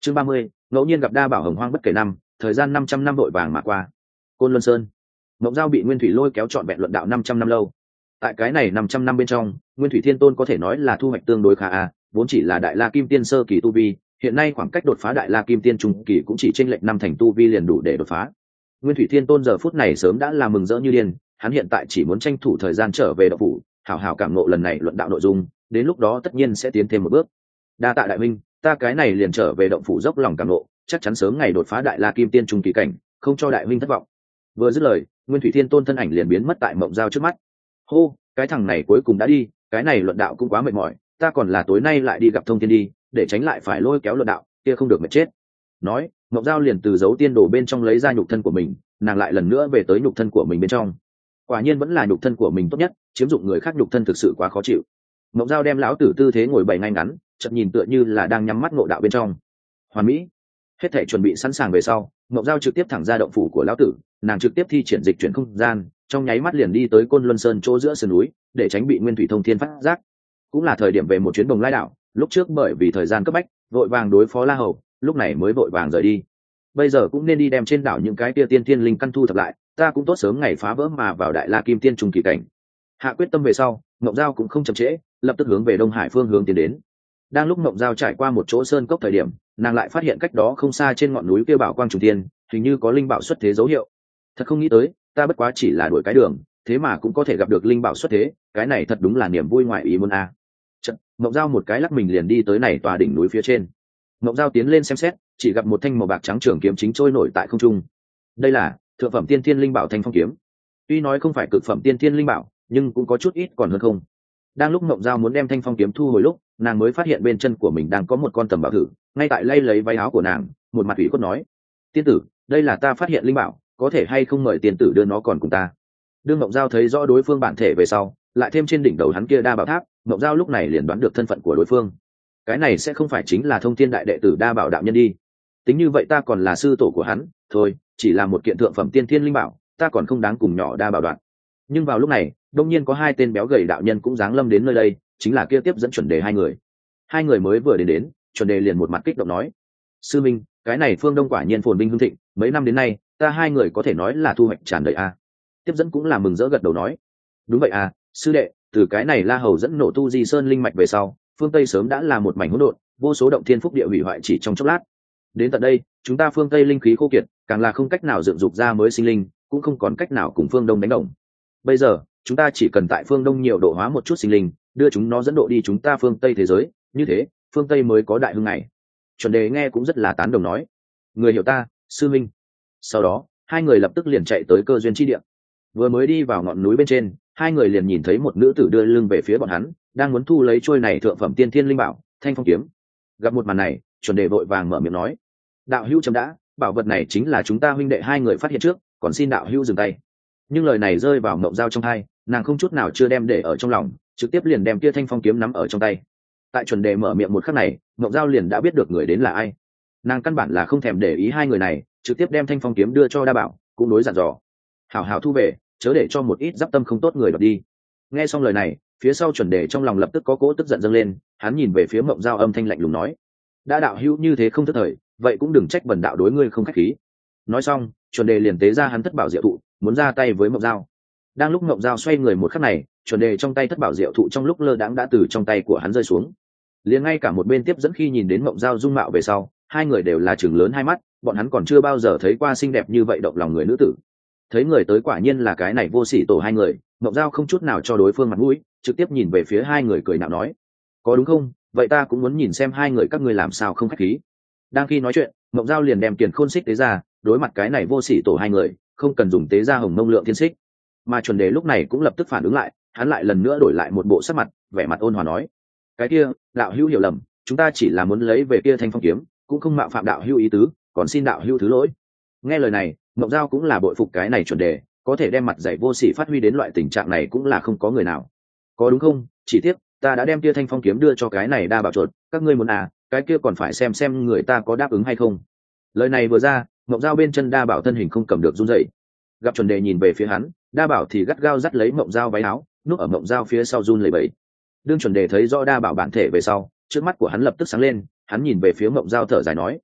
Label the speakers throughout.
Speaker 1: Chương 30, ngẫu nhiên gặp đa bảo hồng hoang bất kể năm, thời gian 500 năm vội vàng mà qua. Côn Luân Sơn. Mộng Giao bị Nguyên Thủy lôi kéo trọn vẹn luận đạo 500 năm lâu. Tại cái này 500 năm bên trong, Nguyên Thủy Thiên Tôn có thể nói là thu hoạch tương đối khá vốn chỉ là Đại La Kim Tiên sơ kỳ tu vi, hiện nay khoảng cách đột phá Đại La Kim Tiên trung kỳ cũng chỉ chênh lệch 5 thành tu vi liền đủ để đột phá. Nguyên Thủy Thiên Tôn giờ phút này sớm đã là mừng rỡ như điên, hắn hiện tại chỉ muốn tranh thủ thời gian trở về đạo phủ, hảo hảo cảm ngộ lần này luận đạo nội dung, đến lúc đó tất nhiên sẽ tiến thêm một bước. Đa tạ đại minh, ta cái này liền trở về động phủ dốc lòng cảm ngộ, chắc chắn sớm ngày đột phá Đại La Kim Tiên trung kỳ cảnh, không cho đại minh thất vọng. Vừa dứt lời, Nguyên Thủy Thiên Tôn thân ảnh liền biến mất tại Mộng Giao trước mắt. Hô, cái thằng này cuối cùng đã đi, cái này luận đạo cũng quá mệt mỏi, ta còn là tối nay lại đi gặp Thông Thiên đi, để tránh lại phải lôi kéo luận đạo, kia không được mệt chết. Nói, Mộng Giao liền từ dấu tiên đồ bên trong lấy ra nhục thân của mình, nàng lại lần nữa về tới nhục thân của mình bên trong. Quả nhiên vẫn là nhục thân của mình tốt nhất, chiếm dụng người khác nhục thân thực sự quá khó chịu. Mộng Giao đem lão tử tư thế ngồi bày ngay ngắn, chợt nhìn tựa như là đang nhắm mắt ngộ đạo bên trong. Hoàn mỹ. Hết thảy chuẩn bị sẵn sàng về sau, Mộng Giao trực tiếp thẳng ra động phủ của lão tử, nàng trực tiếp thi triển dịch chuyển không gian, trong nháy mắt liền đi tới Côn Luân Sơn chỗ giữa sườn núi, để tránh bị Nguyên Thủy Thông Thiên phát giác. Cũng là thời điểm về một chuyến Đồng Lai đảo, lúc trước bởi vì thời gian cấp bách, vội vàng đối phó La Hầu, lúc này mới vội vàng rời đi. Bây giờ cũng nên đi đem trên đảo những cái tia tiên thiên linh căn thu thập lại, ta cũng tốt sớm ngày phá vỡ mà vào Đại La Kim Tiên trung kỳ cảnh. Hạ quyết tâm về sau, Mộng Giao cũng không chậm trễ, lập tức hướng về Đông Hải phương hướng tiến đến. Đang lúc Mộng Giao trải qua một chỗ sơn cốc thời điểm, nàng lại phát hiện cách đó không xa trên ngọn núi kia bảo quang trùng thiên, hình như có linh bảo xuất thế dấu hiệu. Thật không nghĩ tới, ta bất quá chỉ là đuổi cái đường, thế mà cũng có thể gặp được linh bảo xuất thế, cái này thật đúng là niềm vui ngoại ý muốn Chật, Mộng Giao một cái lắc mình liền đi tới này tòa đỉnh núi phía trên. Mộng Giao tiến lên xem xét, chỉ gặp một thanh màu bạc trắng trường kiếm chính trôi nổi tại không trung. Đây là thượng phẩm tiên thiên linh bảo Thanh Phong kiếm. Tuy nói không phải cực phẩm tiên thiên linh bảo, nhưng cũng có chút ít còn hơn không. Đang lúc Mộng Giao muốn đem Thanh Phong kiếm thu hồi lúc, nàng mới phát hiện bên chân của mình đang có một con tầm bảo thử, ngay tại lay lấy váy áo của nàng, một mặt ủy khuất nói: "Tiên tử, đây là ta phát hiện linh bảo, có thể hay không mời tiên tử đưa nó còn cùng ta?" Đương Mộng Giao thấy rõ đối phương bản thể về sau, lại thêm trên đỉnh đầu hắn kia đa bảo tháp, Mộng Giao lúc này liền đoán được thân phận của đối phương. Cái này sẽ không phải chính là Thông Thiên đại đệ tử Đa Bảo đạo nhân đi. Tính như vậy ta còn là sư tổ của hắn, thôi, chỉ là một kiện thượng phẩm tiên thiên linh bảo, ta còn không đáng cùng nhỏ Đa Bảo đoạn. Nhưng vào lúc này, đột nhiên có hai tên béo gầy đạo nhân cũng giáng lâm đến nơi đây, chính là kia tiếp dẫn chuẩn đề hai người. Hai người mới vừa đến, chuẩn đề liền một mặt kích động nói: "Sư minh, cái này phương Đông quả nhiên phồn vinh hưng thịnh, mấy năm đến nay, ta hai người có thể nói là thu hoạch tràn đầy Tiếp dẫn cũng là mừng rỡ gật đầu nói: "Đúng vậy sư đệ, từ cái này La Hầu dẫn nổ tu Di Sơn linh mạch về sau, phương Tây sớm đã là một mảnh hỗn độn, vô số động thiên phúc địa hủy hoại chỉ trong chốc lát. Đến tận đây, chúng ta phương Tây linh khí khô kiệt, càng là không cách nào dựng dục ra mới sinh linh, cũng không còn cách nào cùng phương Đông đánh đồng. Bây giờ, chúng ta chỉ cần tại phương Đông nhiều độ hóa một chút sinh linh, đưa chúng nó dẫn độ đi chúng ta phương Tây thế giới, như thế, phương Tây mới có đại hưng này." Chuẩn đề nghe cũng rất là tán đồng nói: "Người hiểu ta, sư minh." Sau đó, hai người lập tức liền chạy tới cơ duyên chi địa. Vừa mới đi vào ngọn núi bên trên, hai người liền nhìn thấy một nữ tử đưa lưng về phía bọn hắn, đang muốn thu lấy trôi này thượng phẩm tiên thiên linh bảo Thanh Phong kiếm. Gặp một màn này, chuẩn đề vội vàng mở miệng nói: "Đạo hữu chấm đã, bảo vật này chính là chúng ta huynh đệ hai người phát hiện trước, còn xin đạo hữu dừng tay." Nhưng lời này rơi vào Mộng Giao trong tai, nàng không chút nào chưa đem để ở trong lòng, trực tiếp liền đem kia Thanh Phong kiếm nắm ở trong tay. Tại chuẩn đề mở miệng một khắc này, Mộng Giao liền đã biết được người đến là ai. Nàng căn bản là không thèm để ý hai người này, trực tiếp đem Thanh Phong kiếm đưa cho Đa Bảo, cũng đối dặn dò: "Hảo hảo thu về, chớ để cho một ít giáp tâm không tốt người đoạt đi." Nghe xong lời này, phía sau chuẩn đề trong lòng lập tức có cỗ tức giận dâng lên, hắn nhìn về phía Mộng Giao âm thanh lạnh lùng nói: "Đã đạo hữu như thế không thất thời, vậy cũng đừng trách bần đạo đối ngươi không khách khí." Nói xong, chuẩn đề liền tế ra hắn thất bảo diệu thụ, muốn ra tay với Mộng Giao. Đang lúc Mộng Giao xoay người một khắc này, chuẩn đề trong tay thất bảo diệu thụ trong lúc lơ đãng đã từ trong tay của hắn rơi xuống. Liền ngay cả một bên tiếp dẫn khi nhìn đến Mộng Giao dung mạo về sau, hai người đều là trừng lớn hai mắt, bọn hắn còn chưa bao giờ thấy qua xinh đẹp như vậy động lòng người nữ tử. Thấy người tới quả nhiên là cái này vô sỉ tổ hai người, Mộng Giao không chút nào cho đối phương mặt mũi, trực tiếp nhìn về phía hai người cười nhạo nói: "Có đúng không? Vậy ta cũng muốn nhìn xem hai người các ngươi làm sao không khách khí." Đang khi nói chuyện, Mộng Giao liền đem Kiền Khôn xích tế ra, đối mặt cái này vô sỉ tổ hai người, không cần dùng tế ra Hồng Mông Lượng Thiên Xích. Mà chuẩn đề lúc này cũng lập tức phản ứng lại, hắn lại lần nữa đổi lại một bộ sắc mặt, vẻ mặt ôn hòa nói: "Cái kia, đạo hữu hiểu lầm, chúng ta chỉ là muốn lấy về kia Thanh Phong kiếm, cũng không mạo phạm đạo hữu ý tứ, còn xin đạo hữu thứ lỗi." Nghe lời này, Mộng Giao cũng là bội phục cái này chuẩn đề, có thể đem mặt dạy vô sỉ phát huy đến loại tình trạng này cũng là không có người nào. "Có đúng không? Chỉ tiếc ta đã đem kia Thanh Phong kiếm đưa cho cái này Đa Bảo chuột, các ngươi muốn cái kia còn phải xem người ta có đáp ứng hay không." Lời này vừa ra, Mộng Giao bên chân Đa Bảo thân hình không cầm được run rẩy. Gặp chuẩn đề nhìn về phía hắn, Đa Bảo thì gắt gao dắt lấy Mộng Giao váy áo, núp ở Mộng Giao phía sau run lẩy bẩy. Đương chuẩn đề thấy rõ Đa Bảo bản thể về sau, trước mắt của hắn lập tức sáng lên, hắn nhìn về phía Mộng Giao thở dài nói: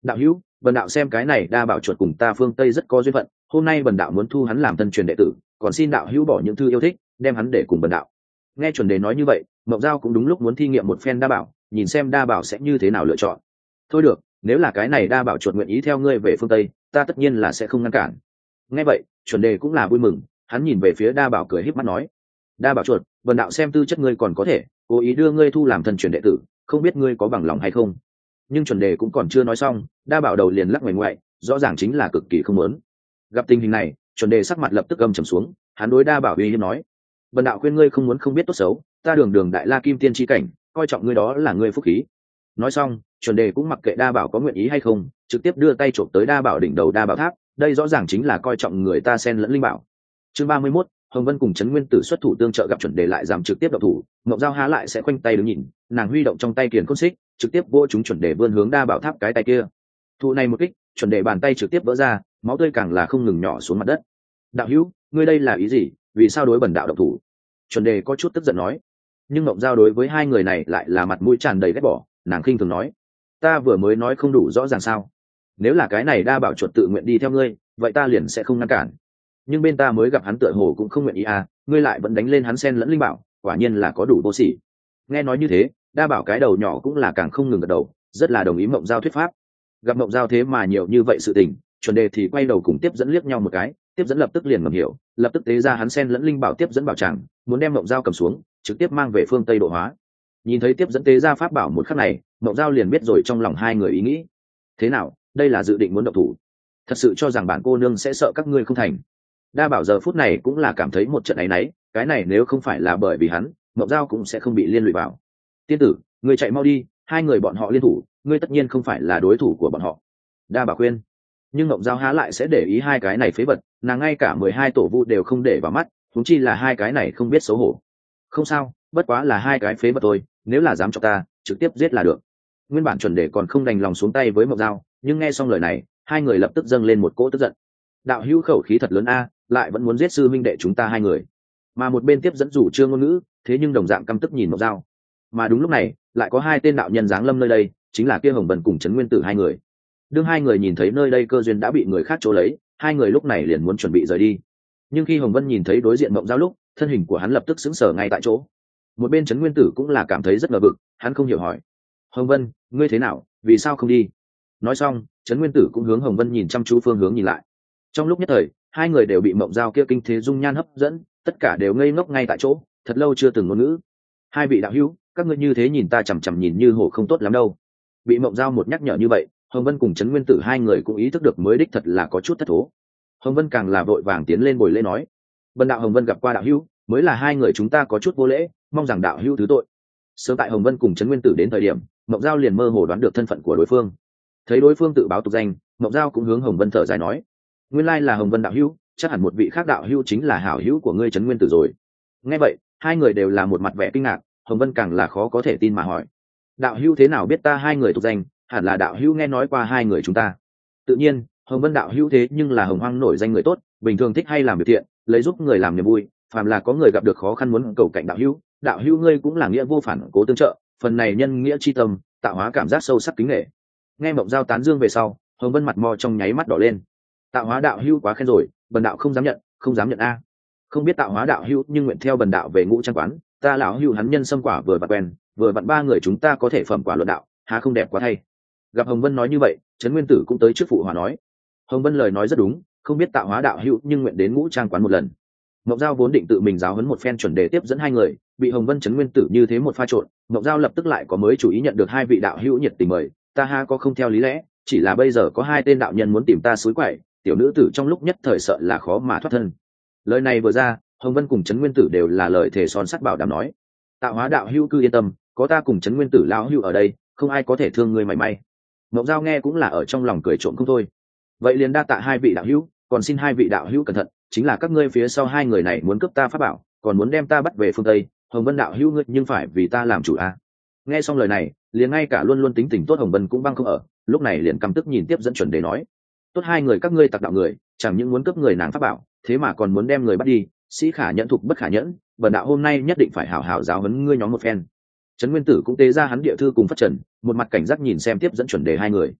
Speaker 1: đạo hữu, bần đạo xem cái này đa bảo chuột cùng ta phương tây rất có duyên phận, hôm nay bần đạo muốn thu hắn làm thân truyền đệ tử, còn xin đạo hữu bỏ những thư yêu thích đem hắn để cùng bần đạo. Nghe chuẩn đề nói như vậy, mộng giao cũng đúng lúc muốn thi nghiệm một phen đa bảo, nhìn xem đa bảo sẽ như thế nào lựa chọn. Thôi được, nếu là cái này đa bảo chuột nguyện ý theo ngươi về phương tây, ta tất nhiên là sẽ không ngăn cản. Nghe vậy, chuẩn đề cũng là vui mừng, hắn nhìn về phía đa bảo cười híp mắt nói: đa bảo chuột, bần đạo xem tư chất ngươi còn có thể, cố ý đưa ngươi thu làm thân truyền đệ tử, không biết ngươi có bằng lòng hay không. Nhưng chuẩn đề cũng còn chưa nói xong, đa bảo đầu liền lắc ngoảnh ngoại, rõ ràng chính là cực kỳ không muốn. Gặp tình hình này, chuẩn đề sắc mặt lập tức âm trầm xuống, hắn đối đa bảo uy hiếp nói: bần đạo khuyên ngươi không muốn không biết tốt xấu, ta đường đường đại la kim tiên chi cảnh, coi trọng ngươi đó là ngươi phúc khí. Nói xong, chuẩn đề cũng mặc kệ đa bảo có nguyện ý hay không, trực tiếp đưa tay trộm tới đa bảo đỉnh đầu đa bảo tháp, đây rõ ràng chính là coi trọng người ta xen lẫn linh bảo. Chương 31, Hồng Vân cùng Trấn Nguyên Tử xuất thủ tương trợ gặp chuẩn đề lại dám trực tiếp động thủ, Ngọc Giao há lại sẽ khoanh tay đứng nhìn, nàng huy động trong tay kiền cốt xích, trực tiếp vỗ chúng chuẩn đề vươn hướng đa bảo tháp cái tay kia. Thụ này một kích, chuẩn đề bàn tay trực tiếp vỡ ra, máu tươi càng là không ngừng nhỏ xuống mặt đất. Đạo hữu, ngươi đây là ý gì? Vì sao đối bần đạo động thủ? Chuẩn đề có chút tức giận nói. Nhưng Ngọc Giao đối với hai người này lại là mặt mũi tràn đầy ghét bỏ, nàng khinh thường nói: ta vừa mới nói không đủ rõ ràng sao? Nếu là cái này đa bảo chuột tự nguyện đi theo ngươi, vậy ta liền sẽ không ngăn cản. Nhưng bên ta mới gặp hắn tựa hồ cũng không nguyện ý à, ngươi lại vẫn đánh lên hắn xen lẫn linh bảo, quả nhiên là có đủ vô sỉ. Nghe nói như thế, đa bảo cái đầu nhỏ cũng là càng không ngừng gật đầu, rất là đồng ý Mộng Giao thuyết pháp. Gặp Mộng Giao thế mà nhiều như vậy sự tình, chuẩn đề thì quay đầu cùng tiếp dẫn liếc nhau một cái, tiếp dẫn lập tức liền ngầm hiểu, lập tức tế ra hắn xen lẫn linh bảo tiếp dẫn bảo tràng, muốn đem Mộng Giao cầm xuống, trực tiếp mang về phương Tây độ hóa. Nhìn thấy tiếp dẫn tế ra pháp bảo một khắc này, Mộng Giao liền biết rồi trong lòng hai người ý nghĩ. Thế nào, đây là dự định muốn động thủ? Thật sự cho rằng bản cô nương sẽ sợ các ngươi không thành? Đa bảo giờ phút này cũng là cảm thấy một trận áy náy, cái này nếu không phải là bởi vì hắn, Mộng Giao cũng sẽ không bị liên lụy vào. Tiên tử, ngươi chạy mau đi, hai người bọn họ liên thủ, ngươi tất nhiên không phải là đối thủ của bọn họ. Đa bảo khuyên. Nhưng Mộng Giao há lại sẽ để ý hai cái này phế vật, nàng ngay cả 12 tổ vu đều không để vào mắt, huống chi là hai cái này không biết xấu hổ. Không sao, bất quá là hai cái phế vật thôi, nếu là dám chọc ta, trực tiếp giết là được. Nguyên bản chuẩn đề còn không đành lòng xuống tay với Mộng Giao, nhưng nghe xong lời này, hai người lập tức dâng lên một cỗ tức giận. Đạo hữu khẩu khí thật lớn a, lại vẫn muốn giết sư minh đệ chúng ta hai người. Mà một bên tiếp dẫn rủ chưa ngôn ngữ, thế nhưng đồng dạng căm tức nhìn Mộng Giao. Mà đúng lúc này, lại có hai tên đạo nhân giáng lâm nơi đây, chính là kia Hồng Vân cùng Trấn Nguyên Tử hai người. Đương hai người nhìn thấy nơi đây cơ duyên đã bị người khác chỗ lấy, hai người lúc này liền muốn chuẩn bị rời đi. Nhưng khi Hồng Vân nhìn thấy đối diện Mộng Giao lúc, thân hình của hắn lập tức sững sờ ngay tại chỗ. Một bên Trấn Nguyên Tử cũng là cảm thấy rất ngờ vực, hắn không hiểu hỏi: Hồng Vân, ngươi thế nào, vì sao không đi? Nói xong, Trấn Nguyên Tử cũng hướng Hồng Vân nhìn chăm chú phương hướng nhìn lại. Trong lúc nhất thời, hai người đều bị Mộng Giao kia kinh thế dung nhan hấp dẫn, tất cả đều ngây ngốc ngay tại chỗ, thật lâu chưa từng ngôn ngữ. Hai vị đạo hữu, các ngươi như thế nhìn ta chằm chằm nhìn như hổ không tốt lắm đâu. Bị Mộng Giao một nhắc nhở như vậy, Hồng Vân cùng Trấn Nguyên Tử hai người cũng ý thức được mới đích thật là có chút thất thố. Hồng Vân càng là vội vàng tiến lên bồi lễ nói: Vân đạo Hồng Vân gặp qua đạo hữu, mới là hai người chúng ta có chút vô lễ, mong rằng đạo hữu thứ tội. Sớm tại Hồng Vân cùng Trấn Nguyên Tử đến thời điểm, Mộng Giao liền mơ hồ đoán được thân phận của đối phương. Thấy đối phương tự báo tục danh, Mộng Giao cũng hướng Hồng Vân thở dài nói: nguyên lai là Hồng Vân đạo hữu, chắc hẳn một vị khác đạo hữu chính là hảo hữu của ngươi Trấn Nguyên Tử rồi. Nghe vậy, hai người đều là một mặt vẻ kinh ngạc, Hồng Vân càng là khó có thể tin mà hỏi: đạo hữu thế nào biết ta hai người tục danh? Hẳn là đạo hữu nghe nói qua hai người chúng ta. Tự nhiên, Hồng Vân đạo hữu thế nhưng là hồng hoang nổi danh người tốt, bình thường thích hay làm việc thiện, lấy giúp người làm niềm vui, phàm là có người gặp được khó khăn muốn cầu cạnh đạo hữu ngươi cũng là nghĩa vô phản cố tương trợ, phần này nhân nghĩa chi tâm, tạo hóa cảm giác sâu sắc kính nể. Nghe Mộng Giao tán dương về sau, Hồng Vân mặt mò trong nháy mắt đỏ lên. Tạo hóa đạo hữu quá khen rồi, bần đạo không dám nhận a. Không biết tạo hóa đạo hữu nhưng nguyện theo bần đạo về ngũ trang quán, ta lão hữu hắn nhân xâm quả vừa vặn quen, vừa vặn ba người chúng ta có thể phẩm quả luận đạo, há không đẹp quá thay. Gặp Hồng Vân nói như vậy, Trấn Nguyên Tử cũng tới trước phụ hòa nói: Hồng Vân lời nói rất đúng, không biết tạo hóa đạo hữu nhưng nguyện đến ngũ trang quán một lần. Mộng Giao vốn định tự mình giáo huấn một phen chuẩn đề tiếp dẫn hai người, bị Hồng Vân Trấn Nguyên Tử như thế một pha trộn, Mộng Giao lập tức lại có mới chủ ý nhận được hai vị đạo hữu nhiệt tình mời, ta ha có không theo lý lẽ, chỉ là bây giờ có hai tên đạo nhân muốn tìm ta xúi quậy, tiểu nữ tử trong lúc nhất thời sợ là khó mà thoát thân. Lời này vừa ra, Hồng Vân cùng Trấn Nguyên Tử đều là lời thề son sắt bảo đảm nói: tạo hóa đạo hữu cứ yên tâm, có ta cùng Trấn Nguyên Tử lão hữu ở đây, không ai có thể thương ngươi mảy may. Mộng Giao nghe cũng là ở trong lòng cười trộm không thôi. Vậy liền đa tạ hai vị đạo hữu, còn xin hai vị đạo hữu cẩn thận, chính là các ngươi phía sau hai người này muốn cướp ta pháp bảo, còn muốn đem ta bắt về phương Tây, Hồng Vân đạo hữu ngươi nhưng phải vì ta làm chủ a. Nghe xong lời này, liền ngay cả luôn luôn tính tình tốt Hồng Vân cũng băng không ở, lúc này liền căm tức nhìn tiếp dẫn chuẩn đề nói: tốt hai người các ngươi tặc đạo người, chẳng những muốn cướp người nàng pháp bảo, thế mà còn muốn đem người bắt đi, sĩ khả nhẫn thục bất khả nhẫn, bần đạo hôm nay nhất định phải hảo hảo giáo huấn ngươi nhóm một phen. Trấn Nguyên Tử cũng tế ra hắn địa thư cùng phát trần, một mặt cảnh giác nhìn xem tiếp dẫn chuẩn đề hai người.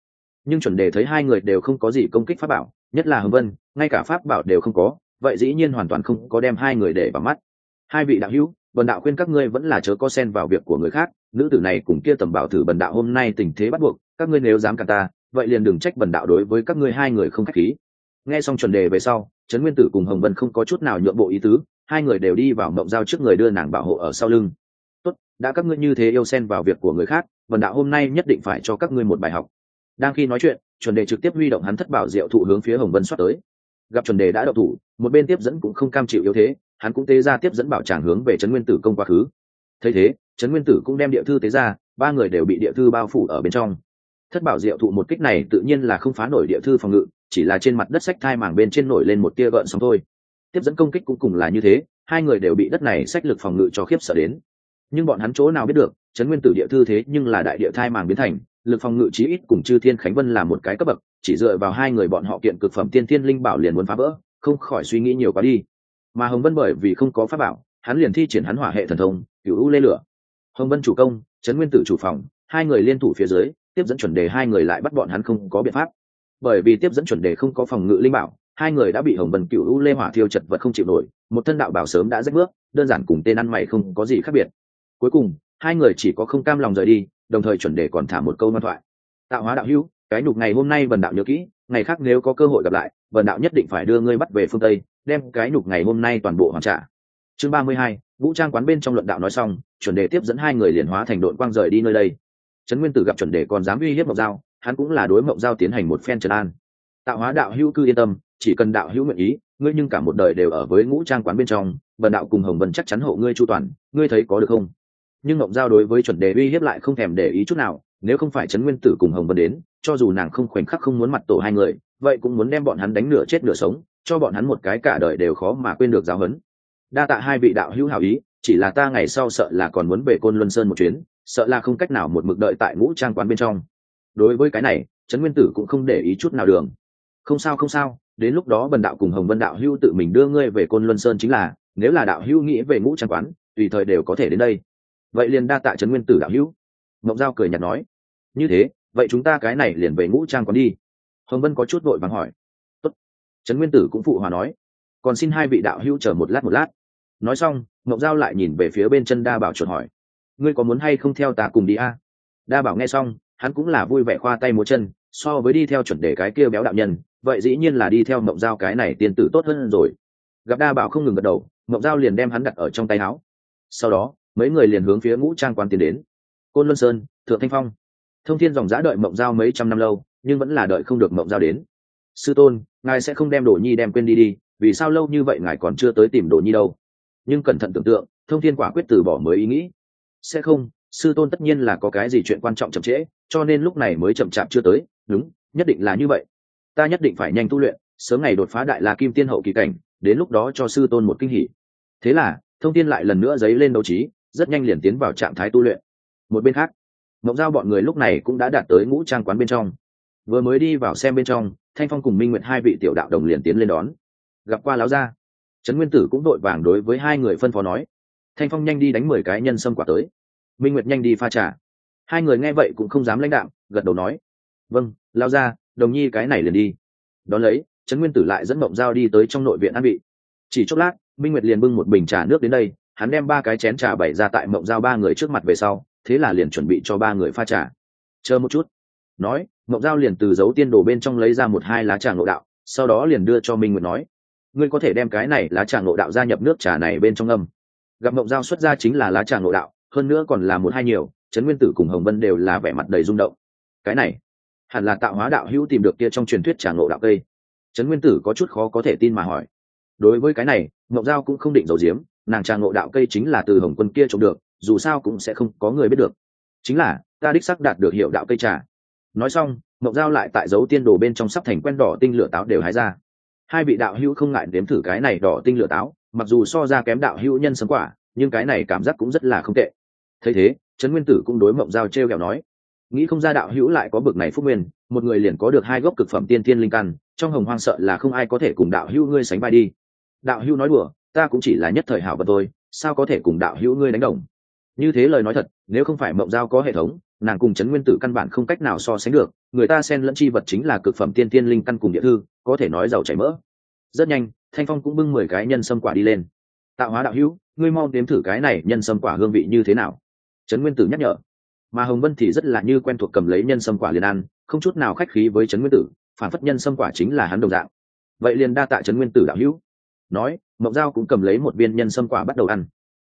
Speaker 1: nhưng chuẩn đề thấy hai người đều không có gì công kích pháp bảo, nhất là hồng vân ngay cả pháp bảo đều không có, vậy dĩ nhiên hoàn toàn không có đem hai người để vào mắt. Hai vị đạo hữu, bần đạo khuyên các ngươi vẫn là chớ có xen vào việc của người khác, nữ tử này cùng kia tầm bảo thử bần đạo hôm nay tình thế bắt buộc, các ngươi nếu dám cản ta, vậy liền đừng trách bần đạo đối với các ngươi hai người không khách khí. Nghe xong chuẩn đề về sau, trấn nguyên tử cùng hồng vân không có chút nào nhượng bộ ý tứ, hai người đều đi vào mộng giao trước người đưa nàng bảo hộ ở sau lưng. Tốt, đã các ngươi như thế yêu xen vào việc của người khác, bần đạo hôm nay nhất định phải cho các ngươi một bài học. Đang khi nói chuyện, chuẩn đề trực tiếp huy động hắn thất bảo diệu thụ hướng phía hồng vân xoát tới. Gặp chuẩn đề đã động thủ, một bên tiếp dẫn cũng không cam chịu yếu thế, hắn cũng tế ra tiếp dẫn bảo tràng hướng về trấn nguyên tử công quá khứ. Thấy thế, trấn nguyên tử cũng đem địa thư tế ra, ba người đều bị địa thư bao phủ ở bên trong. Thất bảo diệu thụ một kích này tự nhiên là không phá nổi địa thư phòng ngự, chỉ là trên mặt đất sách thai màng bên trên nổi lên một tia gợn sóng thôi. Tiếp dẫn công kích cũng cùng là như thế, hai người đều bị đất này sách lực phòng ngự cho khiếp sợ đến. Nhưng bọn hắn chỗ nào biết được, trấn nguyên tử địa thư thế nhưng là đại địa thai màng biến thành, lực phòng ngự chí ít cùng chư thiên khánh vân là một cái cấp bậc, chỉ dựa vào hai người bọn họ kiện cực phẩm tiên thiên linh bảo liền muốn phá vỡ, không khỏi suy nghĩ nhiều quá đi. Mà hồng vân bởi vì không có pháp bảo, hắn liền thi triển hắn hỏa hệ thần thông cửu u lê lửa. Hồng vân chủ công, trấn nguyên tử chủ phòng, hai người liên thủ phía dưới tiếp dẫn chuẩn đề, hai người lại bắt bọn hắn không có biện pháp. Bởi vì tiếp dẫn chuẩn đề không có phòng ngự linh bảo, hai người đã bị hồng vân cửu u lê hỏa thiêu chật vật không chịu nổi, một thân đạo bảo sớm đã rách bước, đơn giản cùng tên ăn mày không có gì khác biệt. Cuối cùng hai người chỉ có không cam lòng rời đi, đồng thời chuẩn đề còn thả một câu ngoan thoại: tạo hóa đạo hữu, cái nhục ngày hôm nay vần đạo nhớ kỹ, ngày khác nếu có cơ hội gặp lại, vần đạo nhất định phải đưa ngươi bắt về phương Tây, đem cái nhục ngày hôm nay toàn bộ hoàn trả. Chương 32, vũ trang quán bên trong luận đạo nói xong, chuẩn đề tiếp dẫn hai người liền hóa thành đội quang rời đi nơi đây. Trấn nguyên tử gặp chuẩn đề còn dám uy hiếp mộng giao, hắn cũng là đối mộng giao tiến hành một phen trấn an. Tạo hóa đạo hữu cứ yên tâm, chỉ cần đạo hữu nguyện ý, ngươi nhưng cả một đời đều ở với ngũ trang quán bên trong, vần đạo cùng hồng vân chắc chắn hộ ngươi chu toàn, ngươi thấy có được không? Nhưng mộng giao đối với chuẩn đề uy hiếp lại không thèm để ý chút nào, nếu không phải trấn nguyên tử cùng hồng vân đến, cho dù nàng không khoảnh khắc không muốn mặt tổ hai người, vậy cũng muốn đem bọn hắn đánh nửa chết nửa sống, cho bọn hắn một cái cả đời đều khó mà quên được giáo huấn. Đa tạ hai vị đạo hữu hảo ý, chỉ là ta ngày sau sợ là còn muốn về Côn Luân Sơn một chuyến, sợ là không cách nào một mực đợi tại ngũ trang quán bên trong. Đối với cái này, trấn nguyên tử cũng không để ý chút nào đường. Không sao không sao, đến lúc đó bần đạo cùng hồng vân đạo hữu tự mình đưa ngươi về Côn Luân Sơn chính là, nếu là đạo hữu nghĩ về ngũ trang quán, tùy thời đều có thể đến đây. Vậy liền đa tạ trấn nguyên tử đạo hữu. Mộng giao cười nhạt nói: như thế, vậy chúng ta cái này liền về ngũ trang quán đi. Hồng vân có chút vội vàng hỏi. Tốt. Trấn nguyên tử cũng phụ hòa nói: còn xin hai vị đạo hữu chờ một lát. Nói xong, mộng giao lại nhìn về phía bên chân đa bảo chuột hỏi: ngươi có muốn hay không theo ta cùng đi a? Đa bảo nghe xong, hắn cũng là vui vẻ khoa tay múa chân, so với đi theo chuẩn đề cái kia béo đạo nhân, vậy dĩ nhiên là đi theo mộng giao cái này tiên tử tốt hơn rồi. Gặp đa bảo không ngừng gật đầu, mộng giao liền đem hắn đặt ở trong tay áo. Sau đó mấy người liền hướng phía ngũ trang quán tiến đến. Côn Luân Sơn, Thượng Thanh Phong. Thông thiên dòng dã đợi mộng giao mấy trăm năm lâu, nhưng vẫn là đợi không được mộng giao đến. Sư tôn, ngài sẽ không đem đồ nhi đem quên đi, vì sao lâu như vậy ngài còn chưa tới tìm đồ nhi đâu? Nhưng cẩn thận tưởng tượng, thông thiên quả quyết từ bỏ mới ý nghĩ. Sẽ không, sư tôn tất nhiên là có cái gì chuyện quan trọng chậm trễ, cho nên lúc này mới chậm chạp chưa tới. Đúng, nhất định là như vậy. Ta nhất định phải nhanh tu luyện, sớm ngày đột phá đại la kim tiên hậu kỳ cảnh, đến lúc đó cho sư tôn một kinh hỉ. Thế là thông thiên lại lần nữa dấy lên đấu trí, rất nhanh liền tiến vào trạng thái tu luyện. Một bên khác, mộng giao bọn người lúc này cũng đã đạt tới ngũ trang quán bên trong. Vừa mới đi vào xem bên trong, Thanh Phong cùng Minh Nguyệt hai vị tiểu đạo đồng liền tiến lên đón. Gặp qua láo gia, trấn nguyên tử cũng đội vàng đối với hai người phân phó nói: Thanh Phong nhanh đi đánh 10 cái nhân sâm quả tới, Minh Nguyệt nhanh đi pha trà. Hai người nghe vậy cũng không dám lãnh đạm, gật đầu nói: vâng, lao ra, đồng nhi cái này liền đi. Đón lấy, trấn nguyên tử lại dẫn mộng giao đi tới trong nội viện an vị. Chỉ chốc lát, Minh Nguyệt liền bưng một bình trà nước đến đây, hắn đem 3 cái chén trà bày ra tại mộng giao 3 người trước mặt về sau, thế là liền chuẩn bị cho 3 người pha trà. Chờ một chút. Nói, mộng giao liền từ dấu tiên đồ bên trong lấy ra 1-2 lá trà ngộ đạo, sau đó liền đưa cho Minh Nguyệt nói: ngươi có thể đem cái này lá trà ngộ đạo gia nhập nước trà này bên trong ngâm. Gặp mộng giao xuất ra chính là lá trà ngộ đạo, hơn nữa còn là 1-2 nhiều, trấn nguyên tử cùng hồng vân đều là vẻ mặt đầy rung động. Cái này hẳn là tạo hóa đạo hữu tìm được kia trong truyền thuyết trà ngộ đạo cây. Trấn nguyên tử có chút khó có thể tin mà hỏi. Đối với cái này, mộng giao cũng không định giấu giếm, nàng trà ngộ đạo cây chính là từ hồng quân kia trồng được, dù sao cũng sẽ không có người biết được. Chính là ta đích xác đạt được hiệu đạo cây trà. Nói xong, mộng giao lại tại dấu tiên đồ bên trong sắp thành quen đỏ tinh lửa táo đều hái ra. Hai vị đạo hữu không ngại nếm thử cái này đỏ tinh lửa táo, mặc dù so ra kém đạo hữu nhân sâm quả, nhưng cái này cảm giác cũng rất là không tệ. Thấy thế, trấn nguyên tử cũng đối mộng giao trêu ghẹo nói: nghĩ không ra đạo hữu lại có bực này phúc nguyên, một người liền có được 2 gốc cực phẩm tiên thiên linh căn, trong hồng hoang sợ là không ai có thể cùng đạo hữu ngươi sánh vai đi. Đạo hữu nói đùa, ta cũng chỉ là nhất thời hảo vật thôi, sao có thể cùng đạo hữu ngươi đánh đồng. Như thế lời nói thật, nếu không phải mộng giao có hệ thống, nàng cùng trấn nguyên tử căn bản không cách nào so sánh được, người ta xen lẫn chi vật chính là cực phẩm tiên tiên linh căn cùng địa thư, có thể nói giàu chảy mỡ. Rất nhanh, Thanh Phong cũng bưng 10 cái nhân sâm quả đi lên. Tạo Hóa đạo hữu, ngươi mau nếm thử cái này nhân sâm quả hương vị như thế nào? Trấn Nguyên Tử nhắc nhở. Mà Hồng Vân thì rất là như quen thuộc cầm lấy nhân sâm quả liền ăn, không chút nào khách khí với Trấn Nguyên Tử, phản phất nhân sâm quả chính là hắn đồng dạng. Vậy liền đa tạ Trấn Nguyên Tử đạo hữu. Nói, Mộng Giao cũng cầm lấy một viên nhân sâm quả bắt đầu ăn.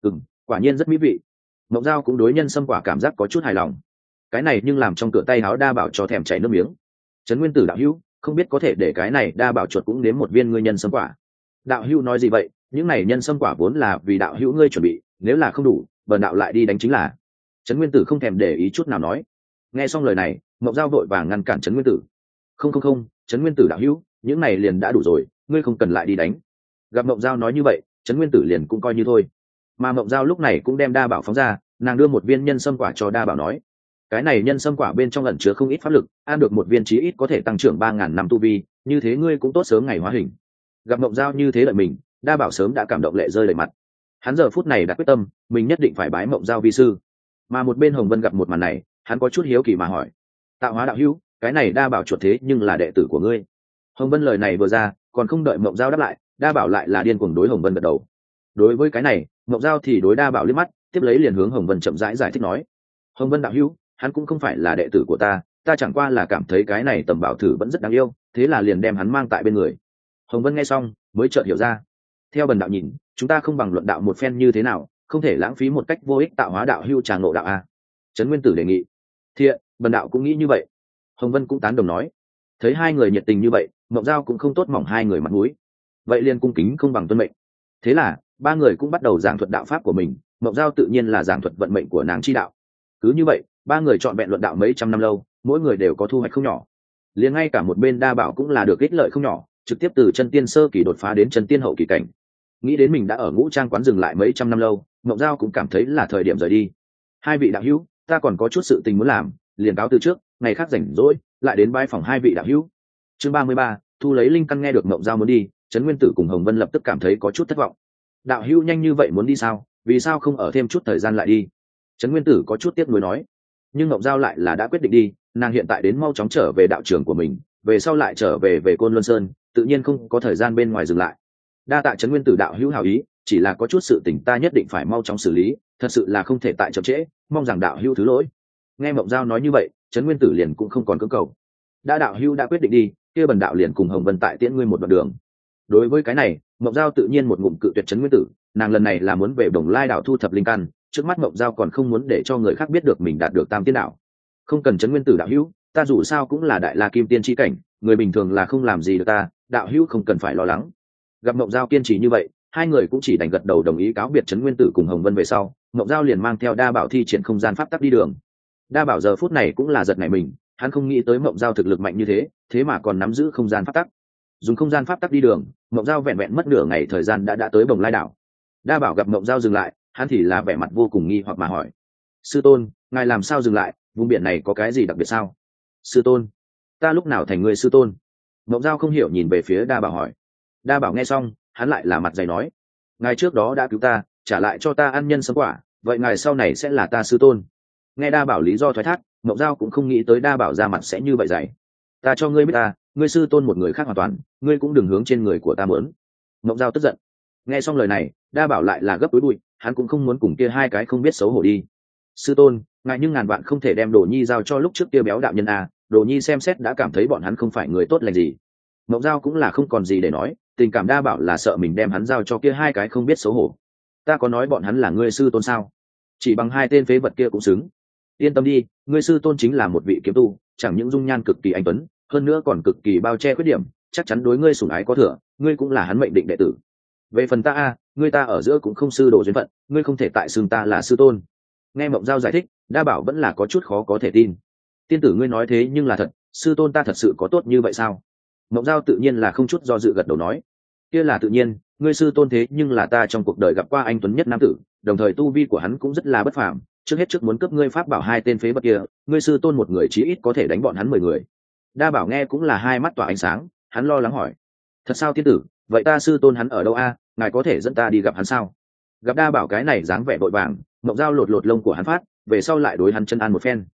Speaker 1: Quả nhiên rất mỹ vị. Mộng Giao cũng đối nhân sâm quả cảm giác có chút hài lòng. Cái này nhưng làm trong cửa tay háo đa bảo cho thèm chảy nước miếng. Trấn Nguyên Tử đạo hữu, không biết có thể để cái này đa bảo chuột cũng nếm một viên ngươi nhân sâm quả. Đạo hữu nói gì vậy? Những này nhân sâm quả vốn là vì đạo hữu ngươi chuẩn bị, nếu là không đủ, bần đạo lại đi đánh chính là. Trấn Nguyên Tử không thèm để ý chút nào nói. Nghe xong lời này, Mộng Giao vội vàng ngăn cản Trấn Nguyên Tử. Không, Trấn Nguyên Tử đạo hữu, những này liền đã đủ rồi, ngươi không cần lại đi đánh. Gặp Mộng Giao nói như vậy, Trấn Nguyên Tử liền cũng coi như thôi. Mà Mộng Giao lúc này cũng đem đa bảo phóng ra, nàng đưa một viên nhân sâm quả cho đa bảo nói, cái này nhân sâm quả bên trong ẩn chứa không ít pháp lực, ăn được một viên chí ít có thể tăng trưởng 3000 năm tu vi, như thế ngươi cũng tốt sớm ngày hóa hình. Gặp Mộng Giao như thế đợi mình, đa bảo sớm đã cảm động lệ rơi đầy mặt. Hắn giờ phút này đã quyết tâm, mình nhất định phải bái Mộng Giao vi sư. Mà một bên Hồng Vân gặp một màn này, hắn có chút hiếu kỳ mà hỏi, Tạo Hóa đạo hữu, cái này đa bảo chuột thế nhưng là đệ tử của ngươi? Hồng Vân lời này vừa ra, còn không đợi Mộng Giao đáp lại, đa bảo lại là điên cuồng đối Hồng Vân gật đầu. Đối với cái này, Mộng Giao thì đối đa bảo liếc mắt, tiếp lấy liền hướng Hồng Vân chậm rãi giải thích nói, Hồng Vân đạo hữu, hắn cũng không phải là đệ tử của ta, ta chẳng qua là cảm thấy cái này tầm bảo thử vẫn rất đáng yêu, thế là liền đem hắn mang tại bên người. Hồng Vân nghe xong mới chợt hiểu ra, theo bần đạo nhìn, chúng ta không bằng luận đạo một phen như thế nào, không thể lãng phí một cách vô ích. Tạo Hóa đạo hữu tràng ngộ đạo a. Trấn Nguyên Tử đề nghị. Thiện, bần đạo cũng nghĩ như vậy. Hồng Vân cũng tán đồng nói. Thấy hai người nhiệt tình như vậy, Mộng Giao cũng không tốt mỏng hai người mặt mũi, vậy liền cung kính không bằng tuân mệnh. Thế là ba người cũng bắt đầu giảng thuật đạo pháp của mình. Mộng Giao tự nhiên là giảng thuật vận mệnh của nàng chi đạo. Cứ như vậy, ba người chọn vẹn luận đạo mấy trăm năm lâu, mỗi người đều có thu hoạch không nhỏ. Liền ngay cả một bên đa bảo cũng là được ích lợi không nhỏ, trực tiếp từ chân tiên sơ kỳ đột phá đến chân tiên hậu kỳ cảnh. Nghĩ đến mình đã ở ngũ trang quán dừng lại mấy trăm năm lâu, Mộng Giao cũng cảm thấy là thời điểm rời đi. Hai vị đạo hữu, ta còn có chút sự tình muốn làm, liền cáo từ trước, ngày khác rảnh rỗi lại đến bái phòng hai vị đạo hữu. Chương 33, thu lấy linh căn. Nghe được Mộng Giao muốn đi, Trấn Nguyên Tử cùng Hồng Vân lập tức cảm thấy có chút thất vọng. Đạo hữu nhanh như vậy muốn đi sao? Vì sao không ở thêm chút thời gian lại đi? Trấn Nguyên Tử có chút tiếc nuối nói. Nhưng Mộng Giao lại là đã quyết định đi, nàng hiện tại đến mau chóng trở về đạo trường của mình, về sau lại trở về Côn Luân Sơn, tự nhiên không có thời gian bên ngoài dừng lại. Đa tạ Trấn Nguyên Tử đạo hữu hảo ý, chỉ là có chút sự tình ta nhất định phải mau chóng xử lý, thật sự là không thể tại chậm trễ, mong rằng đạo hữu thứ lỗi. Nghe Mộng Giao nói như vậy, Trấn Nguyên Tử liền cũng không còn cưỡng cầu. Đã đạo hữu đã quyết định đi, kia bần đạo liền cùng Hồng Vân tại tiễn ngươi một đoạn đường. Đối với cái này, Mộng Giao tự nhiên một ngụm cự tuyệt Trấn Nguyên Tử, nàng lần này là muốn về Đồng Lai đảo thu thập linh căn, trước mắt Mộng Giao còn không muốn để cho người khác biết được mình đạt được Tam Tiên đảo. Không cần Trấn Nguyên Tử đạo hữu, ta dù sao cũng là đại la kim tiên chi cảnh, người bình thường là không làm gì được ta, đạo hữu không cần phải lo lắng. Gặp Mộng Giao kiên trì như vậy, hai người cũng chỉ đành gật đầu đồng ý cáo biệt Trấn Nguyên Tử cùng Hồng Vân về sau, Mộng Giao liền mang theo đa bảo thi triển không gian pháp tắc đi đường. Đa bảo giờ phút này cũng là giật nảy mình, hắn không nghĩ tới Mộng Giao thực lực mạnh như thế, thế mà còn nắm giữ không gian pháp tắc. Dùng không gian pháp tắc đi đường, Mộng Giao vẹn vẹn mất nửa ngày thời gian đã tới Bồng Lai đảo. Đa bảo gặp Mộng Giao dừng lại, hắn thì là vẻ mặt vô cùng nghi hoặc mà hỏi, sư tôn, ngài làm sao dừng lại, vùng biển này có cái gì đặc biệt sao? Sư tôn, ta lúc nào thành người sư tôn? Mộng Giao không hiểu nhìn về phía đa bảo hỏi. Đa bảo nghe xong, hắn lại là mặt dày nói, ngài trước đó đã cứu ta, trả lại cho ta ăn nhân sâm quả, vậy ngài sau này sẽ là ta sư tôn. Nghe đa bảo lý do thoái thác, Mộng Giao cũng không nghĩ tới đa bảo ra mặt sẽ như vậy dày. Ta cho ngươi biết ta, ngươi sư tôn một người khác hoàn toàn, ngươi cũng đừng hướng trên người của ta mớn. Mộng Giao tức giận. Nghe xong lời này, đa bảo lại là gấp túi bụi, hắn cũng không muốn cùng kia hai cái không biết xấu hổ đi. Sư tôn, ngài nhưng ngàn vạn không thể đem Đồ Nhi giao cho lúc trước kia béo đạo nhân a, Đồ Nhi xem xét đã cảm thấy bọn hắn không phải người tốt lành gì. Mộng Giao cũng là không còn gì để nói, tình cảm đa bảo là sợ mình đem hắn giao cho kia hai cái không biết xấu hổ. Ta có nói bọn hắn là ngươi sư tôn sao? Chỉ bằng hai tên phế vật kia cũng xứng. Yên tâm đi, ngươi sư tôn chính là một vị kiếm tu, chẳng những dung nhan cực kỳ anh tuấn, hơn nữa còn cực kỳ bao che khuyết điểm, chắc chắn đối ngươi sủng ái có thừa, ngươi cũng là hắn mệnh định đệ tử. Về phần ta a, ngươi ta ở giữa cũng không sư đồ duyên phận, ngươi không thể tại xưng ta là sư tôn. Nghe Mộng Giao giải thích, đa bảo vẫn là có chút khó có thể tin. Tiên tử ngươi nói thế nhưng là thật, sư tôn ta thật sự có tốt như vậy sao? Mộng Giao tự nhiên là không chút do dự gật đầu nói, kia là tự nhiên, ngươi sư tôn thế nhưng là ta trong cuộc đời gặp qua anh tuấn nhất nam tử, đồng thời tu vi của hắn cũng rất là bất phàm, trước hết trước muốn cướp ngươi pháp bảo hai tên phế vật kia, ngươi sư tôn một người chí ít có thể đánh bọn hắn 10 người. Đa bảo nghe cũng là hai mắt tỏa ánh sáng, hắn lo lắng hỏi, thật sao tiên tử, vậy ta sư tôn hắn ở đâu a, ngài có thể dẫn ta đi gặp hắn sao? Gặp đa bảo cái này dáng vẻ vội vàng, Mộng Giao lột lột lông của hắn phát, về sau lại đối hắn chân an một phen.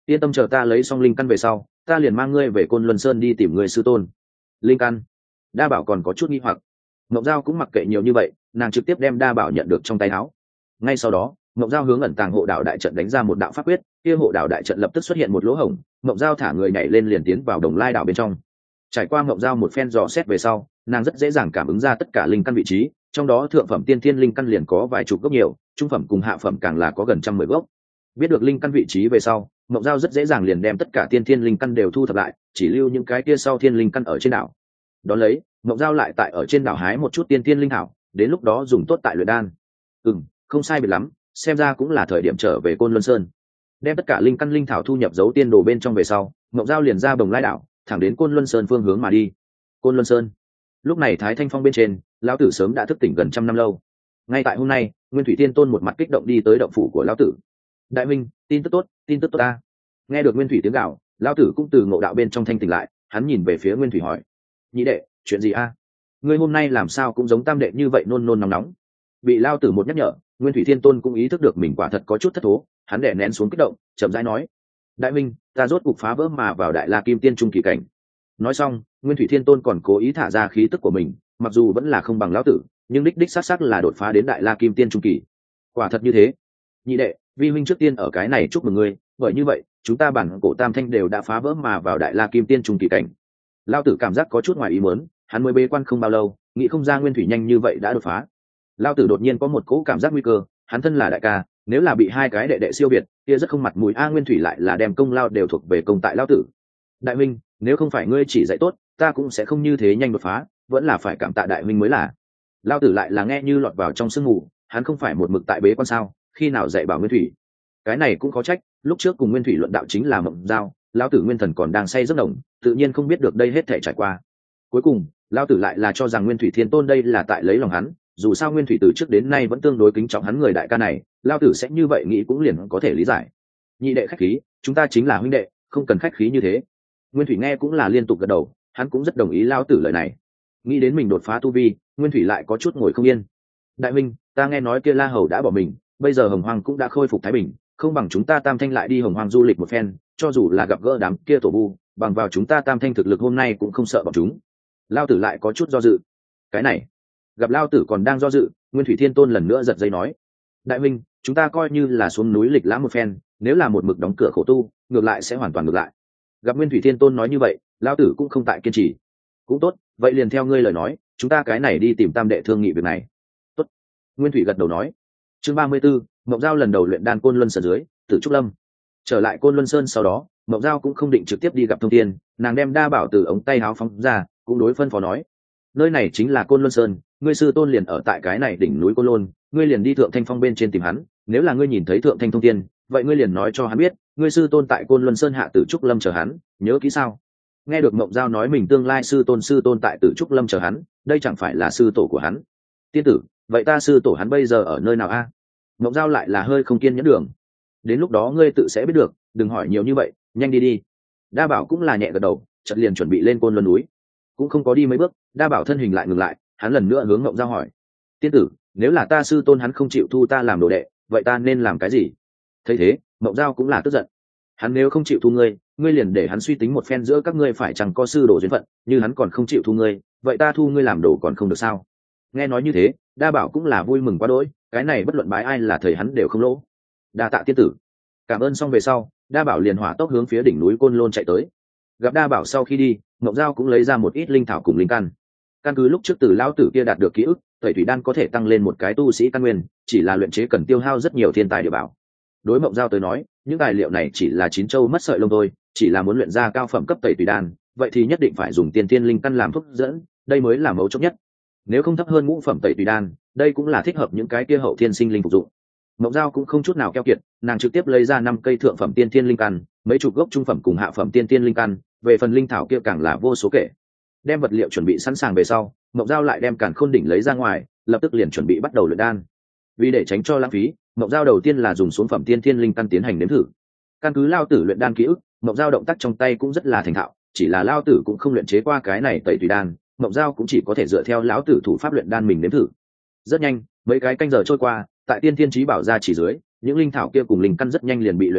Speaker 1: yên tâm, chờ ta lấy xong linh căn về sau ta liền mang ngươi về Côn Luân Sơn đi tìm người sư tôn. Linh căn? Đa Bảo còn có chút nghi hoặc. Ngọc Giao cũng mặc kệ nhiều như vậy, nàng trực tiếp đem Đa Bảo nhận được trong tay áo. Ngay sau đó Ngọc Giao hướng ẩn tàng hộ đạo đại trận đánh ra một đạo pháp quyết, kia hộ đạo đại trận lập tức xuất hiện một lỗ hổng, Ngọc Giao thả người nhảy lên liền tiến vào Đồng Lai đảo bên trong. Trải qua Ngọc Giao một phen dò xét về sau, nàng rất dễ dàng cảm ứng ra tất cả linh căn vị trí, trong đó thượng phẩm tiên thiên linh căn liền có vài chục gốc nhiều, trung phẩm cùng hạ phẩm càng là có gần 110 gốc. Biết được linh căn vị trí về sau, Ngọc Giao rất dễ dàng liền đem tất cả tiên thiên linh căn đều thu thập lại, chỉ lưu những cái kia sau thiên linh căn ở trên đảo. Đón lấy Ngọc Giao lại tại ở trên đảo hái một chút tiên thiên linh thảo, đến lúc đó dùng tốt tại luyện đan. Không sai biệt lắm, xem ra cũng là thời điểm trở về Côn Luân Sơn. Đem tất cả linh căn linh thảo thu nhập giấu tiên đồ bên trong về sau, Ngọc Giao liền ra Bồng Lai đảo, thẳng đến Côn Luân Sơn phương hướng mà đi. Côn Luân Sơn. Lúc này Thái Thanh Phong bên trên, lão tử sớm đã thức tỉnh gần 100 năm lâu. Ngay tại hôm nay, Nguyên Thủy Thiên Tôn một mặt kích động đi tới động phủ của lão tử. Đại minh, tin tức tốt ta. Nghe được Nguyên Thủy tiếng gào, lão tử cũng từ ngộ đạo bên trong thanh tỉnh lại, hắn nhìn về phía Nguyên Thủy hỏi: nhị đệ, chuyện gì a? Ngươi hôm nay làm sao cũng giống tam đệ như vậy nôn nôn nóng nóng? Bị lão tử một nhắc nhở, Nguyên Thủy Thiên Tôn cũng ý thức được mình quả thật có chút thất thố, hắn đè nén xuống kích động, chậm rãi nói: đại minh, ta rốt cục phá vỡ mà vào Đại La Kim Tiên trung kỳ cảnh. Nói xong, Nguyên Thủy Thiên Tôn còn cố ý thả ra khí tức của mình, mặc dù vẫn là không bằng lão tử, nhưng đích xác là đột phá đến Đại La Kim Tiên trung kỳ. Quả thật như thế. Nhị đệ, vi huynh trước tiên ở cái này chúc mừng ngươi, bởi như vậy chúng ta bản cổ tam thanh đều đã phá vỡ mà vào Đại La Kim Tiên trung kỳ cảnh. Lão tử cảm giác có chút ngoài ý muốn, hắn mới bế quan không bao lâu, nghĩ không ra Nguyên Thủy nhanh như vậy đã đột phá. Lão tử đột nhiên có một cỗ cảm giác nguy cơ, hắn thân là đại ca, nếu là bị hai cái đệ đệ siêu biệt, kia rất không mặt mũi. Nguyên Thủy lại là đem công lao đều thuộc về công tại lão tử. Đại minh, nếu không phải ngươi chỉ dạy tốt, ta cũng sẽ không như thế nhanh đột phá, vẫn là phải cảm tạ đại minh mới là. Lão tử lại là nghe như lọt vào trong sương mù, hắn không phải một mực tại bế quan sao, khi nào dạy bảo Nguyên Thủy? Cái này cũng khó trách, lúc trước cùng Nguyên Thủy luận đạo chính là Mộng Giao, lão tử nguyên thần còn đang say giấc nồng, tự nhiên không biết được đây hết thể trải qua. Cuối cùng lão tử lại là cho rằng Nguyên Thủy Thiên Tôn đây là tại lấy lòng hắn, dù sao Nguyên Thủy từ trước đến nay vẫn tương đối kính trọng hắn người đại ca này, lão tử sẽ như vậy nghĩ cũng liền có thể lý giải. Nhị đệ khách khí, chúng ta chính là huynh đệ, không cần khách khí như thế. Nguyên Thủy nghe cũng là liên tục gật đầu, hắn cũng rất đồng ý lão tử lời này. Nghĩ đến mình đột phá tu vi, Nguyên Thủy lại có chút ngồi không yên. Đại minh, ta nghe nói kia La Hầu đã bỏ mình, bây giờ Hồng Hoang cũng đã khôi phục thái bình, không bằng chúng ta tam thanh lại đi Hồng Hoang du lịch một phen, cho dù là gặp gỡ đám kia tổ vu, bằng vào chúng ta tam thanh thực lực hôm nay cũng không sợ bọn chúng. Lão tử lại có chút do dự. Cái này, gặp lão tử còn đang do dự, Nguyên Thủy Thiên Tôn lần nữa giật dây nói: đại minh, chúng ta coi như là xuống núi lịch lãm một phen, nếu là một mực đóng cửa khổ tu, ngược lại sẽ hoàn toàn ngược lại. Gặp Nguyên Thủy Thiên Tôn nói như vậy, lão tử cũng không tại kiên trì. Cũng tốt, vậy liền theo ngươi lời nói, chúng ta cái này đi tìm tam đệ thương nghị việc này. Tốt. Nguyên Thủy gật đầu nói. Chương 34, Mộng Giao lần đầu luyện đan Côn Luân Sơn dưới, Tử Trúc Lâm. Trở lại Côn Luân Sơn sau đó, Mộng Giao cũng không định trực tiếp đi gặp Thông Thiên, nàng đem Đa Bảo từ ống tay áo phóng ra, cũng đối phân phó nói: nơi này chính là Côn Luân Sơn, ngươi sư tôn liền ở tại cái này đỉnh núi Côn Luân, ngươi liền đi Thượng Thanh Phong bên trên tìm hắn, nếu là ngươi nhìn thấy Thượng Thanh Thông Thiên, vậy ngươi liền nói cho hắn biết, ngươi sư tôn tại Côn Luân Sơn hạ Tử Trúc Lâm chờ hắn, nhớ kỹ sao? Nghe được Mộng Giao nói mình tương lai sư tôn tại Tử Trúc Lâm chờ hắn, đây chẳng phải là sư tổ của hắn. Tiên tử, vậy ta sư tổ hắn bây giờ ở nơi nào a? Mộng Giao lại là hơi không kiên nhẫn đường. Đến lúc đó ngươi tự sẽ biết được, đừng hỏi nhiều như vậy, nhanh đi đi. Đa Bảo cũng là nhẹ gật đầu, chợt liền chuẩn bị lên Côn Luân núi. Cũng không có đi mấy bước, Đa Bảo thân hình lại ngừng lại, hắn lần nữa hướng Mộng Giao hỏi: tiên tử, nếu là ta sư tôn hắn không chịu thu ta làm đồ đệ, vậy ta nên làm cái gì? Thấy thế, Mộng Giao cũng là tức giận. Hắn nếu không chịu thu ngươi, ngươi liền để hắn suy tính một phen giữa các ngươi phải chẳng có sư đồ duyên phận, như hắn còn không chịu thu ngươi, vậy ta thu ngươi làm đồ còn không được sao? Nghe nói như thế, Đa Bảo cũng là vui mừng quá đỗi, cái này bất luận bái ai là thầy hắn đều không lỗ. Đa tạ tiên tử. Cảm ơn xong về sau, Đa Bảo liền hỏa tốc hướng phía đỉnh núi Côn Lôn chạy tới. Gặp Đa Bảo sau khi đi, Ngọc Giao cũng lấy ra một ít linh thảo cùng linh căn. Căn cứ lúc trước từ lão tử kia đạt được ký ức, tẩy thủy đan có thể tăng lên một cái tu sĩ căn nguyên, chỉ là luyện chế cần tiêu hao rất nhiều thiên tài địa bảo. Đối Mộng Giao tới nói, những tài liệu này chỉ là chín châu mất sợi lông thôi, chỉ là muốn luyện ra cao phẩm cấp tẩy thủy đan, vậy thì nhất định phải dùng tiên thiên linh căn làm thuốc dẫn, đây mới là mấu chốt nhất. Nếu không thấp hơn ngũ phẩm tẩy thủy đan, đây cũng là thích hợp những cái kia hậu thiên sinh linh phục dụng. Mộng Giao cũng không chút nào keo kiệt, nàng trực tiếp lấy ra 5 cây thượng phẩm tiên thiên linh căn, mấy chục gốc trung phẩm cùng hạ phẩm tiên thiên linh căn, về phần linh thảo kia càng là vô số kể. Đem vật liệu chuẩn bị sẵn sàng về sau, Mộng Giao lại đem Càn Khôn đỉnh lấy ra ngoài, lập tức liền chuẩn bị bắt đầu luyện đan. Vì để tránh cho lãng phí, Mộng Giao đầu tiên là dùng xuống phẩm tiên thiên linh căn tiến hành nếm thử. Căn cứ lao tử luyện đan ký ức, Mộng Giao động tác trong tay cũng rất là thành thạo, chỉ là lao tử cũng không luyện chế qua cái này tẩy tùy đan, Mộng Giao cũng chỉ có thể dựa theo lão tử thủ pháp luyện đan mình nếm thử. Rất nhanh, mấy cái canh giờ trôi qua, tại tiên thiên chí bảo ra chỉ dưới, những linh thảo kia cùng linh căn rất nhanh liền bị luyện hóa,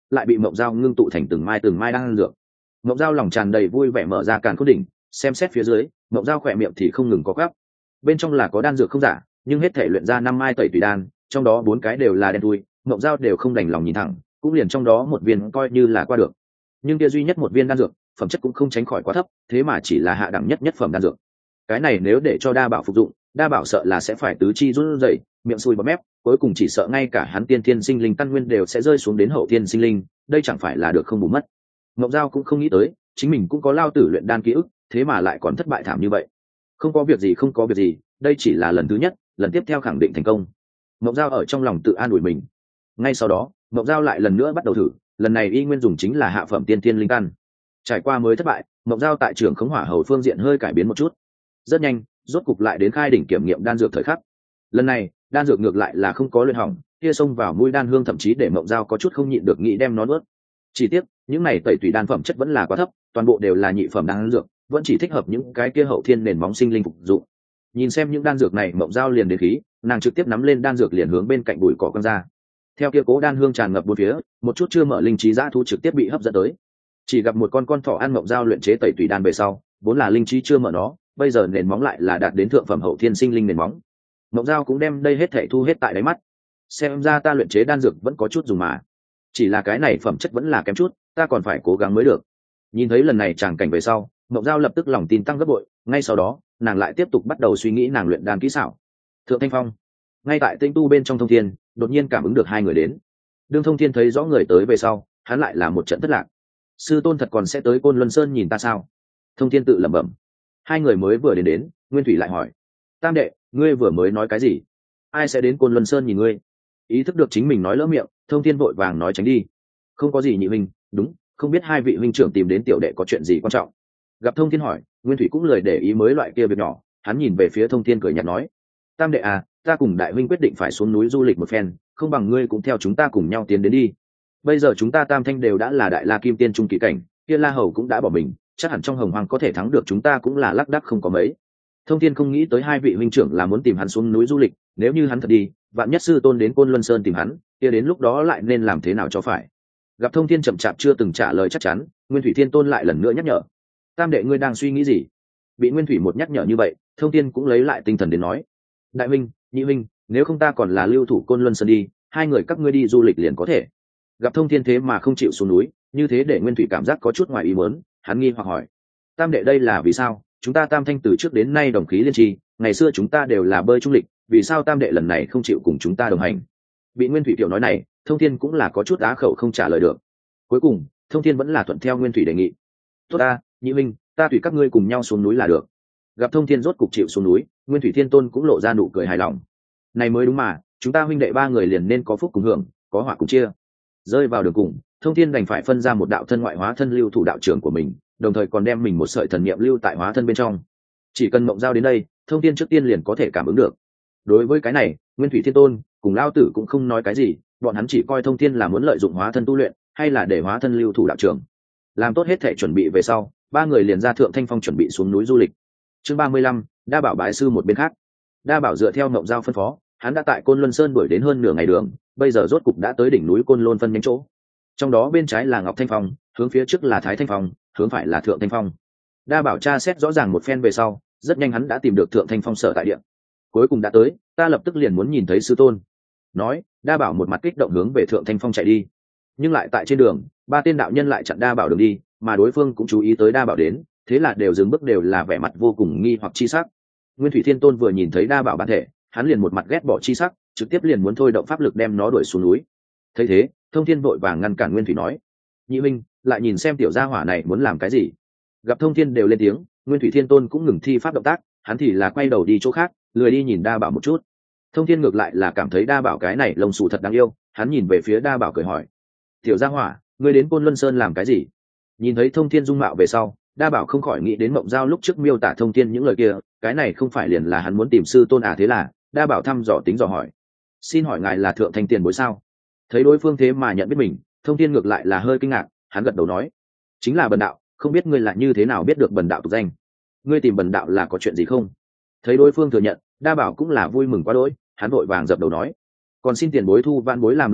Speaker 1: lại bị mộng dao ngưng tụ thành từng mai đan dược. Mộng dao lòng tràn đầy vui vẻ mở ra càn khôn đỉnh, xem xét phía dưới, mộng dao khỏe miệng thì không ngừng có gắp. Bên trong là có đan dược không giả, nhưng hết thể luyện ra 5 mai tẩy tùy đan, trong đó 4 cái đều là đen thui, mộng dao đều không đành lòng nhìn thẳng, cũng liền trong đó một viên coi như là qua được. Nhưng kia duy nhất một viên đan dược, phẩm chất cũng không tránh khỏi quá thấp, thế mà chỉ là hạ đẳng nhất phẩm đan dược. Cái này nếu để cho đa bảo phục dụng, đa bảo sợ là sẽ phải tứ chi run rẩy, miệng sùi bọt mép, cuối cùng chỉ sợ ngay cả hắn tiên thiên sinh linh căn nguyên đều sẽ rơi xuống đến hậu thiên sinh linh, đây chẳng phải là được không bù mất. Mộng Giao cũng không nghĩ tới, chính mình cũng có lao tử luyện đan ký ức, thế mà lại còn thất bại thảm như vậy. Không có việc gì, không có việc gì, đây chỉ là lần thứ nhất, lần tiếp theo khẳng định thành công. Mộng Giao ở trong lòng tự an ủi mình. Ngay sau đó, Mộng Giao lại lần nữa bắt đầu thử, lần này y nguyên dùng chính là hạ phẩm tiên thiên linh căn. Trải qua mới thất bại, Mộng Giao tại trường khống hỏa hầu phương diện hơi cải biến một chút. Rất nhanh, rốt cục lại đến khai đỉnh kiểm nghiệm đan dược thời khắc. Lần này, đan dược ngược lại là không có luyện hỏng, kia xông vào mũi đan hương thậm chí để Mộng Giao có chút không nhịn được nghĩ đem nó nuốt. Chỉ tiếc, những này tẩy tùy đan phẩm chất vẫn là quá thấp, toàn bộ đều là nhị phẩm đan dược, vẫn chỉ thích hợp những cái kia hậu thiên nền móng sinh linh phục dụng. Nhìn xem những đan dược này, Mộng Giao liền đến khí, nàng trực tiếp nắm lên đan dược liền hướng bên cạnh bụi cỏ quăng ra. Theo kia cố đan hương tràn ngập bốn phía, một chút chưa mở linh trí dã thú trực tiếp bị hấp dẫn tới. Chỉ gặp một con thỏ ăn Mộng Giao luyện chế tẩy tùy đan về sau, vốn là linh trí chưa mở nó, bây giờ nền móng lại là đạt đến thượng phẩm hậu thiên sinh linh nền móng. Mộng Giao cũng đem đây hết thảy thu hết tại đáy mắt. Xem ra ta luyện chế đan dược vẫn có chút dùng mà, chỉ là cái này phẩm chất vẫn là kém chút, ta còn phải cố gắng mới được. Nhìn thấy lần này tràng cảnh về sau, Mộng Giao lập tức lòng tin tăng gấp bội, ngay sau đó, nàng lại tiếp tục bắt đầu suy nghĩ nàng luyện đan kỹ xảo. Thượng Thanh Phong, ngay tại tinh tu bên trong Thông Thiên, đột nhiên cảm ứng được hai người đến. Đương Thông Thiên thấy rõ người tới về sau, hắn lại là một trận thất lạc. Sư tôn thật còn sẽ tới Côn Luân Sơn nhìn ta sao? Thông Thiên tự lẩm bẩm. Hai người mới vừa đến, Nguyên Thủy lại hỏi: Tam đệ, ngươi vừa mới nói cái gì? Ai sẽ đến Côn Luân Sơn nhìn ngươi? Ý thức được chính mình nói lỡ miệng, Thông Thiên vội vàng nói tránh đi. Không có gì nhị huynh, đúng, không biết hai vị huynh trưởng tìm đến tiểu đệ có chuyện gì quan trọng. Gặp Thông Thiên hỏi, Nguyên Thủy cũng lười để ý mới loại kia việc nhỏ, hắn nhìn về phía Thông Thiên cười nhạt nói: Tam đệ à, ta cùng đại huynh quyết định phải xuống núi du lịch một phen, không bằng ngươi cũng theo chúng ta cùng nhau tiến đến đi. Bây giờ chúng ta tam thanh đều đã là đại la kim tiên trung kỳ cảnh, kia La Hầu cũng đã bỏ mình, chắc hẳn trong hồng hoang có thể thắng được chúng ta cũng là lác đác không có mấy. Thông Thiên không nghĩ tới hai vị huynh trưởng là muốn tìm hắn xuống núi du lịch, nếu như hắn thật đi, vạn nhất sư tôn đến Côn Luân Sơn tìm hắn, kia đến lúc đó lại nên làm thế nào cho phải. Gặp Thông Thiên chậm chạp chưa từng trả lời chắc chắn, Nguyên Thủy Thiên Tôn lại lần nữa nhắc nhở: Tam đệ, ngươi đang suy nghĩ gì? Bị Nguyên Thủy một nhắc nhở như vậy, Thông Thiên cũng lấy lại tinh thần đến nói: Đại huynh, nhị huynh, nếu không ta còn là lưu thủ Côn Luân Sơn đi, hai người các ngươi đi du lịch liền có thể. Gặp Thông Thiên thế mà không chịu xuống núi, như thế để Nguyên Thủy cảm giác có chút ngoài ý muốn, hắn nghi hoặc hỏi: Tam đệ, đây là vì sao? Chúng ta tam thanh từ trước đến nay đồng khí liên tri, ngày xưa chúng ta đều là bơi trung lịch, vì sao tam đệ lần này không chịu cùng chúng ta đồng hành? Bị Nguyên Thủy tiểu nói này, Thông Thiên cũng là có chút á khẩu không trả lời được. Cuối cùng, Thông Thiên vẫn là thuận theo Nguyên Thủy đề nghị: Tốt ta, nhị huynh, ta tùy các ngươi cùng nhau xuống núi là được. Gặp Thông Thiên rốt cục chịu xuống núi, Nguyên Thủy Thiên Tôn cũng lộ ra nụ cười hài lòng. Này mới đúng mà, chúng ta huynh đệ ba người liền nên có phúc cùng hưởng, có họa cùng chia. Rơi vào đường cùng, Thông Thiên đành phải phân ra một đạo thân ngoại hóa thân lưu thủ đạo trưởng của mình, đồng thời còn đem mình một sợi thần niệm lưu tại hóa thân bên trong. Chỉ cần Mộng Giao đến đây, Thông Thiên trước tiên liền có thể cảm ứng được. Đối với cái này, Nguyên Thủy Thiên Tôn cùng Lao Tử cũng không nói cái gì, bọn hắn chỉ coi Thông Thiên là muốn lợi dụng hóa thân tu luyện, hay là để hóa thân lưu thủ đạo trưởng. Làm tốt hết thể chuẩn bị về sau, ba người liền ra Thượng Thanh Phong chuẩn bị xuống núi du lịch. Chương 35, Đa Bảo bái sư một bên khác. Đa Bảo dựa theo Mộng Giao phân phó, hắn đã tại Côn Luân Sơn đuổi đến hơn nửa ngày đường, bây giờ rốt cục đã tới đỉnh núi Côn Lôn phân nhánh chỗ. Trong đó bên trái là Ngọc Thanh Phong, hướng phía trước là Thái Thanh Phong, hướng phải là Thượng Thanh Phong. Đa Bảo tra xét rõ ràng một phen về sau, rất nhanh hắn đã tìm được Thượng Thanh Phong sở tại địa. Cuối cùng đã tới, ta lập tức liền muốn nhìn thấy sư tôn. Nói, Đa Bảo một mặt kích động hướng về Thượng Thanh Phong chạy đi. Nhưng lại tại trên đường, ba tên đạo nhân lại chặn Đa Bảo đường đi, mà đối phương cũng chú ý tới Đa Bảo đến, thế là đều dừng bước, đều là vẻ mặt vô cùng nghi hoặc chi sắc. Nguyên Thủy Thiên Tôn vừa nhìn thấy Đa Bảo bản thể, hắn liền một mặt ghét bỏ chi sắc, trực tiếp liền muốn thôi động pháp lực đem nó đuổi xuống núi. Thấy thế, Thông Thiên vội vàng ngăn cản Nguyên Thủy nói: Nhị minh, lại nhìn xem tiểu gia hỏa này muốn làm cái gì. Gặp Thông Thiên đều lên tiếng, Nguyên Thủy Thiên Tôn cũng ngừng thi pháp động tác, hắn thì là quay đầu đi chỗ khác, lười đi nhìn Đa Bảo một chút. Thông Thiên ngược lại là cảm thấy Đa Bảo cái này lông xù thật đáng yêu, hắn nhìn về phía Đa Bảo cười hỏi: Tiểu gia hỏa, ngươi đến Côn Luân Sơn làm cái gì? Nhìn thấy Thông Thiên dung mạo về sau, Đa Bảo không khỏi nghĩ đến Mộng Giao lúc trước miêu tả Thông Thiên những lời kia, cái này không phải liền là hắn muốn tìm sư tôn à? Thế là Đa Bảo thăm dò tính dò hỏi: Xin hỏi ngài là Thượng Thanh tiền bối sao? Thấy đối phương thế mà nhận biết mình, Thông Thiên ngược lại là hơi kinh ngạc, hắn gật đầu nói: Chính là Bần đạo, không biết ngươi là như thế nào biết được Bần đạo tục danh? Ngươi tìm Bần đạo là có chuyện gì không? Thấy đối phương thừa nhận, Đa Bảo cũng là vui mừng quá đỗi, hắn vội vàng dập đầu nói: Còn xin tiền bối thu van bối làm đồ đệ,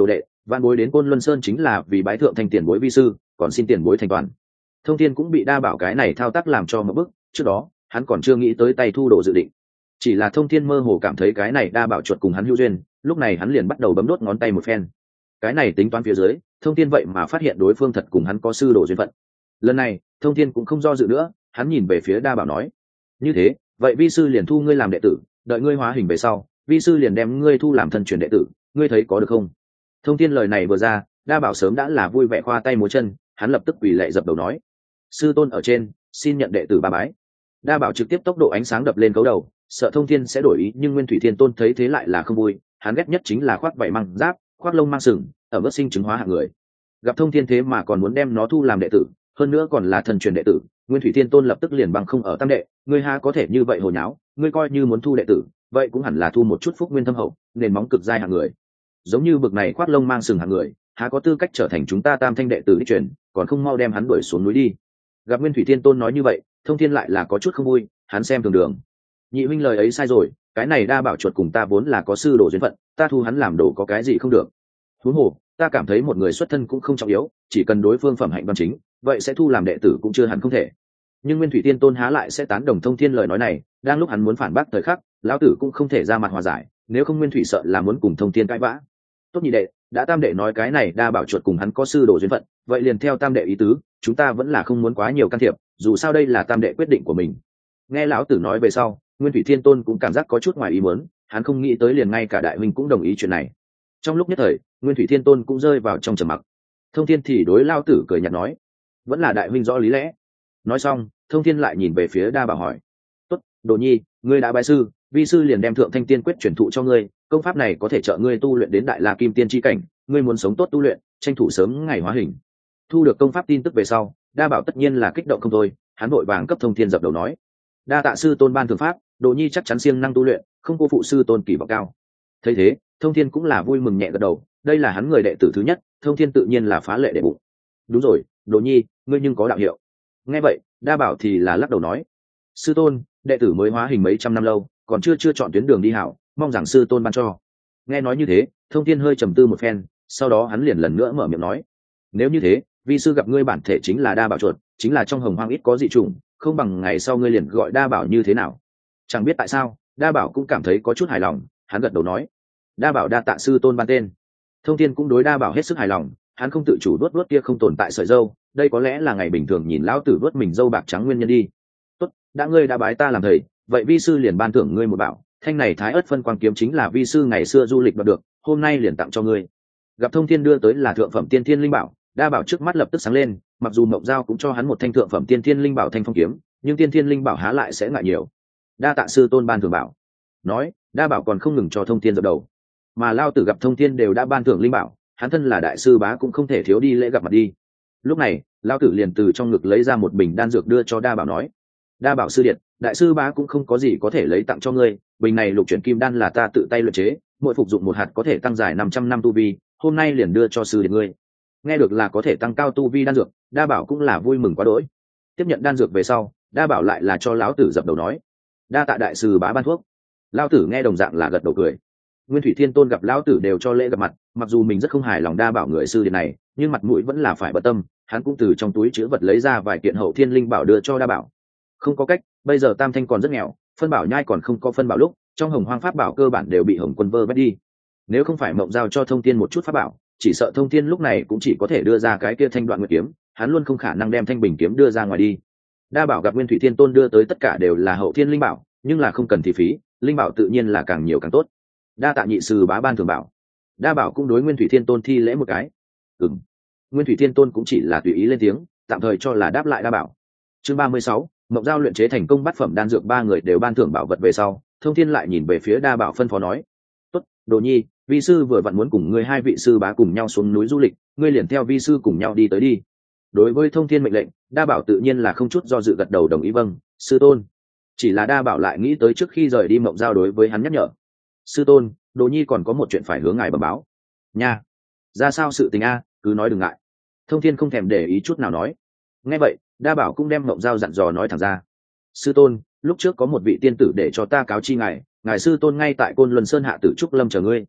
Speaker 1: Vạn bối đến Côn Luân Sơn chính là vì bái thượng thanh tiền bối vi sư, còn xin tiền bối thành toàn. Thông Thiên cũng bị đa bảo cái này thao tác làm cho một bức, trước đó hắn còn chưa nghĩ tới tay thu đồ dự định, chỉ là Thông Thiên mơ hồ cảm thấy cái này đa bảo chuột cùng hắn hữu duyên, lúc này hắn liền bắt đầu bấm đốt ngón tay một phen. Cái này tính toán phía dưới, Thông Thiên vậy mà phát hiện đối phương thật cùng hắn có sư đồ duyên phận. Lần này Thông Thiên cũng không do dự nữa, hắn nhìn về phía đa bảo nói: như thế vậy vi sư liền thu ngươi làm đệ tử, đợi ngươi hóa hình về sau vi sư liền đem ngươi thu làm thân truyền đệ tử, ngươi thấy có được không? Thông Thiên lời này vừa ra, đa bảo sớm đã là vui vẻ khoa tay múa chân, hắn lập tức quỳ lạy dập đầu nói: sư tôn ở trên, xin nhận đệ tử ba bái. Đa bảo trực tiếp tốc độ ánh sáng đập lên cấu đầu, sợ Thông Thiên sẽ đổi ý, nhưng Nguyên Thủy Thiên Tôn thấy thế lại là không vui, hắn ghét nhất chính là khoác vảy măng giáp, khoác lông mang sừng, ở mức sinh chứng hóa hạng người. Gặp Thông Thiên thế mà còn muốn đem nó thu làm đệ tử, hơn nữa còn là thần truyền đệ tử, Nguyên Thủy Thiên Tôn lập tức liền bằng không ở tam đệ, ngươi ha có thể như vậy hồ nháo, ngươi coi như muốn thu đệ tử, vậy cũng hẳn là thu một chút phúc nguyên thâm hậu, nền móng cực giai hạng người. Giống như bực này khoác lông mang sừng hạng người, há có tư cách trở thành chúng ta tam thanh đệ tử đi truyền, còn không mau đem hắn đuổi xuống núi đi. Gặp Nguyên Thủy Thiên Tôn nói như vậy, Thông Thiên lại là có chút không vui, hắn xem thường đường. Nhị huynh lời ấy sai rồi, cái này đa bảo chuột cùng ta vốn là có sư đồ duyên phận, ta thu hắn làm đồ có cái gì không được. Huống hồ, ta cảm thấy một người xuất thân cũng không trọng yếu, chỉ cần đối phương phẩm hạnh văn chính, vậy sẽ thu làm đệ tử cũng chưa hẳn không thể. Nhưng Nguyên Thủy Tiên Tôn há lại sẽ tán đồng Thông Thiên lời nói này, đang lúc hắn muốn phản bác thời khắc, lão tử cũng không thể ra mặt hòa giải, nếu không Nguyên Thủy sợ là muốn cùng Thông Thiên cãi vã. Tốt nhị đệ, đã tam đệ nói cái này đa bảo chuột cùng hắn có sư đồ duyên phận, vậy liền theo tam đệ ý tứ, chúng ta vẫn là không muốn quá nhiều can thiệp, dù sao đây là tam đệ quyết định của mình. Nghe lão tử nói về sau, Nguyên Thủy Thiên Tôn cũng cảm giác có chút ngoài ý muốn, hắn không nghĩ tới liền ngay cả đại huynh cũng đồng ý chuyện này. Trong lúc nhất thời, Nguyên Thủy Thiên Tôn cũng rơi vào trong trầm mặc. Thông Thiên thì đối lão tử cười nhạt nói: vẫn là đại huynh rõ lý lẽ. Nói xong, Thông Thiên lại nhìn về phía đa bảo hỏi: tốt, Đồ Nhi, ngươi đã bái sư, vi sư liền đem thượng thanh tiên quyết truyền thụ cho ngươi, công pháp này có thể trợ ngươi tu luyện đến đại la kim tiên chi cảnh, ngươi muốn sống tốt tu luyện, tranh thủ sớm ngày hóa hình. Thu được công pháp tin tức về sau, đa bảo tất nhiên là kích động không thôi, hắn vội vàng cấp Thông Thiên dập đầu nói: đa tạ sư tôn ban thượng pháp, Đồ Nhi chắc chắn siêng năng tu luyện, không cô phụ sư tôn kỳ vọng cao. Thấy thế, Thông Thiên cũng là vui mừng nhẹ gật đầu, đây là hắn người đệ tử thứ nhất, Thông Thiên tự nhiên là phá lệ đệ bụng. Đúng rồi, Đồ Nhi, ngươi nhưng có đạo hiệu. Nghe vậy, đa bảo thì là lắc đầu nói: sư tôn, đệ tử mới hóa hình mấy trăm năm lâu, còn chưa chọn tuyến đường đi hảo, mong rằng sư tôn ban cho. Nghe nói như thế, Thông Thiên hơi trầm tư một phen, sau đó hắn liền lần nữa mở miệng nói: nếu như thế, vi sư gặp ngươi bản thể chính là đa bảo chuột, chính là trong hồng hoang ít có dị chủng, không bằng ngày sau ngươi liền gọi đa bảo như thế nào. Chẳng biết tại sao, đa bảo cũng cảm thấy có chút hài lòng, hắn gật đầu nói: đa bảo đa tạ sư tôn ban tên. Thông Thiên cũng đối đa bảo hết sức hài lòng, hắn không tự chủ vuốt kia không tồn tại sợi dâu, đây có lẽ là ngày bình thường nhìn lão tử vuốt mình dâu bạc trắng nguyên nhân đi. Tốt, đã ngươi đã bái ta làm thầy, vậy vi sư liền ban thưởng ngươi một bảo, thanh này Thái Ức phân quang kiếm chính là vi sư ngày xưa du lịch đoạt được, hôm nay liền tặng cho ngươi. Gặp Thông Thiên đưa tới là thượng phẩm tiên thiên linh bảo, đa bảo trước mắt lập tức sáng lên, mặc dù Mộng Giao cũng cho hắn một thanh thượng phẩm tiên thiên linh bảo thanh phong kiếm, nhưng tiên thiên linh bảo há lại sẽ ngại nhiều. Đa tạ sư tôn ban thưởng bảo. Nói, đa bảo còn không ngừng cho Thông Thiên dập đầu. Mà lao tử gặp Thông Thiên đều đã ban thưởng linh bảo, hắn thân là đại sư bá cũng không thể thiếu đi lễ gặp mặt đi. Lúc này, lao tử liền từ trong ngực lấy ra một bình đan dược đưa cho đa bảo nói: đa bảo sư điện, đại sư bá cũng không có gì có thể lấy tặng cho ngươi, bình này lục chuyển kim đan là ta tự tay luyện chế, mỗi phục dụng một hạt có thể tăng dài 500 năm tu vi, hôm nay liền đưa cho sư điện ngươi. Nghe được là có thể tăng cao tu vi đan dược, đa bảo cũng là vui mừng quá đỗi. Tiếp nhận đan dược về sau, đa bảo lại là cho lão tử dập đầu nói: đa tạ đại sư bá ban thuốc. Lão tử nghe đồng dạng là gật đầu cười. Nguyên Thủy Thiên Tôn gặp lão tử đều cho lễ gặp mặt, mặc dù mình rất không hài lòng đa bảo người sư điện này, nhưng mặt mũi vẫn là phải bận tâm, hắn cũng từ trong túi chứa vật lấy ra vài kiện hậu thiên linh bảo đưa cho đa bảo. Không có cách, bây giờ tam thanh còn rất nghèo, phân bảo nhai còn không có phân bảo lúc, trong hồng hoang pháp bảo cơ bản đều bị Hồng Quân vơ vét đi. Nếu không phải Mộng Giao cho Thông Thiên một chút pháp bảo, chỉ sợ Thông Thiên lúc này cũng chỉ có thể đưa ra cái kia thanh đoạn nguyệt kiếm, hắn luôn không khả năng đem thanh bình kiếm đưa ra ngoài đi. Đa bảo gặp Nguyên Thủy Thiên Tôn đưa tới tất cả đều là hậu thiên linh bảo, nhưng là không cần thị phí, linh bảo tự nhiên là càng nhiều càng tốt. Đa tạ nhị sư bá ban thường bảo. Đa bảo cũng đối Nguyên Thủy Thiên Tôn thi lễ một cái. Nguyên Thủy Thiên Tôn cũng chỉ là tùy ý lên tiếng, tạm thời cho là đáp lại đa bảo. Chương 36, Mộng Giao luyện chế thành công bát phẩm đan dược, ba người đều ban thưởng bảo vật về sau, Thông Thiên lại nhìn về phía đa bảo phân phó nói: tốt, Đồ Nhi, vi sư vừa vặn muốn cùng ngươi hai vị sư bá cùng nhau xuống núi du lịch, ngươi liền theo vi sư cùng nhau đi tới đi. Đối với Thông Thiên mệnh lệnh, đa bảo tự nhiên là không chút do dự gật đầu đồng ý: vâng, sư tôn. Chỉ là đa bảo lại nghĩ tới trước khi rời đi Mộng Giao đối với hắn nhắc nhở: sư tôn, Đồ Nhi còn có một chuyện phải hướng ngài bẩm báo. Nha, ra sao sự tình a, cứ nói đừng ngại. Thông Thiên không thèm để ý chút nào nói. Nghe vậy, đa bảo cũng đem Mộng Giao dặn dò nói thẳng ra: sư tôn, lúc trước có một vị tiên tử để cho ta cáo chi ngài, ngài sư tôn ngay tại Côn Luân Sơn hạ tử trúc lâm chờ ngươi.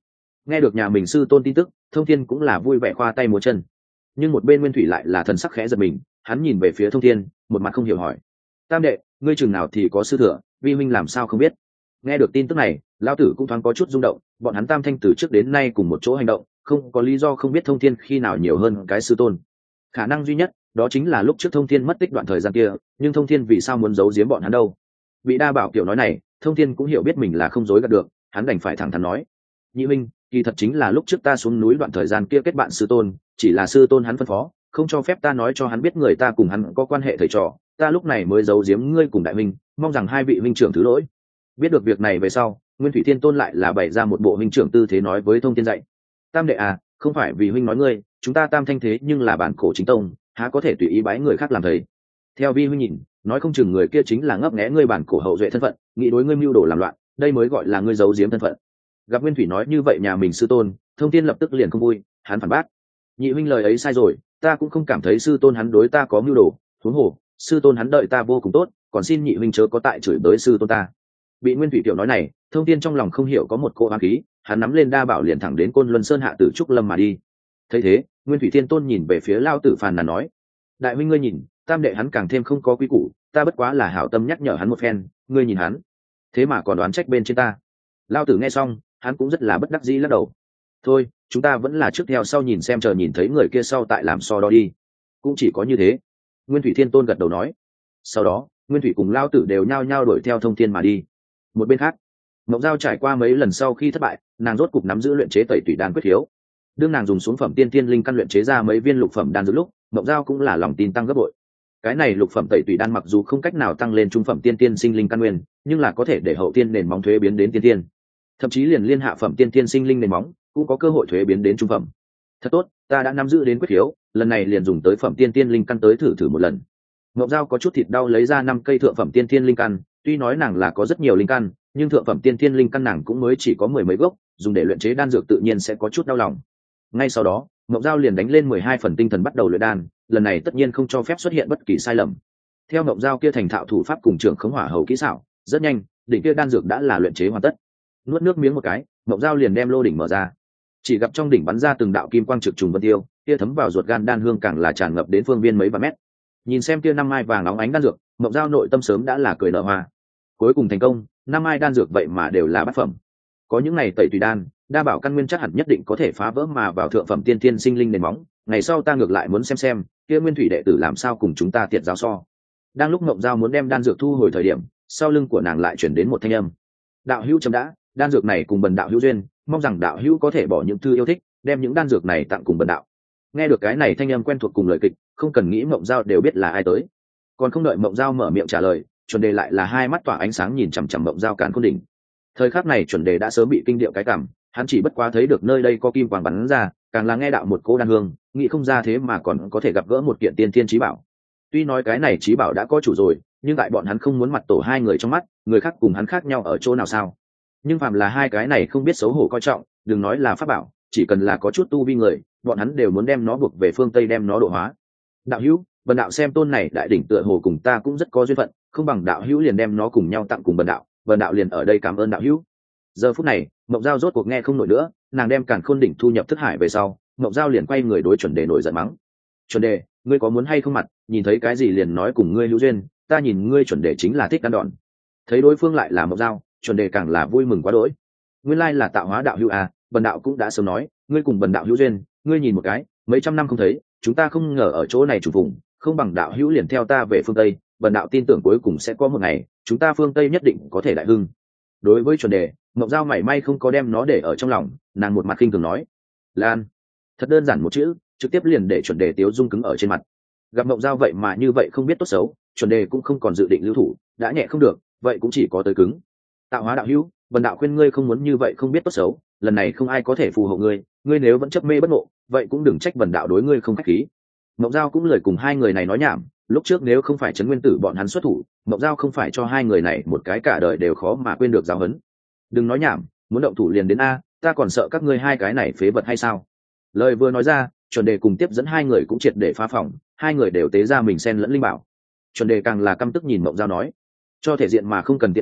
Speaker 1: Nghe được nhà mình sư tôn tin tức, Thông Thiên cũng là vui vẻ khoa tay múa chân. Nhưng một bên Nguyên Thủy lại là thần sắc khẽ giật mình, hắn nhìn về phía Thông Thiên, một mặt không hiểu hỏi: tam đệ, ngươi chừng nào thì có sư thừa, vi huynh làm sao không biết? Nghe được tin tức này, lão tử cũng thoáng có chút rung động, bọn hắn tam thanh từ trước đến nay cùng một chỗ hành động, không có lý do không biết Thông Thiên khi nào nhiều hơn cái sư tôn. Khả năng duy nhất đó chính là lúc trước Thông Thiên mất tích đoạn thời gian kia, nhưng Thông Thiên vì sao muốn giấu giếm bọn hắn đâu? Bị đa bảo kiểu nói này, Thông Thiên cũng hiểu biết mình là không dối gạt được, hắn đành phải thẳng thắn nói: nhị huynh, kỳ thật chính là lúc trước ta xuống núi đoạn thời gian kia kết bạn sư tôn, chỉ là sư tôn hắn phân phó, không cho phép ta nói cho hắn biết người ta cùng hắn có quan hệ thầy trò, ta lúc này mới giấu giếm ngươi cùng đại huynh, mong rằng hai vị huynh trưởng thứ lỗi. Biết được việc này về sau, Nguyên Thủy Thiên Tôn lại là bày ra một bộ huynh trưởng tư thế nói với Thông Thiên dạy: tam đệ à, không phải vì huynh nói ngươi, chúng ta tam thanh thế nhưng là bản cổ chính tông, há có thể tùy ý bái người khác làm thầy. Theo vi huynh nhìn, nói không chừng người kia chính là ngấp nghé ngươi bản cổ hậu duệ thân phận, nghĩ đối ngươi mưu đồ làm loạn, đây mới gọi là ngươi giấu giếm thân phận. Gặp Nguyên Thủy nói như vậy nhà mình sư tôn, Thông Thiên lập tức liền không vui, hắn phản bác: nhị huynh lời ấy sai rồi, ta cũng không cảm thấy sư tôn hắn đối ta có mưu đồ, huống hồ sư tôn hắn đợi ta vô cùng tốt, còn xin nhị huynh chớ có tại chửi bới sư tôn ta. Bị Nguyên Thủy tiểu nói này, Thông Thiên trong lòng không hiểu có một cô oán khí, hắn nắm lên đa bảo liền thẳng đến Côn Luân Sơn hạ tử trúc lâm mà đi. Thấy thế, Nguyên Thủy Thiên Tôn nhìn về phía Lao Tử phàn nàn nói: đại huynh ngươi nhìn, tam đệ hắn càng thêm không có quy củ, ta bất quá là hảo tâm nhắc nhở hắn một phen, ngươi nhìn hắn thế mà còn đoán trách bên trên ta. Lao Tử nghe xong, hắn cũng rất là bất đắc dĩ lắc đầu: thôi, chúng ta vẫn là trước theo sau nhìn xem, chờ nhìn thấy người kia sau tại làm so đo đi. Cũng chỉ có như thế. Nguyên Thủy Thiên Tôn gật đầu nói. Sau đó, Nguyên Thủy cùng Lao Tử đều nhao nhao đuổi theo Thông Thiên mà đi. Một bên khác, Mộng Giao trải qua mấy lần sau khi thất bại, nàng rốt cục nắm giữ luyện chế tẩy tủy đan quyết khiếu. Đương nàng dùng xuống phẩm tiên thiên linh căn luyện chế ra mấy viên lục phẩm đan dược lúc, Mộng Giao cũng là lòng tin tăng gấp bội. Cái này lục phẩm tẩy tủy đan mặc dù không cách nào tăng lên trung phẩm tiên thiên sinh linh căn nguyên, nhưng là có thể để hậu tiên nền móng thuế biến đến tiên thiên, thậm chí liền liên hạ phẩm tiên thiên sinh linh nền móng cũng có cơ hội thuế biến đến trung phẩm. Thật tốt, ta đã nắm giữ đến quyết khiếu, lần này liền dùng tới phẩm tiên thiên linh căn tới thử một lần. Mộng Giao có chút thịt đau lấy ra 5 cây thượng phẩm tiên thiên linh căn, tuy nói nàng là có rất nhiều linh căn, nhưng thượng phẩm tiên thiên linh căn nàng cũng mới chỉ có 10 mấy gốc, dùng để luyện chế đan dược tự nhiên sẽ có chút đau lòng. Ngay sau đó, Mộng Giao liền đánh lên 12 phần tinh thần bắt đầu luyện đan, lần này tất nhiên không cho phép xuất hiện bất kỳ sai lầm. Theo Mộng Giao kia thành thạo thủ pháp cùng trưởng khống hỏa hầu kỹ xảo, rất nhanh, đỉnh kia đan dược đã là luyện chế hoàn tất. Nuốt nước miếng một cái, Mộng Giao liền đem lô đỉnh mở ra. Chỉ gặp trong đỉnh bắn ra từng đạo kim quang trực trùng vân tiêu, kia thấm vào ruột gan đan hương càng là tràn ngập đến phương viên mấy vạn mét. Nhìn xem kia 5 mai vàng óng ánh đan dược, Mộng Giao nội tâm sớm đã là cười nở hoa. Cuối cùng thành công, 5 mai đan dược vậy mà đều là bát phẩm. Có những này tẩy tùy đan, đa bảo căn nguyên chắc hẳn nhất định có thể phá vỡ mà vào thượng phẩm tiên thiên sinh linh nền móng. Ngày sau ta ngược lại muốn xem kia Nguyên Thủy đệ tử làm sao cùng chúng ta tiện giáo so. Đang lúc Mộng Giao muốn đem đan dược thu hồi thời điểm, sau lưng của nàng lại chuyển đến một thanh âm: đạo hữu chấm đã, đan dược này cùng bần đạo hữu duyên, mong rằng đạo hữu có thể bỏ những thư yêu thích, đem những đan dược này tặng cùng bần đạo. Nghe được cái này thanh âm quen thuộc cùng lời kịch, không cần nghĩ Mộng Giao đều biết là ai tới. Còn không đợi Mộng Giao mở miệng trả lời, chuẩn đề lại là hai mắt tỏa ánh sáng nhìn chằm chằm Mộng Giao càn khôn đỉnh. Thời khắc này chuẩn đề đã sớm bị kinh điệu cái cảm, hắn chỉ bất quá thấy được nơi đây có kim quang bắn ra, càng là nghe đạo một cô đan hương, nghĩ không ra thế mà còn có thể gặp gỡ một kiện tiên thiên chí bảo. Tuy nói cái này chí bảo đã có chủ rồi, nhưng tại bọn hắn không muốn mặt tổ hai người trong mắt, người khác cùng hắn khác nhau ở chỗ nào sao? Nhưng phàm là hai cái này không biết xấu hổ coi trọng, đừng nói là pháp bảo, chỉ cần là có chút tu vi người, bọn hắn đều muốn đem nó buộc về phương Tây đem nó độ hóa. Đạo hữu, bần đạo xem tôn này đại đỉnh tựa hồ cùng ta cũng rất có duyên phận, không bằng đạo hữu liền đem nó cùng nhau tặng cùng bần đạo liền ở đây cảm ơn đạo hữu. Giờ phút này, Mộng Giao rốt cuộc nghe không nổi nữa, nàng đem càn khôn đỉnh thu nhập thức hải về sau, Mộng Giao liền quay người đối chuẩn đề nổi giận mắng: chuẩn đề, ngươi có muốn hay không mặt, nhìn thấy cái gì liền nói cùng ngươi hữu duyên, ta nhìn ngươi chuẩn đề chính là thích ăn đòn. Thấy đối phương lại là Mộng Giao, chuẩn đề càng là vui mừng quá đỗi. Nguyên lai là tạo hóa đạo hữu à, bần đạo cũng đã sớm nói, ngươi cùng bần đạo hữu duyên, ngươi nhìn một cái, mấy trăm năm không thấy, chúng ta không ngờ ở chỗ này chủ vùng, không bằng đạo hữu liền theo ta về phương Tây, bần đạo tin tưởng cuối cùng sẽ có một ngày, chúng ta phương Tây nhất định có thể đại hưng. Đối với chuẩn đề, Mộng Giao mảy may không có đem nó để ở trong lòng, nàng một mặt khinh thường nói: Lan. Thật đơn giản một chữ, trực tiếp liền để chuẩn đề tiếu dung cứng ở trên mặt. Gặp Mộng Giao vậy mà như vậy không biết tốt xấu, chuẩn đề cũng không còn dự định lưu thủ, đã nhẹ không được, vậy cũng chỉ có tới cứng. Tạo hóa đạo hữu, bần đạo khuyên ngươi không muốn như vậy không biết tốt xấu, lần này không ai có thể phù hộ ngươi, ngươi nếu vẫn chấp mê bất ngộ, vậy cũng đừng trách bần đạo đối ngươi không khách khí. Mộng Giao cũng lời cùng hai người này nói nhảm, lúc trước nếu không phải Trấn Nguyên Tử bọn hắn xuất thủ, Mộng Giao không phải cho hai người này một cái cả đời đều khó mà quên được giáo huấn. Đừng nói nhảm, muốn động thủ liền đến a, ta còn sợ các ngươi hai cái này phế vật hay sao? Lời vừa nói ra, chuẩn đề cùng tiếp dẫn hai người cũng triệt để phá phòng, hai người đều tế ra mình xen lẫn linh bảo. Chuẩn đề càng là căm tức nhìn Mộng Giao nói: cho thể diện mà không cần tiện nhân,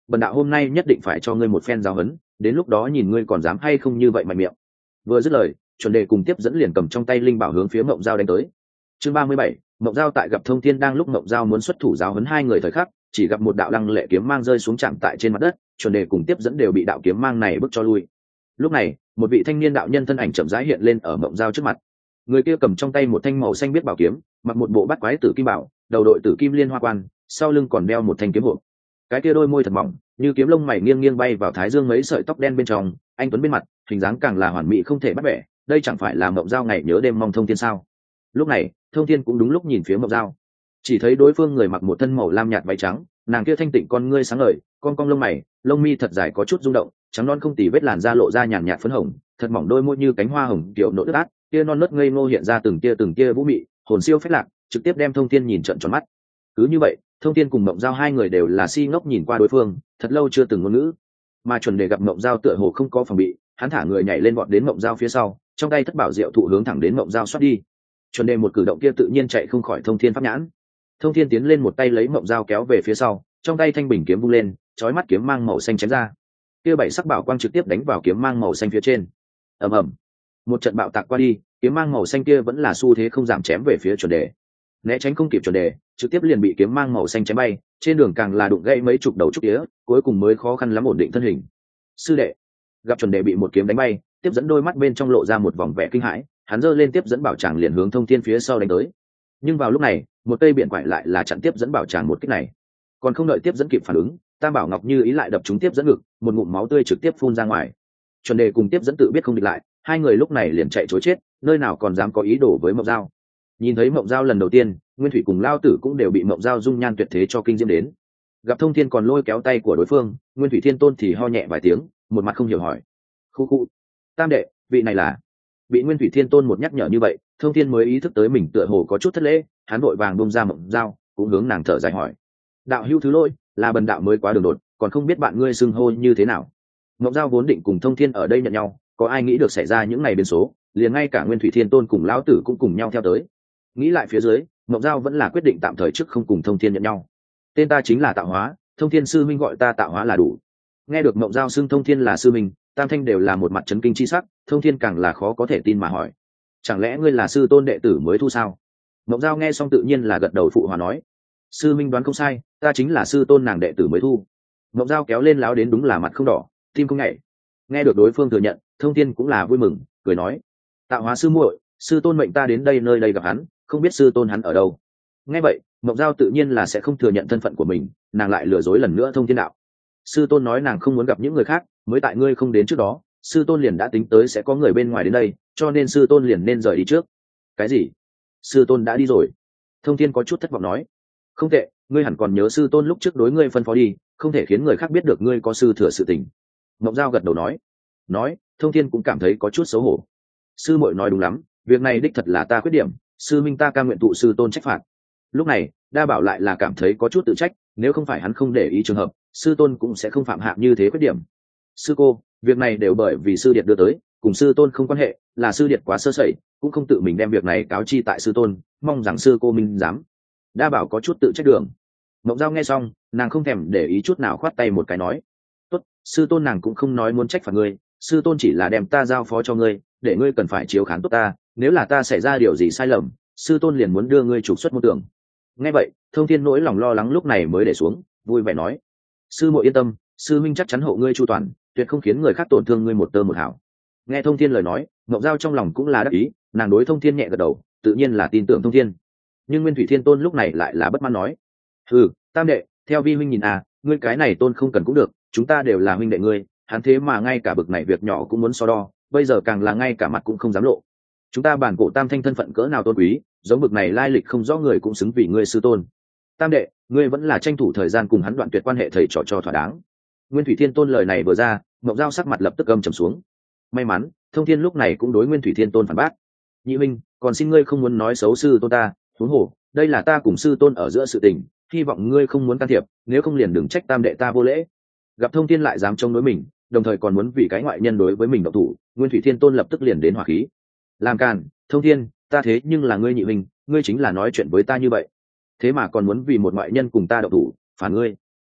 Speaker 1: bần đạo hôm nay nhất định phải cho ngươi một phen giáo huấn, đến lúc đó nhìn ngươi còn dám hay không như vậy mạnh miệng. Vừa dứt lời, chuẩn đề cùng tiếp dẫn liền cầm trong tay linh bảo hướng phía mộng giao đánh tới. Chương 37, mộng giao tại gặp Thông Thiên. Đang lúc mộng giao muốn xuất thủ giáo huấn hai người thời khắc, chỉ gặp một đạo lăng lệ kiếm mang rơi xuống chạm tại trên mặt đất, chuẩn đề cùng tiếp dẫn đều bị đạo kiếm mang này bức cho lui. Lúc này, một vị thanh niên đạo nhân thân ảnh chậm rãi hiện lên ở mộng giao trước mặt. Người kia cầm trong tay một thanh màu xanh biết bảo kiếm, mặc một bộ bát quái tử kim bảo, đầu đội tử kim liên hoa quan, sau lưng còn đeo một thanh kiếm hộp. Cái kia đôi môi thật mỏng, như kiếm lông mày nghiêng nghiêng bay vào thái dương mấy sợi tóc đen bên trong, anh tuấn bên mặt, hình dáng càng là hoàn mỹ không thể bắt bẻ. Đây chẳng phải là mộng giao ngày nhớ đêm mong Thông Thiên sao? Lúc này, Thông Thiên cũng đúng lúc nhìn phía mộng giao, chỉ thấy đối phương người mặc một thân màu lam nhạt váy trắng, nàng kia thanh tịnh con ngươi sáng ngời, con cong lông mày, lông mi thật dài có chút rung động, trắng non không tì vết làn da lộ ra nhàn nhạt phấn hồng, thật mỏng đôi môi như cánh hoa hồng kiểu nỗi ướt át, kia non nớt ngây ngô hiện ra từng tia vũ mị, hồn siêu phách lạc, trực tiếp đem Thông Thiên nhìn trợn tròn mắt. Cứ như vậy, Thông Thiên cùng mộng giao hai người đều là si ngốc nhìn qua đối phương, thật lâu chưa từng ngôn ngữ. Mà chuẩn đề gặp mộng giao tựa hồ không có phòng bị, hắn thả người nhảy lên vọt đến mộng giao phía sau, trong tay thất bảo diệu thụ hướng thẳng đến mộng giao xoát đi. Chuẩn đề một cử động kia tự nhiên chạy không khỏi Thông Thiên pháp nhãn. Thông Thiên tiến lên một tay lấy mộng giao kéo về phía sau, trong tay thanh bình kiếm vung lên, chói mắt kiếm mang màu xanh chém ra. Kia bảy sắc bảo quang trực tiếp đánh vào kiếm mang màu xanh phía trên. Ầm ầm, một trận bạo tạc qua đi, kiếm mang màu xanh kia vẫn là xu thế không giảm chém về phía chuẩn đề. Né tránh không kịp chuẩn đề, trực tiếp liền bị kiếm mang màu xanh chém bay, trên đường càng là đụng gãy mấy chục đầu trúc tía, cuối cùng mới khó khăn lắm ổn định thân hình. Sư đệ, gặp chuẩn đề bị một kiếm đánh bay, tiếp dẫn đôi mắt bên trong lộ ra một vòng vẻ kinh hãi, hắn giơ lên tiếp dẫn bảo tràng liền hướng Thông Thiên phía sau đánh tới. Nhưng vào lúc này, một cây biển quải lại là chặn tiếp dẫn bảo tràng một kích này. Còn không đợi tiếp dẫn kịp phản ứng, Tam Bảo Ngọc Như ý lại đập trúng tiếp dẫn ngực, một ngụm máu tươi trực tiếp phun ra ngoài. Chuẩn đề cùng tiếp dẫn tự biết không địch lại, hai người lúc này liền chạy trối chết, nơi nào còn dám có ý đồ với mộng giao. Nhìn thấy mộng giao lần đầu tiên, Nguyên Thủy cùng Lao Tử cũng đều bị mộng giao dung nhan tuyệt thế cho kinh diễm đến. Gặp Thông Thiên còn lôi kéo tay của đối phương, Nguyên Thủy Thiên Tôn thì ho nhẹ vài tiếng, một mặt không hiểu hỏi: "Khu khu, Tam đệ, vị này là?" Bị Nguyên Thủy Thiên Tôn một nhắc nhở như vậy, Thông Thiên mới ý thức tới mình tựa hồ có chút thất lễ, hắn vội vàng buông ra mộng giao, cũng hướng nàng thở dài hỏi: "Đạo hữu thứ lỗi, là bần đạo mới quá đường đột, còn không biết bạn ngươi xưng hô như thế nào." Mộng giao vốn định cùng Thông Thiên ở đây nhận nhau, có ai nghĩ được xảy ra những ngày biến số, liền ngay cả Nguyên Thủy Thiên Tôn cùng Lão Tử cũng cùng nhau theo tới. Nghĩ lại phía dưới, mộng giao vẫn là quyết định tạm thời trước không cùng Thông Thiên nhận nhau. "Tên ta chính là Tạo Hóa, Thông Thiên sư minh gọi ta Tạo Hóa là đủ." Nghe được mộng giao xưng Thông Thiên là sư minh, tam thanh đều là một mặt chấn kinh chi sắc, Thông Thiên càng là khó có thể tin mà hỏi: "Chẳng lẽ ngươi là sư tôn đệ tử mới thu sao?" Mộng giao nghe xong tự nhiên là gật đầu phụ hòa nói: "Sư minh đoán không sai, ta chính là sư tôn nàng đệ tử mới thu." Mộng giao kéo lên láo đến đúng là mặt không đỏ, tim không nhảy. Nghe được đối phương thừa nhận, Thông Thiên cũng là vui mừng, cười nói: "Tạo Hóa sư muội, sư tôn mệnh ta đến đây nơi đây gặp hắn, không biết sư tôn hắn ở đâu." Nghe vậy, mộng giao tự nhiên là sẽ không thừa nhận thân phận của mình, nàng lại lừa dối lần nữa Thông Thiên đạo: "Sư tôn nói nàng không muốn gặp những người khác, mới tại ngươi không đến trước đó, sư tôn liền đã tính tới sẽ có người bên ngoài đến đây, cho nên sư tôn liền nên rời đi trước." "Cái gì? Sư tôn đã đi rồi?" Thông Thiên có chút thất vọng nói. "Không tệ, ngươi hẳn còn nhớ sư tôn lúc trước đối ngươi phân phó đi, không thể khiến người khác biết được ngươi có sư thừa sự tình." Mộng giao gật đầu nói, Thông Thiên cũng cảm thấy có chút xấu hổ. "Sư muội nói đúng lắm, việc này đích thật là ta khuyết điểm, sư minh ta cam nguyện thụ sư tôn trách phạt." Lúc này, Đa Bảo lại là cảm thấy có chút tự trách, nếu không phải hắn không để ý trường hợp, sư tôn cũng sẽ không phạm hạ như thế khuyết điểm. "Sư cô, việc này đều bởi vì sư điệt đưa tới, cùng sư tôn không quan hệ, là sư điệt quá sơ sẩy, cũng không tự mình đem việc này cáo chi tại sư tôn, mong rằng sư cô minh dám." Đa Bảo có chút tự trách đường. Mộng giao nghe xong, nàng không thèm để ý chút nào, khoát tay một cái nói: "Tốt, sư tôn nàng cũng không nói muốn trách phạt ngươi, sư tôn chỉ là đem ta giao phó cho ngươi, để ngươi cần phải chiếu khán tốt ta, nếu là ta xảy ra điều gì sai lầm, sư tôn liền muốn đưa ngươi trục xuất môn tưởng." Nghe vậy, Thông Thiên nỗi lòng lo lắng lúc này mới để xuống, vui vẻ nói: "Sư muội yên tâm, sư minh chắc chắn hộ ngươi chu toàn, tuyệt không khiến người khác tổn thương ngươi một tơ một hào." Nghe Thông Thiên lời nói, Ngọc Giao trong lòng cũng là đắc ý, nàng đối Thông Thiên nhẹ gật đầu, tự nhiên là tin tưởng Thông Thiên. Nhưng Nguyên Thủy Thiên Tôn lúc này lại là bất mãn nói: "Ừ, tam đệ, theo vi huynh nhìn ngươi cái này tôn không cần cũng được, chúng ta đều là huynh đệ ngươi, hắn thế mà ngay cả bực này việc nhỏ cũng muốn so đo, bây giờ càng là ngay cả mặt cũng không dám lộ. Chúng ta bản cổ tam thanh thân phận cỡ nào tôn quý, giống bực này lai lịch không rõ người cũng xứng vì ngươi sư tôn. Tam đệ, ngươi vẫn là tranh thủ thời gian cùng hắn đoạn tuyệt quan hệ thầy trò cho thỏa đáng." Nguyên Thủy Thiên Tôn lời này vừa ra, Ngọc Giao sắc mặt lập tức âm trầm xuống. May mắn, Thông Thiên lúc này cũng đối Nguyên Thủy Thiên Tôn phản bác: "Nhị minh, còn xin ngươi không muốn nói xấu sư tôn ta, huống hồ, đây là ta cùng sư tôn ở giữa sự tình, hy vọng ngươi không muốn can thiệp, nếu không liền đừng trách tam đệ ta vô lễ." Gặp Thông Thiên lại dám chống đối mình, đồng thời còn muốn vì cái ngoại nhân đối với mình động thủ, Nguyên Thủy Thiên Tôn lập tức liền đến hỏa khí: "Làm càn, Thông Thiên, ta thế nhưng là ngươi nhị minh, ngươi chính là nói chuyện với ta như vậy, thế mà còn muốn vì một ngoại nhân cùng ta động thủ, phản ngươi."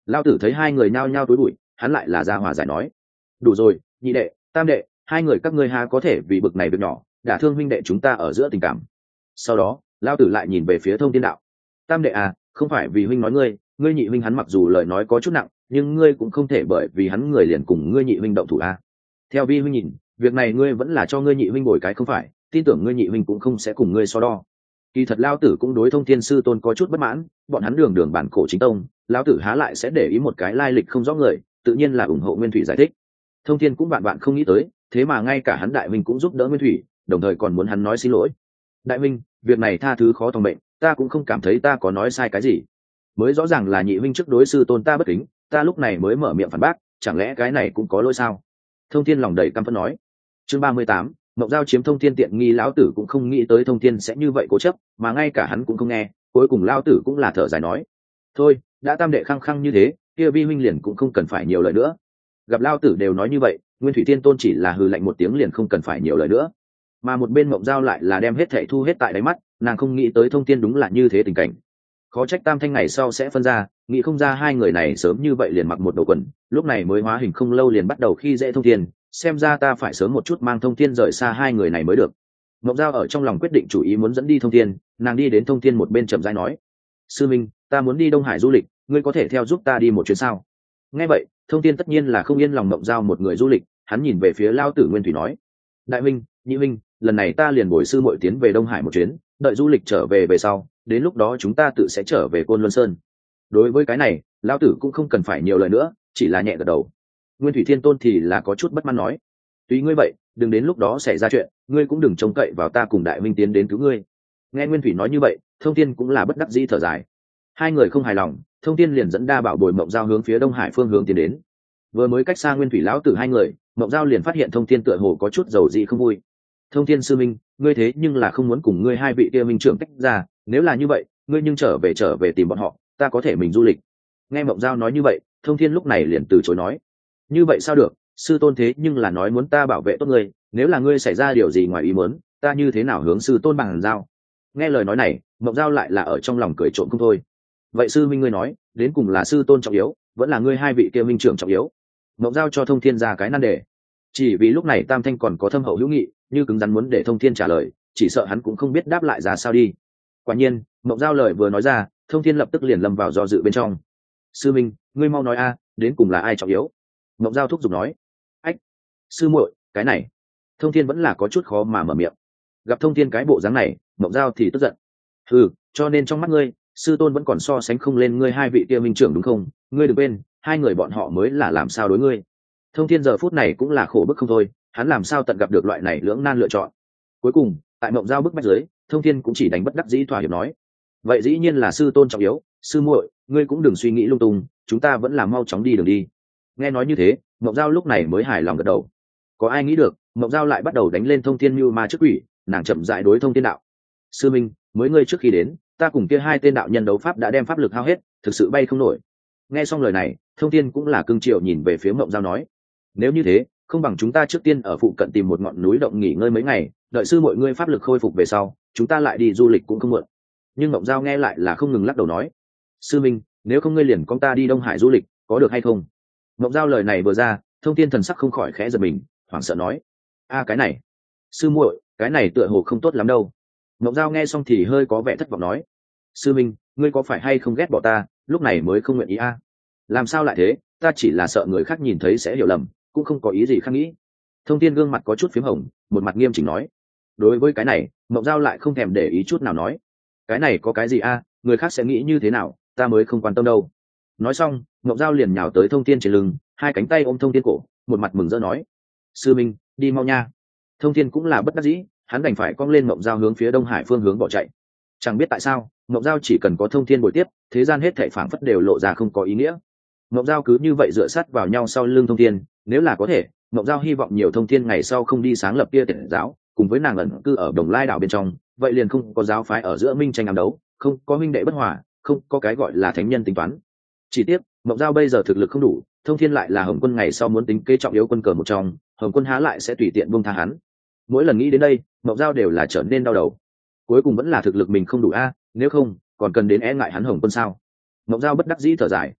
Speaker 1: Lao tử thấy hai người nhao nhao túi bụi, hắn lại là ra hòa giải nói: đủ rồi, nhị đệ, tam đệ, hai người các ngươi ha có thể vì bực này việc nhỏ đả thương huynh đệ chúng ta ở giữa tình cảm. Sau đó Lao tử lại nhìn về phía Thông Thiên đạo: tam đệ à, không phải vì huynh nói ngươi nhị huynh hắn mặc dù lời nói có chút nặng, nhưng ngươi cũng không thể bởi vì hắn người liền cùng ngươi nhị huynh động thủ a. Theo vi huynh nhìn, việc này ngươi vẫn là cho ngươi nhị huynh bồi cái không phải, tin tưởng ngươi nhị huynh cũng không sẽ cùng ngươi so đo. Kỳ thật Lao tử cũng đối Thông Thiên sư tôn có chút bất mãn, bọn hắn đường đường bản cổ chính tông, Lao tử há lại sẽ để ý một cái lai lịch không rõ người, tự nhiên là ủng hộ Nguyên Thủy giải thích. Thông Thiên cũng bạn không nghĩ tới, thế mà ngay cả hắn đại huynh cũng giúp đỡ Nguyên Thủy, đồng thời còn muốn hắn nói xin lỗi. Đại huynh, việc này tha thứ khó tòng mệnh, ta cũng không cảm thấy ta có nói sai cái gì. Mới rõ ràng là nhị huynh trước đối sư tôn ta bất kính, ta lúc này mới mở miệng phản bác, chẳng lẽ cái này cũng có lỗi sao? Thông Thiên lòng đầy căm phẫn nói. Chương 38, Mộng Giao chiếm Thông Thiên tiện nghi, lão tử cũng không nghĩ tới Thông Thiên sẽ như vậy cố chấp, mà ngay cả hắn cũng không nghe, cuối cùng lão tử cũng là thở dài nói: thôi, đã tam đệ khăng khăng như thế, kia vi huynh liền cũng không cần phải nhiều lời nữa. Gặp lão tử đều nói như vậy, Nguyên Thủy Thiên Tôn chỉ là hừ lạnh một tiếng liền không cần phải nhiều lời nữa. Mà một bên Mộng Giao lại là đem hết thảy thu hết tại đáy mắt, nàng không nghĩ tới Thông Thiên đúng là như thế tình cảnh. Khó trách tam thanh ngày sau sẽ phân ra, nghĩ không ra hai người này sớm như vậy liền mặc một đầu quần, lúc này mới hóa hình không lâu liền bắt đầu khi dễ Thông Thiên, xem ra ta phải sớm một chút mang Thông Thiên rời xa hai người này mới được. Mộng Giao ở trong lòng quyết định chủ ý muốn dẫn đi Thông Thiên, nàng đi đến Thông Thiên một bên chậm rãi nói: sư minh, ta muốn đi Đông Hải du lịch, ngươi có thể theo giúp ta đi một chuyến sao? Nghe vậy, Thông Thiên tất nhiên là không yên lòng Mộng Giao một người du lịch, hắn nhìn về phía Lao tử Nguyên Thủy nói: đại minh, nhị minh, lần này ta liền bồi sư muội tiến về Đông Hải một chuyến, đợi du lịch trở về sau, đến lúc đó chúng ta tự sẽ trở về Côn Luân Sơn. Đối với cái này, Lão tử cũng không cần phải nhiều lời nữa, chỉ là nhẹ gật đầu. Nguyên Thủy Thiên Tôn thì là có chút bất mãn nói: tùy ngươi vậy, đừng đến lúc đó xảy ra chuyện, ngươi cũng đừng trông cậy vào ta cùng đại minh tiến đến cứu ngươi. Nghe Nguyên Thủy nói như vậy, Thông Thiên cũng là bất đắc dĩ thở dài. Hai người không hài lòng, Thông Thiên liền dẫn đa bảo bồi Mộng Giao hướng phía Đông Hải phương hướng tiến đến. Vừa mới cách xa Nguyên Thủy lão tử hai người, Mộng Giao liền phát hiện Thông Thiên tựa hồ có chút dầu dị không vui. Thông Thiên sư minh, ngươi thế nhưng là không muốn cùng ngươi hai vị kia minh trưởng tách ra, nếu là như vậy, ngươi nhưng trở về tìm bọn họ, ta có thể mình du lịch. Nghe Mộng Giao nói như vậy, Thông Thiên lúc này liền từ chối nói: như vậy sao được, sư tôn thế nhưng là nói muốn ta bảo vệ tốt ngươi, nếu là ngươi xảy ra điều gì ngoài ý muốn, ta như thế nào hướng sư tôn bằng giao? Nghe lời nói này, Mộng Giao lại là ở trong lòng cười trộm không thôi. Vậy sư minh ngươi nói, đến cùng là sư tôn trọng yếu, vẫn là ngươi hai vị kia minh trưởng trọng yếu? Mộng Giao cho Thông Thiên ra cái nan đề. Chỉ vì lúc này Tam Thanh còn có thâm hậu hữu nghị, như cứng rắn muốn để Thông Thiên trả lời, chỉ sợ hắn cũng không biết đáp lại ra sao đi. Quả nhiên, Mộng Giao lời vừa nói ra, Thông Thiên lập tức liền lâm vào do dự bên trong. sư minh, ngươi mau nói a, đến cùng là ai trọng yếu? Mộng Giao thúc giục nói. ách, sư muội, cái này. Thông Thiên vẫn là có chút khó mà mở miệng. Gặp Thông Thiên cái bộ dáng này, Mộng Giao thì tức giận. Cho nên trong mắt ngươi, sư tôn vẫn còn so sánh không lên ngươi hai vị kia minh trưởng đúng không? Ngươi đừng quên, hai người bọn họ mới là làm sao đối ngươi. Thông Thiên giờ phút này cũng là khổ bức không thôi, hắn làm sao tận gặp được loại này lưỡng nan lựa chọn. Cuối cùng, tại Mộng Giao bức bách dưới, Thông Thiên cũng chỉ đánh bất đắc dĩ thỏa hiệp nói: vậy dĩ nhiên là sư tôn trọng yếu, sư muội, ngươi cũng đừng suy nghĩ lung tung, chúng ta vẫn là mau chóng đi đường đi. Nghe nói như thế, Mộng Giao lúc này mới hài lòng gật đầu. Có ai nghĩ được, Mộng Giao lại bắt đầu đánh lên Thông Thiên như ma trước quỷ, nàng chậm rãi đối Thông Thiên đạo: sư minh, mới ngươi trước khi đến, ta cùng kia hai tên đạo nhân đấu pháp đã đem pháp lực hao hết, thực sự bay không nổi. Nghe xong lời này, Thông Thiên cũng là cưng chiều nhìn về phía Mộng Giao nói: nếu như thế, không bằng chúng ta trước tiên ở phụ cận tìm một ngọn núi động nghỉ ngơi mấy ngày, đợi sư mọi ngươi pháp lực khôi phục về sau, chúng ta lại đi du lịch cũng không muộn. Nhưng Mộng Giao nghe lại là không ngừng lắc đầu nói: sư minh, nếu không ngươi liền con ta đi Đông Hải du lịch, có được hay không? Mộng Giao lời này vừa ra, Thông Thiên thần sắc không khỏi khẽ giật mình, hoảng sợ nói: cái này, sư muội, cái này tựa hồ không tốt lắm đâu. Mộng Giao nghe xong thì hơi có vẻ thất vọng nói: sư minh, ngươi có phải hay không ghét bỏ ta, lúc này mới không nguyện ý làm sao lại thế, ta chỉ là sợ người khác nhìn thấy sẽ hiểu lầm, cũng không có ý gì khác nghĩ. Thông Thiên gương mặt có chút phím hồng, một mặt nghiêm chỉnh nói. Đối với cái này, Mộng Giao lại không thèm để ý chút nào nói: cái này có cái gì người khác sẽ nghĩ như thế nào, ta mới không quan tâm đâu. Nói xong, Mộng Giao liền nhào tới Thông Thiên trên lưng, hai cánh tay ôm Thông Thiên cổ, một mặt mừng rỡ nói: sư minh, đi mau nha. Thông Thiên cũng là bất đắc dĩ, hắn đành phải cong lên Mộng Giao hướng phía Đông Hải phương hướng bỏ chạy. Chẳng biết tại sao, Mộng Giao chỉ cần có Thông Thiên bồi tiếp, thế gian hết thảy phảng phất đều lộ ra không có ý nghĩa. Mộng Giao cứ như vậy dựa sát vào nhau sau lưng Thông Thiên, nếu là có thể, Mộng Giao hy vọng nhiều Thông Thiên ngày sau không đi sáng lập kia tiệt giáo, cùng với nàng ẩn cư ở Đồng Lai đảo bên trong, vậy liền không có giáo phái ở giữa minh tranh ám đấu, không có huynh đệ bất hòa, không có cái gọi là thánh nhân tính toán. Chỉ tiếc, Mộng Giao bây giờ thực lực không đủ, Thông Thiên lại là Hồng Quân ngày sau muốn tính kế trọng yếu quân cờ một trong, Hồng Quân há lại sẽ tùy tiện buông tha hắn. Mỗi lần nghĩ đến đây, Mộng Giao đều là trở nên đau đầu. Cuối cùng vẫn là thực lực mình không đủ nếu không, còn cần đến e ngại hắn Hồng Quân sao? Mộng Giao bất đắc dĩ thở dài.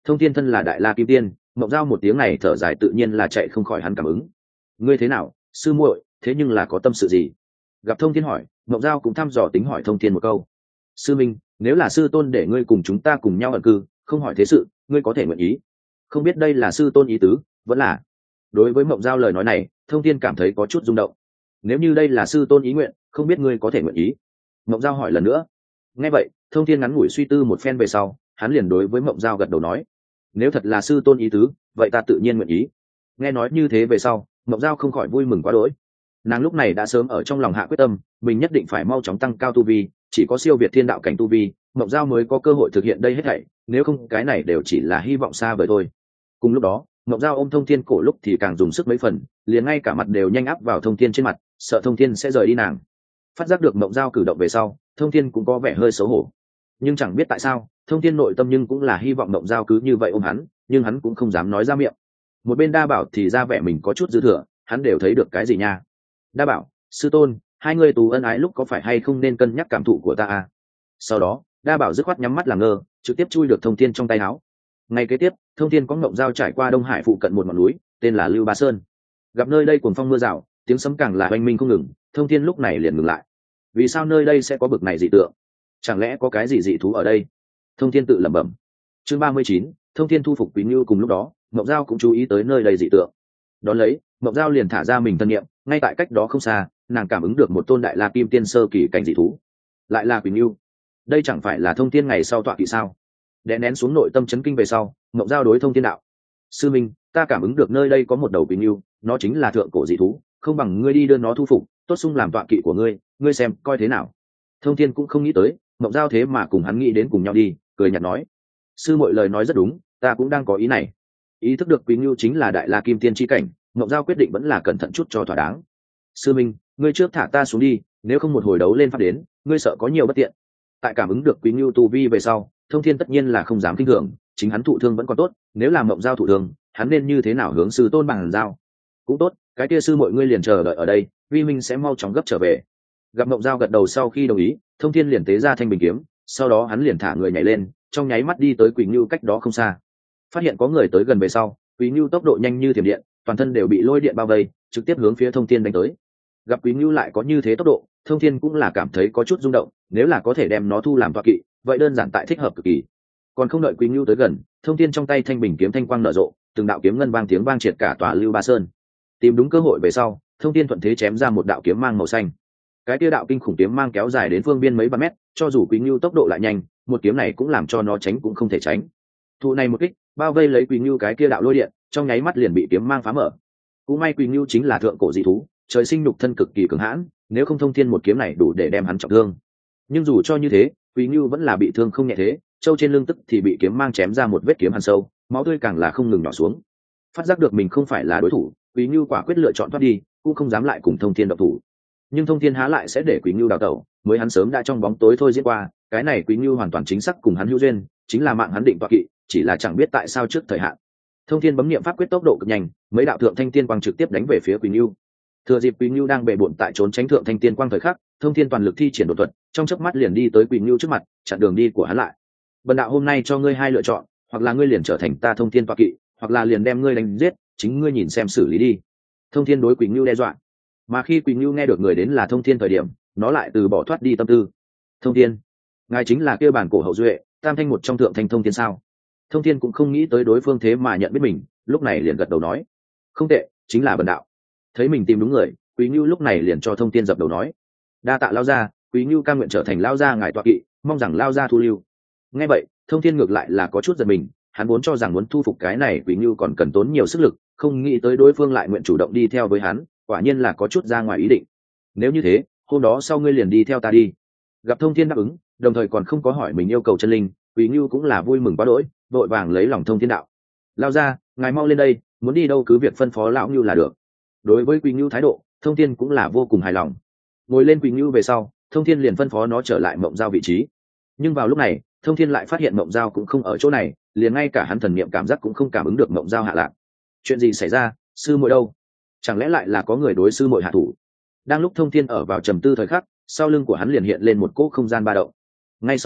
Speaker 1: Thông thiên thân là đại la kim tiên, mộng giao một tiếng này thở dài tự nhiên là chạy không khỏi hắn cảm ứng. Ngươi thế nào sư muội, thế nhưng là có tâm sự gì? Gặp thông thiên hỏi, mộng giao cũng thăm dò tính hỏi thông thiên một câu. Sư minh, nếu là sư tôn để ngươi cùng chúng ta cùng nhau ẩn cư, không hỏi thế sự, ngươi có thể nguyện ý? Không biết đây là sư tôn ý tứ vẫn là? Đối với mộng giao lời nói này, thông thiên cảm thấy có chút rung động. Nếu như đây là sư tôn ý nguyện, không biết ngươi có thể nguyện ý? Mộng giao hỏi lần nữa. Nghe vậy, thông thiên ngắn ngủi suy tư một phen về sau, hắn liền đối với mộng giao gật đầu nói, nếu thật là sư tôn ý tứ, vậy ta tự nhiên nguyện ý. Nghe nói như thế về sau, mộng giao không khỏi vui mừng quá đỗi. Nàng lúc này đã sớm ở trong lòng hạ quyết tâm, mình nhất định phải mau chóng tăng cao tu vi, chỉ có siêu việt thiên đạo cảnh tu vi, mộng giao mới có cơ hội thực hiện đây hết thảy, nếu không cái này đều chỉ là hy vọng xa vời thôi. Cùng lúc đó, mộng giao ôm thông thiên cổ lúc thì càng dùng sức mấy phần, liền ngay cả mặt đều nhanh áp vào thông thiên trên mặt, sợ thông thiên sẽ rời đi nàng. Phát giác được mộng giao cử động về sau, thông thiên cũng có vẻ hơi xấu hổ, nhưng chẳng biết tại sao thông thiên nội tâm nhưng cũng là hy vọng mộng giao cứ như vậy ôm hắn, nhưng hắn cũng không dám nói ra miệng. Một bên đa bảo thì ra vẻ mình có chút dư thừa, hắn đều thấy được cái gì nha. Đa bảo, sư tôn, hai người tù ân ái lúc có phải hay không nên cân nhắc cảm thụ của ta à? Sau đó đa bảo dứt khoát nhắm mắt làm ngơ, trực tiếp chui được thông thiên trong tay áo. Ngay kế tiếp, thông thiên có mộng giao trải qua đông hải phụ cận một ngọn núi tên là Lưu Ba Sơn. Gặp nơi đây cuồng phong mưa rào, tiếng sấm càng là oanh minh không ngừng, thông thiên lúc này liền ngừng lại. Vì sao nơi đây sẽ có bực này dị tượng? Chẳng lẽ có cái gì dị thú ở đây? Thông thiên tự lẩm bẩm. Chương 39, thông thiên thu phục Quý Ngưu. Cùng lúc đó mộng giao cũng chú ý tới nơi đây dị tượng. Đón lấy mộng giao liền thả ra mình thân niệm, ngay tại cách đó không xa nàng cảm ứng được một tôn đại la kim tiên sơ kỳ cảnh dị thú, lại là Quý Ngưu. Đây chẳng phải là thông thiên ngày sau tọa kỵ sao? Đè nén xuống nội tâm chấn kinh về sau, mộng giao đối thông thiên đạo, sư minh, ta cảm ứng được nơi đây có một đầu Quý Ngưu, nó chính là thượng cổ dị thú, không bằng ngươi đi đưa nó thu phục, tốt xung làm tọa kỵ của ngươi, ngươi xem coi thế nào? Thông thiên cũng không nghĩ tới mộng giao thế mà cùng hắn nghĩ đến cùng nhau đi, cười nhạt nói, sư muội lời nói rất đúng, ta cũng đang có ý này. Ý thức được Quý Ngưu chính là đại la kim tiên chi cảnh, mộng giao quyết định vẫn là cẩn thận chút cho thỏa đáng. Sư minh, ngươi trước thả ta xuống đi, nếu không một hồi đấu lên pháp đến, ngươi sợ có nhiều bất tiện. Tại cảm ứng được Quý Ngưu tu vi về sau, thông thiên tất nhiên là không dám kinh thường, chính hắn thụ thương vẫn còn tốt, nếu làm mộng giao thụ thương, hắn nên như thế nào hướng sư tôn bằng giao? Cũng tốt, cái kia sư muội ngươi liền chờ đợi ở đây, vi minh sẽ mau chóng gấp trở về. Gặp mộng giao gật đầu sau khi đồng ý, thông thiên liền tế ra thanh bình kiếm, sau đó hắn liền thả người nhảy lên, trong nháy mắt đi tới Quý Ngưu cách đó không xa. Phát hiện có người tới gần về sau, Quý Ngưu tốc độ nhanh như thiểm điện, toàn thân đều bị lôi điện bao vây, trực tiếp hướng phía thông thiên đánh tới. Gặp Quý Ngưu lại có như thế tốc độ, thông thiên cũng là cảm thấy có chút rung động, nếu là có thể đem nó thu làm tọa kỵ, vậy đơn giản tại thích hợp cực kỳ. Còn không đợi Quý Ngưu tới gần, thông thiên trong tay thanh bình kiếm thanh quang nở rộ, từng đạo kiếm ngân vang tiếng vang triệt cả tòa Lưu Ba Sơn. Tìm đúng cơ hội về sau, thông thiên thuận thế chém ra một đạo kiếm mang màu xanh. Cái tiêu đạo kinh khủng kiếm mang kéo dài đến phương biên mấy 3 mét, cho dù Quý Ngưu tốc độ lại nhanh, một kiếm này cũng làm cho nó tránh cũng không thể tránh. Thụ này một kích, bao vây lấy Quý Ngưu cái kia đạo lôi điện, trong nháy mắt liền bị kiếm mang phá mở. Cũng may Quý Ngưu chính là thượng cổ dị thú, trời sinh nhục thân cực kỳ cường hãn, nếu không thông thiên một kiếm này đủ để đem hắn trọng thương. Nhưng dù cho như thế, Quý Ngưu vẫn là bị thương không nhẹ thế, châu trên lưng tức thì bị kiếm mang chém ra một vết kiếm hằn sâu, máu tươi càng là không ngừng nhỏ xuống. Phát giác được mình không phải là đối thủ, Quý Ngưu quả quyết lựa chọn thoát đi, cũng không dám lại cùng thông thiên động thủ. Nhưng thông thiên há lại sẽ để Quý Ngưu đào tẩu, mới hắn sớm đã trong bóng tối thôi diễn qua, cái này Quý Ngưu hoàn toàn chính xác cùng hắn hữu duyên, chính là mạng hắn định tọa kỵ, chỉ là chẳng biết tại sao trước thời hạn. Thông thiên bấm niệm pháp quyết tốc độ cực nhanh, mấy đạo thượng thanh tiên quang trực tiếp đánh về phía Quý Ngưu. Thừa dịp Quý Ngưu đang bệ bội tại trốn tránh thượng thanh tiên quang thời khắc, thông thiên toàn lực thi triển đột thuật, trong chớp mắt liền đi tới Quý Ngưu trước mặt, chặn đường đi của hắn lại. Bần đạo hôm nay cho ngươi hai lựa chọn, hoặc là ngươi liền trở thành ta thông thiên tọa kỵ, hoặc là liền đem ngươi đánh giết, chính ngươi nhìn xem xử lý đi. Thông thiên đối Quý Ngưu đe dọa. Mà khi Quý Ngưu nghe được người đến là thông thiên thời điểm, nó lại từ bỏ thoát đi tâm tư. Thông thiên, ngài chính là kia bản cổ hậu duệ, tam thanh một trong thượng thanh thông thiên sao? Thông thiên cũng không nghĩ tới đối phương thế mà nhận biết mình, lúc này liền gật đầu nói, không tệ, chính là bần đạo. Thấy mình tìm đúng người, Quý Ngưu lúc này liền cho thông thiên dập đầu nói, đa tạ lao gia, Quý Ngưu cam nguyện trở thành lao gia ngài tọa kỵ, mong rằng lao gia thu lưu. Nghe vậy, thông thiên ngược lại là có chút giật mình, hắn vốn cho rằng muốn thu phục cái này Quý Ngưu còn cần tốn nhiều sức lực, không nghĩ tới đối phương lại nguyện chủ động đi theo với hắn, quả nhiên là có chút ra ngoài ý định. Nếu như thế, hôm đó sau ngươi liền đi theo ta đi. Gặp thông thiên đáp ứng, đồng thời còn không có hỏi mình yêu cầu chân linh, Quý Ngưu cũng là vui mừng quá đỗi, vội vàng lấy lòng thông thiên đạo, lao ra, ngài mau lên đây, muốn đi đâu cứ việc phân phó lão Ngưu là được. Đối với Quý Ngưu thái độ, thông thiên cũng là vô cùng hài lòng. Ngồi lên Quý Ngưu về sau, thông thiên liền phân phó nó trở lại mộng giao vị trí. Nhưng vào lúc này, thông thiên lại phát hiện mộng giao cũng không ở chỗ này, liền ngay cả hắn thần niệm cảm giác cũng không cảm ứng được mộng giao hạ lạc. Chuyện gì xảy ra, sư muội đâu? Chẳng lẽ lại là có người đối sư muội hạ thủ? Đang lúc thông thiên ở vào trầm tư thời khắc, sau lưng của hắn liền hiện lên một cỗ không gian ba động. Ngay sau đó,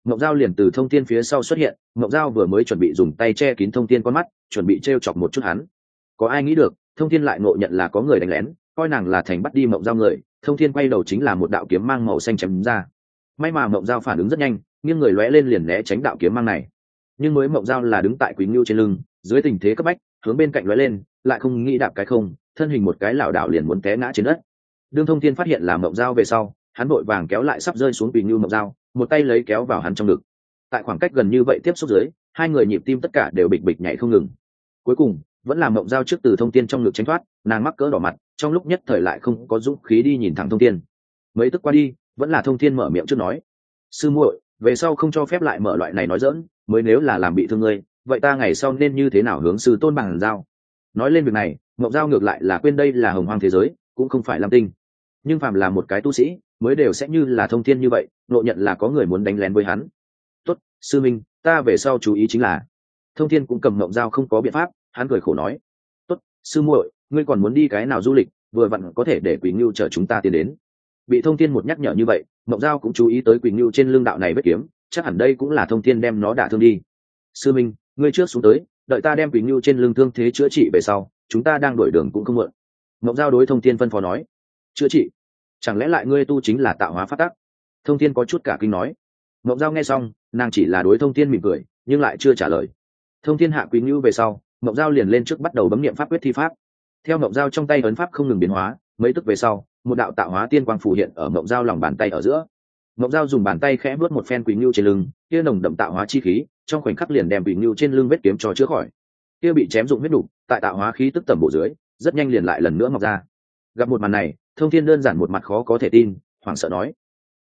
Speaker 1: Ngọc Giao liền từ Thông Thiên phía sau xuất hiện, Ngọc Giao vừa mới chuẩn bị dùng tay che kín Thông Thiên con mắt, chuẩn bị trêu chọc một chút hắn. Có ai nghĩ được, Thông Thiên lại ngộ nhận là có người đánh lén, coi nàng là thành bắt đi Ngọc Giao người, Thông Thiên quay đầu chính là một đạo kiếm mang màu xanh chém ra. May mà Ngọc Giao phản ứng rất nhanh, nghiêng người lóe lên liền né tránh đạo kiếm mang này. Nhưng mới Ngọc Giao là đứng tại Quý Ngưu trên lưng, dưới tình thế cấp bách, hướng bên cạnh lóe lên, lại không nghĩ đạp cái không, thân hình một cái lảo đảo liền muốn té ngã trên đất. Đương Thông Thiên phát hiện là Ngọc Giao về sau, hắn vội vàng kéo lại sắp rơi xuống Quý Ngưu Ngọc Giao, một tay lấy kéo vào hắn trong ngực. Tại khoảng cách gần như vậy tiếp xúc dưới, hai người nhịp tim tất cả đều bịch bịch nhảy không ngừng. Cuối cùng vẫn là Mộng Giao trước từ Thông Thiên trong ngực tránh thoát, nàng mắc cỡ đỏ mặt, trong lúc nhất thời lại không có dũng khí đi nhìn thẳng Thông Thiên. Mấy tức qua đi, vẫn là Thông Thiên mở miệng trước nói: sư muội, về sau không cho phép lại mở loại này nói dỡn, mới nếu là làm bị thương ngươi, vậy ta ngày sau nên như thế nào hướng sư tôn bằng giao. Nói lên việc này, Mộng Giao ngược lại là quên đây là hồng hoang thế giới, cũng không phải Lam Tinh. Nhưng phàm là một cái tu sĩ, mới đều sẽ như là Thông Thiên như vậy, ngộ nhận là có người muốn đánh lén với hắn. Tốt, sư minh, ta về sau chú ý chính là. Thông Thiên cũng cầm Mộng Giao không có biện pháp, hắn cười khổ nói: tốt, sư muội, ngươi còn muốn đi cái nào du lịch, vừa vặn có thể để Quỳnh Ngưu chở chúng ta tiến đến. Bị Thông Thiên một nhắc nhở như vậy, Mộng Giao cũng chú ý tới Quỳnh Ngưu trên lưng đạo này vết kiếm, chắc hẳn đây cũng là Thông Thiên đem nó đả thương đi. Sư minh, ngươi trước xuống tới, đợi ta đem Quỳnh Ngưu trên lưng thương thế chữa trị về sau, chúng ta đang đổi đường cũng không muộn. Mộng Giao đối Thông Thiên phân phó nói: chữa trị? Chẳng lẽ lại ngươi tu chính là tạo hóa pháp tắc? Thông Thiên có chút cả kinh nói. Mộng Giao nghe xong, nàng chỉ là đối Thông Thiên mỉm cười, nhưng lại chưa trả lời. Thông Thiên hạ Quỳnh Ngưu về sau, Mộng Giao liền lên trước bắt đầu bấm niệm pháp quyết thi pháp. Theo Mộng Giao trong tay ấn pháp không ngừng biến hóa, mấy tức về sau, một đạo tạo hóa tiên quang phù hiện ở Mộng Giao lòng bàn tay ở giữa. Mộng Giao dùng bàn tay khẽ vuốt một phen Quỳnh Ngưu trên lưng, kia nồng đậm tạo hóa chi khí, trong khoảnh khắc liền đem Quỳnh Ngưu trên lưng vết kiếm cho chữa khỏi. Kia bị chém dụng huyết đủ, tại tạo hóa khí tức tầm bổ dưới, rất nhanh liền lại lần nữa mọc ra. Gặp một màn này, Thông Thiên đơn giản một mặt khó có thể tin, hoảng sợ nói: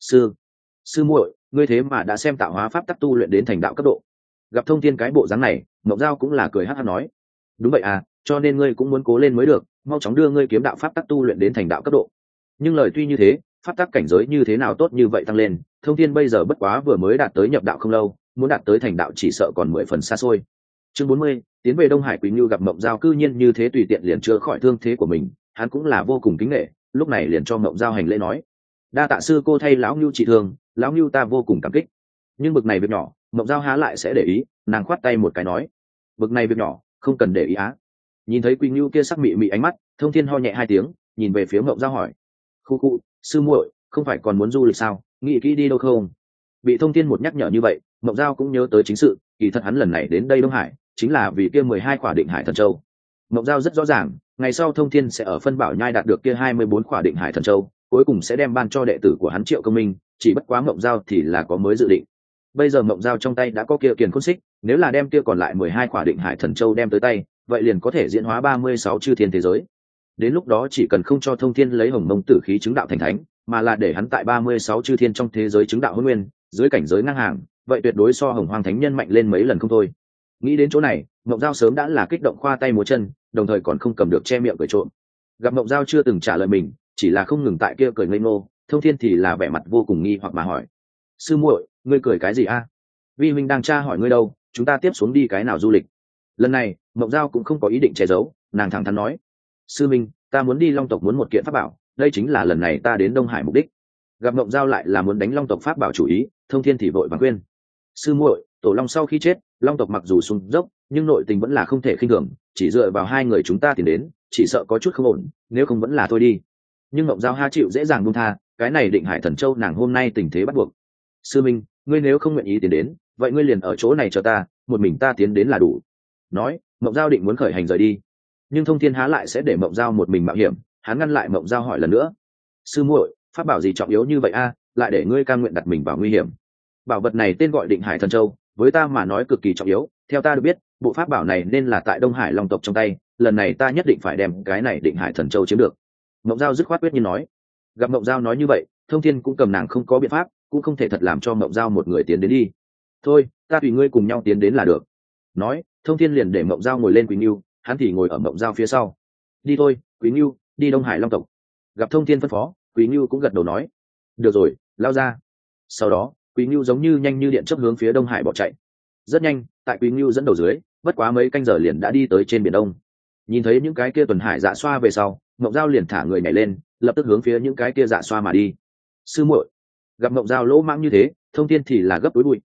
Speaker 1: sư muội, ngươi thế mà đã xem tạo hóa pháp tắc tu luyện đến thành đạo cấp độ. Gặp Thông Thiên cái bộ dáng này, Mộng Giao cũng là cười hắc hắc nói: đúng vậy à, cho nên ngươi cũng muốn cố lên mới được, mau chóng đưa ngươi kiếm đạo pháp tắc tu luyện đến thành đạo cấp độ. Nhưng lời tuy như thế, pháp tắc cảnh giới như thế nào tốt như vậy tăng lên, Thông Thiên bây giờ bất quá vừa mới đạt tới nhập đạo không lâu, muốn đạt tới thành đạo chỉ sợ còn 10 phần xa xôi. Chương 40, tiến về Đông Hải. Quỳnh Ngưu gặp Mộng Giao cư nhiên như thế tùy tiện liền chữa khỏi thương thế của mình, hắn cũng là vô cùng kính nể, lúc này liền cho Mộng Giao hành lễ nói: đa tạ sư cô thay lão Ngưu trị thương, lão Ngưu ta vô cùng cảm kích. Nhưng bực này việc nhỏ, Mộng Giao há lại sẽ để ý, nàng khoát tay một cái nói: bực này việc nhỏ, không cần để ý á. Nhìn thấy Quỳnh Ngưu kia sắc mị mị ánh mắt, Thông Thiên ho nhẹ hai tiếng, nhìn về phía Mộng Giao hỏi: khu khu, sư muội, không phải còn muốn du lịch sao, nghĩ kỹ đi đâu không? Bị Thông Thiên một nhắc nhở như vậy, Mộng Giao cũng nhớ tới chính sự, kỳ thật hắn lần này đến đây Đông Hải chính là vì kia 12 khỏa định hải thần châu. Mộng Giao rất rõ ràng, ngày sau Thông Thiên sẽ ở phân bảo nhai đạt được kia 24 khỏa định hải thần châu, cuối cùng sẽ đem ban cho đệ tử của hắn Triệu Công Minh, chỉ bất quá Mộng Giao thì là có mới dự định. Bây giờ Mộng Giao trong tay đã có kia kiền khôn xích, nếu là đem kia còn lại 12 khỏa định hải thần châu đem tới tay, vậy liền có thể diễn hóa 36 chư thiên thế giới. Đến lúc đó chỉ cần không cho Thông Thiên lấy hồng mông tử khí chứng đạo thành thánh, mà là để hắn tại 36 chư thiên trong thế giới chứng đạo hôn nguyên, dưới cảnh giới ngang hàng, vậy tuyệt đối so hồng hoang thánh nhân mạnh lên mấy lần không thôi. Nghĩ đến chỗ này, Mộng Giao sớm đã là kích động khoa tay múa chân, đồng thời còn không cầm được che miệng cười trộm. Gặp Mộng Giao chưa từng trả lời mình, chỉ là không ngừng tại kia cười ngây ngô, Thông Thiên thì là vẻ mặt vô cùng nghi hoặc mà hỏi: sư muội, ngươi cười cái gì a? Vi huynh đang tra hỏi ngươi đâu, chúng ta tiếp xuống đi cái nào du lịch? Lần này Mộng Giao cũng không có ý định che giấu, nàng thẳng thắn nói: sư minh, ta muốn đi Long tộc muốn một kiện pháp bảo, đây chính là lần này ta đến Đông Hải mục đích. Gặp Mộng Giao lại là muốn đánh Long tộc pháp bảo chủ ý, Thông Thiên thì vội vàng khuyên: sư muội, tổ long sau khi chết, Long tộc mặc dù xuống dốc, nhưng nội tình vẫn là không thể khinh thường, chỉ dựa vào hai người chúng ta tìm đến, chỉ sợ có chút không ổn, nếu không vẫn là thôi đi. Nhưng Mộng Giao ha chịu dễ dàng buông tha, cái này định hải thần châu nàng hôm nay tình thế bắt buộc. sư minh, ngươi nếu không nguyện ý tiến đến, vậy ngươi liền ở chỗ này chờ ta, một mình ta tiến đến là đủ. Nói, Mộng Giao định muốn khởi hành rời đi, nhưng Thông Thiên há lại sẽ để Mộng Giao một mình mạo hiểm, hắn ngăn lại Mộng Giao hỏi lần nữa: sư muội, pháp bảo gì trọng yếu như vậy a, lại để ngươi cam nguyện đặt mình vào nguy hiểm? Bảo vật này tên gọi định hải thần châu, với ta mà nói cực kỳ trọng yếu, theo ta được biết, bộ pháp bảo này nên là tại Đông Hải Long tộc trong tay, lần này ta nhất định phải đem cái này định hải thần châu chiếm được. Mộng Giao dứt khoát quyết nhiên nói. Gặp Mộng Giao nói như vậy, Thông Thiên cũng cầm nàng không có biện pháp, cũng không thể thật làm cho Mộng Giao một người tiến đến đi. Thôi, ta tùy ngươi cùng nhau tiến đến là được. Nói, Thông Thiên liền để Mộng Giao ngồi lên Quý Ngưu, hắn thì ngồi ở Mộng Giao phía sau. Đi thôi, Quý Ngưu, đi Đông Hải Long tộc. Gặp Thông Thiên phân phó, Quý Ngưu cũng gật đầu nói: được rồi, lao ra. Sau đó, Quý Ngưu giống như nhanh như điện chớp hướng phía Đông Hải bỏ chạy. Rất nhanh, tại Quý Ngưu dẫn đầu dưới, bất quá mấy canh giờ liền đã đi tới trên biển Đông. Nhìn thấy những cái kia tuần hải dạ xoa về sau, Mộng Giao liền thả người nhảy lên, lập tức hướng phía những cái kia dạ xoa mà đi. Sư muội, gặp Mộng Giao lỗ mãng như thế, Thông Thiên thì là gấp túi bụi,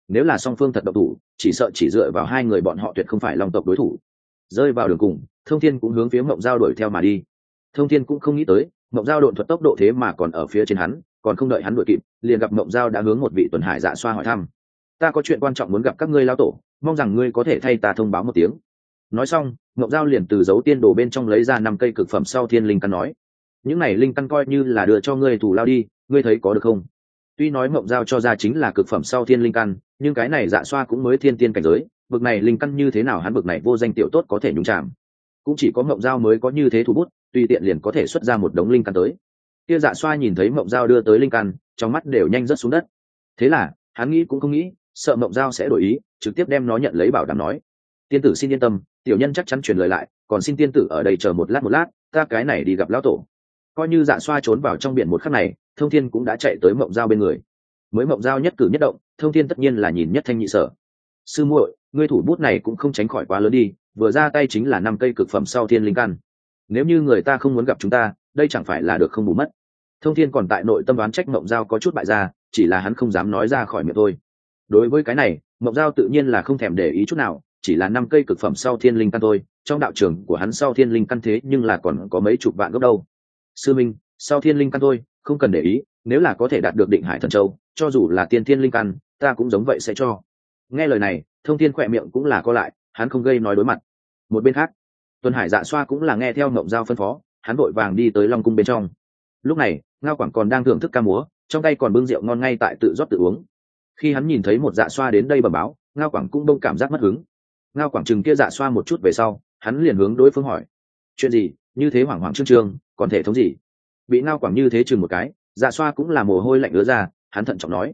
Speaker 1: nếu là song phương thật độc thủ chỉ sợ chỉ dựa vào hai người bọn họ tuyệt không phải long tộc đối thủ. Rơi vào đường cùng, Thông Thiên cũng hướng phía Mộng Giao đuổi theo mà đi. Thông Thiên cũng không nghĩ tới Mộng Giao độn thuật tốc độ thế mà còn ở phía trên hắn, còn không đợi hắn đuổi kịp liền gặp Mộng Giao đã hướng một vị tuần hải dạ xoa hỏi thăm. Ta có chuyện quan trọng muốn gặp các ngươi lao tổ, mong rằng ngươi có thể thay ta thông báo một tiếng. Nói xong, Mộng Giao liền từ dấu tiên đồ bên trong lấy ra 5 cây cực phẩm sau thiên linh căn nói, những này linh căn coi như là đưa cho ngươi thủ lao đi, ngươi thấy có được không? Tuy nói Mộng Giao cho ra chính là cực phẩm sau thiên linh căn, nhưng cái này dạ xoa cũng mới thiên tiên cảnh giới, bực này linh căn như thế nào hắn bực này vô danh tiểu tốt có thể nhúng chạm. Cũng chỉ có Mộng Giao mới có như thế thủ bút, tùy tiện liền có thể xuất ra một đống linh căn tới. Kia dạ xoa nhìn thấy Mộng Giao đưa tới linh căn, trong mắt đều nhanh rớt xuống đất. Thế là hắn nghĩ cũng không nghĩ, sợ Mộng Giao sẽ đổi ý, trực tiếp đem nó nhận lấy bảo đảm nói, tiên tử xin yên tâm, tiểu nhân chắc chắn truyền lời lại, còn xin tiên tử ở đây chờ một lát, ta cái này đi gặp lão tổ. Coi như dạ xoa trốn vào trong biển một khắc này, Thông Thiên cũng đã chạy tới Mộng Giao bên người. Mới Mộng Giao nhất cử nhất động, Thông Thiên tất nhiên là nhìn nhất thanh nhị sở. Sư muội, ngươi thủ bút này cũng không tránh khỏi quá lớn đi, vừa ra tay chính là 5 cây cực phẩm sau thiên linh căn. Nếu như người ta không muốn gặp chúng ta, đây chẳng phải là được không bù mất. Thông Thiên còn tại nội tâm đoán trách Mộng Giao có chút bại ra, chỉ là hắn không dám nói ra khỏi miệng thôi. Đối với cái này, Mộng Giao tự nhiên là không thèm để ý chút nào, chỉ là 5 cây cực phẩm sau thiên linh căn thôi, trong đạo trường của hắn sau thiên linh căn thế nhưng là còn có mấy chục vạn gốc đâu. Sư minh, sau thiên linh căn thôi, không cần để ý, nếu là có thể đạt được Định Hải Thần Châu, cho dù là tiên thiên linh căn, ta cũng giống vậy sẽ cho. Nghe lời này, Thông Thiên khỏe miệng cũng là co lại, hắn không gây nói đối mặt. Một bên khác, Tuần Hải Dạ Xoa cũng là nghe theo Mộng Giao phân phó, hắn vội vàng đi tới Long cung bên trong. Lúc này, Ngao Quảng còn đang thưởng thức ca múa, trong tay còn bưng rượu ngon ngay tại tự rót tự uống. Khi hắn nhìn thấy một Dạ Xoa đến đây bẩm báo, Ngao Quảng cũng bỗng cảm giác mất hứng. Ngao Quảng chừng kia Dạ Xoa một chút về sau, hắn liền hướng đối phương hỏi, chuyện gì, như thế hoảng hoảng trương trương, còn thể thống gì? Bị Ngao Quảng như thế chừng một cái, Dạ Xoa cũng là mồ hôi lạnh ứa ra, hắn thận trọng nói,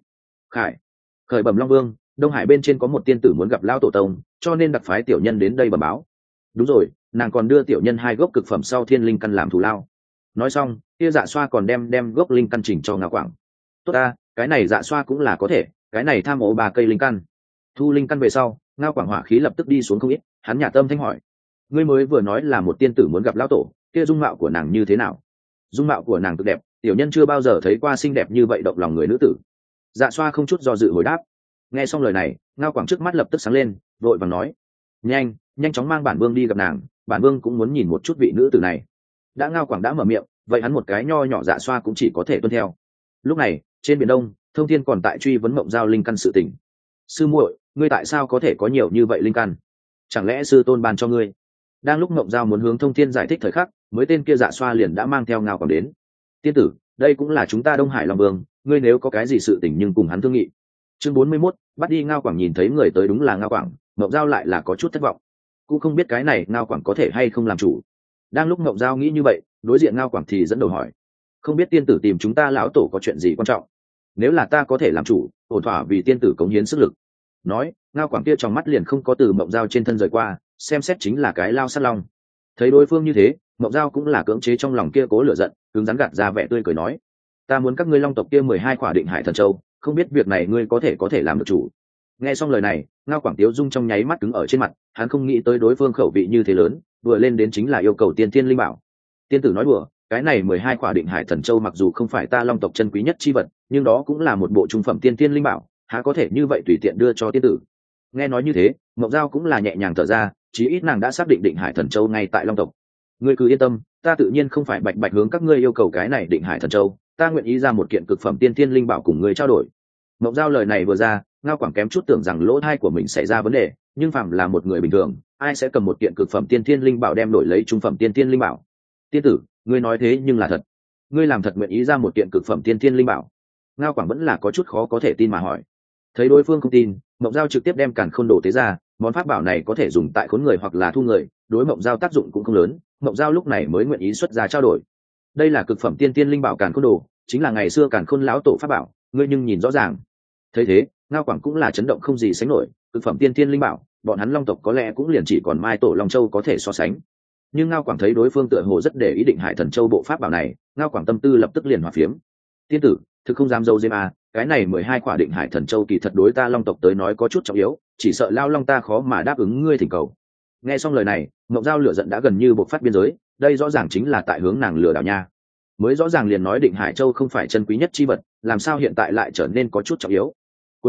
Speaker 1: khởi bẩm Long Vương, Đông Hải bên trên có một tiên tử muốn gặp lão tổ tông, cho nên đặc phái tiểu nhân đến đây bẩm báo. Đúng rồi, nàng còn đưa tiểu nhân 2 gốc cực phẩm sau thiên linh căn làm thù lao. Nói xong, kia Dạ Xoa còn đem gốc linh căn chỉnh cho Ngao Quảng. Tốt ta, cái này Dạ Xoa cũng là có thể, cái này tham ố 3 cây linh căn. Thu linh căn về sau, Ngao Quảng hỏa khí lập tức đi xuống không ít, hắn nhả tâm thanh hỏi, ngươi mới vừa nói là một tiên tử muốn gặp lão tổ, kia dung mạo của nàng như thế nào? Dung mạo của nàng cực đẹp, tiểu nhân chưa bao giờ thấy qua xinh đẹp như vậy động lòng người nữ tử. Dạ Xoa không chút do dự hồi đáp. Nghe xong lời này, Ngao Quảng trước mắt lập tức sáng lên, vội vàng nói, nhanh chóng mang bản vương đi gặp nàng, bản vương cũng muốn nhìn một chút vị nữ tử này. Đã Ngao Quảng đã mở miệng, vậy hắn một cái nho nhỏ Dạ Xoa cũng chỉ có thể tuân theo. Lúc này, trên biển Đông, Thông Thiên còn tại truy vấn Mộng Giao linh căn sự tình. Sư muội, ngươi tại sao có thể có nhiều như vậy linh căn? Chẳng lẽ sư tôn ban cho ngươi? Đang lúc Mộng Giao muốn hướng Thông Thiên giải thích thời khắc, mới tên kia Dạ Xoa liền đã mang theo Ngao Quảng đến. Tiên tử, đây cũng là chúng ta Đông Hải Long Vương, ngươi nếu có cái gì sự tình nhưng cùng hắn thương nghị. Chương 41, bắt đi Ngao Quảng nhìn thấy người tới đúng là Ngao Quảng, Mộng Giao lại là có chút thất vọng. Cũng không biết cái này Ngao Quảng có thể hay không làm chủ. Đang lúc Mộng Giao nghĩ như vậy, đối diện Ngao Quảng thì dẫn đầu hỏi, không biết tiên tử tìm chúng ta lão tổ có chuyện gì quan trọng? Nếu là ta có thể làm chủ, ổn thỏa vì tiên tử cống hiến sức lực. Nói, Ngao Quảng kia trong mắt liền không có từ Mộng Giao trên thân rời qua, xem xét chính là cái lao sát long. Thấy đối phương như thế, Mộng Giao cũng là cưỡng chế trong lòng kia cố lửa giận, cứng rắn gạt ra vẻ tươi cười nói, ta muốn các ngươi Long tộc kia 12 khỏa Định Hải Thần Châu, không biết việc này ngươi có thể làm được chủ. Nghe xong lời này, Ngao Quảng Tiếu dung trong nháy mắt cứng ở trên mặt, hắn không nghĩ tới đối phương khẩu vị như thế lớn, vừa lên đến chính là yêu cầu tiên thiên linh bảo. Tiên tử nói đùa, cái này 12 khỏa Định Hải Thần Châu mặc dù không phải ta Long tộc chân quý nhất chi vật, nhưng đó cũng là một bộ trung phẩm tiên thiên linh bảo, há có thể như vậy tùy tiện đưa cho tiên tử. Nghe nói như thế, Mộng Giao cũng là nhẹ nhàng thở ra, chí ít nàng đã xác định Định Hải Thần Châu ngay tại Long tộc. Ngươi cứ yên tâm, ta tự nhiên không phải bạch hướng các ngươi yêu cầu cái này Định Hải Thần Châu, ta nguyện ý ra một kiện cực phẩm tiên thiên linh bảo cùng ngươi trao đổi. Mộng Giao lời này vừa ra, Ngao Quảng kém chút tưởng rằng lỗ thai của mình xảy ra vấn đề, nhưng phàm là một người bình thường, ai sẽ cầm một kiện cực phẩm tiên thiên linh bảo đem đổi lấy trung phẩm tiên thiên linh bảo? Tiên tử, ngươi nói thế nhưng là thật. Ngươi làm thật nguyện ý ra một kiện cực phẩm tiên thiên linh bảo? Ngao Quảng vẫn là có chút khó có thể tin mà hỏi. Thấy đối phương không tin, Mộng Giao trực tiếp đem Càn Khôn Đồ tế ra, món pháp bảo này có thể dùng tại khốn người hoặc là thu người, đối Mộng Giao tác dụng cũng không lớn, Mộng Giao lúc này mới nguyện ý xuất ra trao đổi. Đây là cực phẩm tiên thiên linh bảo Càn Khôn Đồ, chính là ngày xưa Càn Khôn lão tổ pháp bảo, ngươi nhưng nhìn rõ ràng. Thấy thế, Ngao Quảng cũng là chấn động không gì sánh nổi, cực phẩm tiên thiên linh bảo, bọn hắn Long tộc có lẽ cũng liền chỉ còn Mai Tổ Long Châu có thể so sánh. Nhưng Ngao Quảng thấy đối phương tựa hồ rất để ý Định Hải Thần Châu bộ pháp bảo này, Ngao Quảng tâm tư lập tức liền hòa phiếm. Tiên tử, thực không dám dâu dếm à, cái này 12 khỏa Định Hải Thần Châu kỳ thật đối ta Long tộc tới nói có chút trọng yếu, chỉ sợ lao Long ta khó mà đáp ứng ngươi thỉnh cầu. Nghe xong lời này, Mộng Giao lửa giận đã gần như bộc phát biên giới, đây rõ ràng chính là tại hướng nàng lừa đảo nha. Mới rõ ràng liền nói Định Hải Châu không phải chân quý nhất chi vật, làm sao hiện tại lại trở nên có chút trọng yếu. Cuối cùng,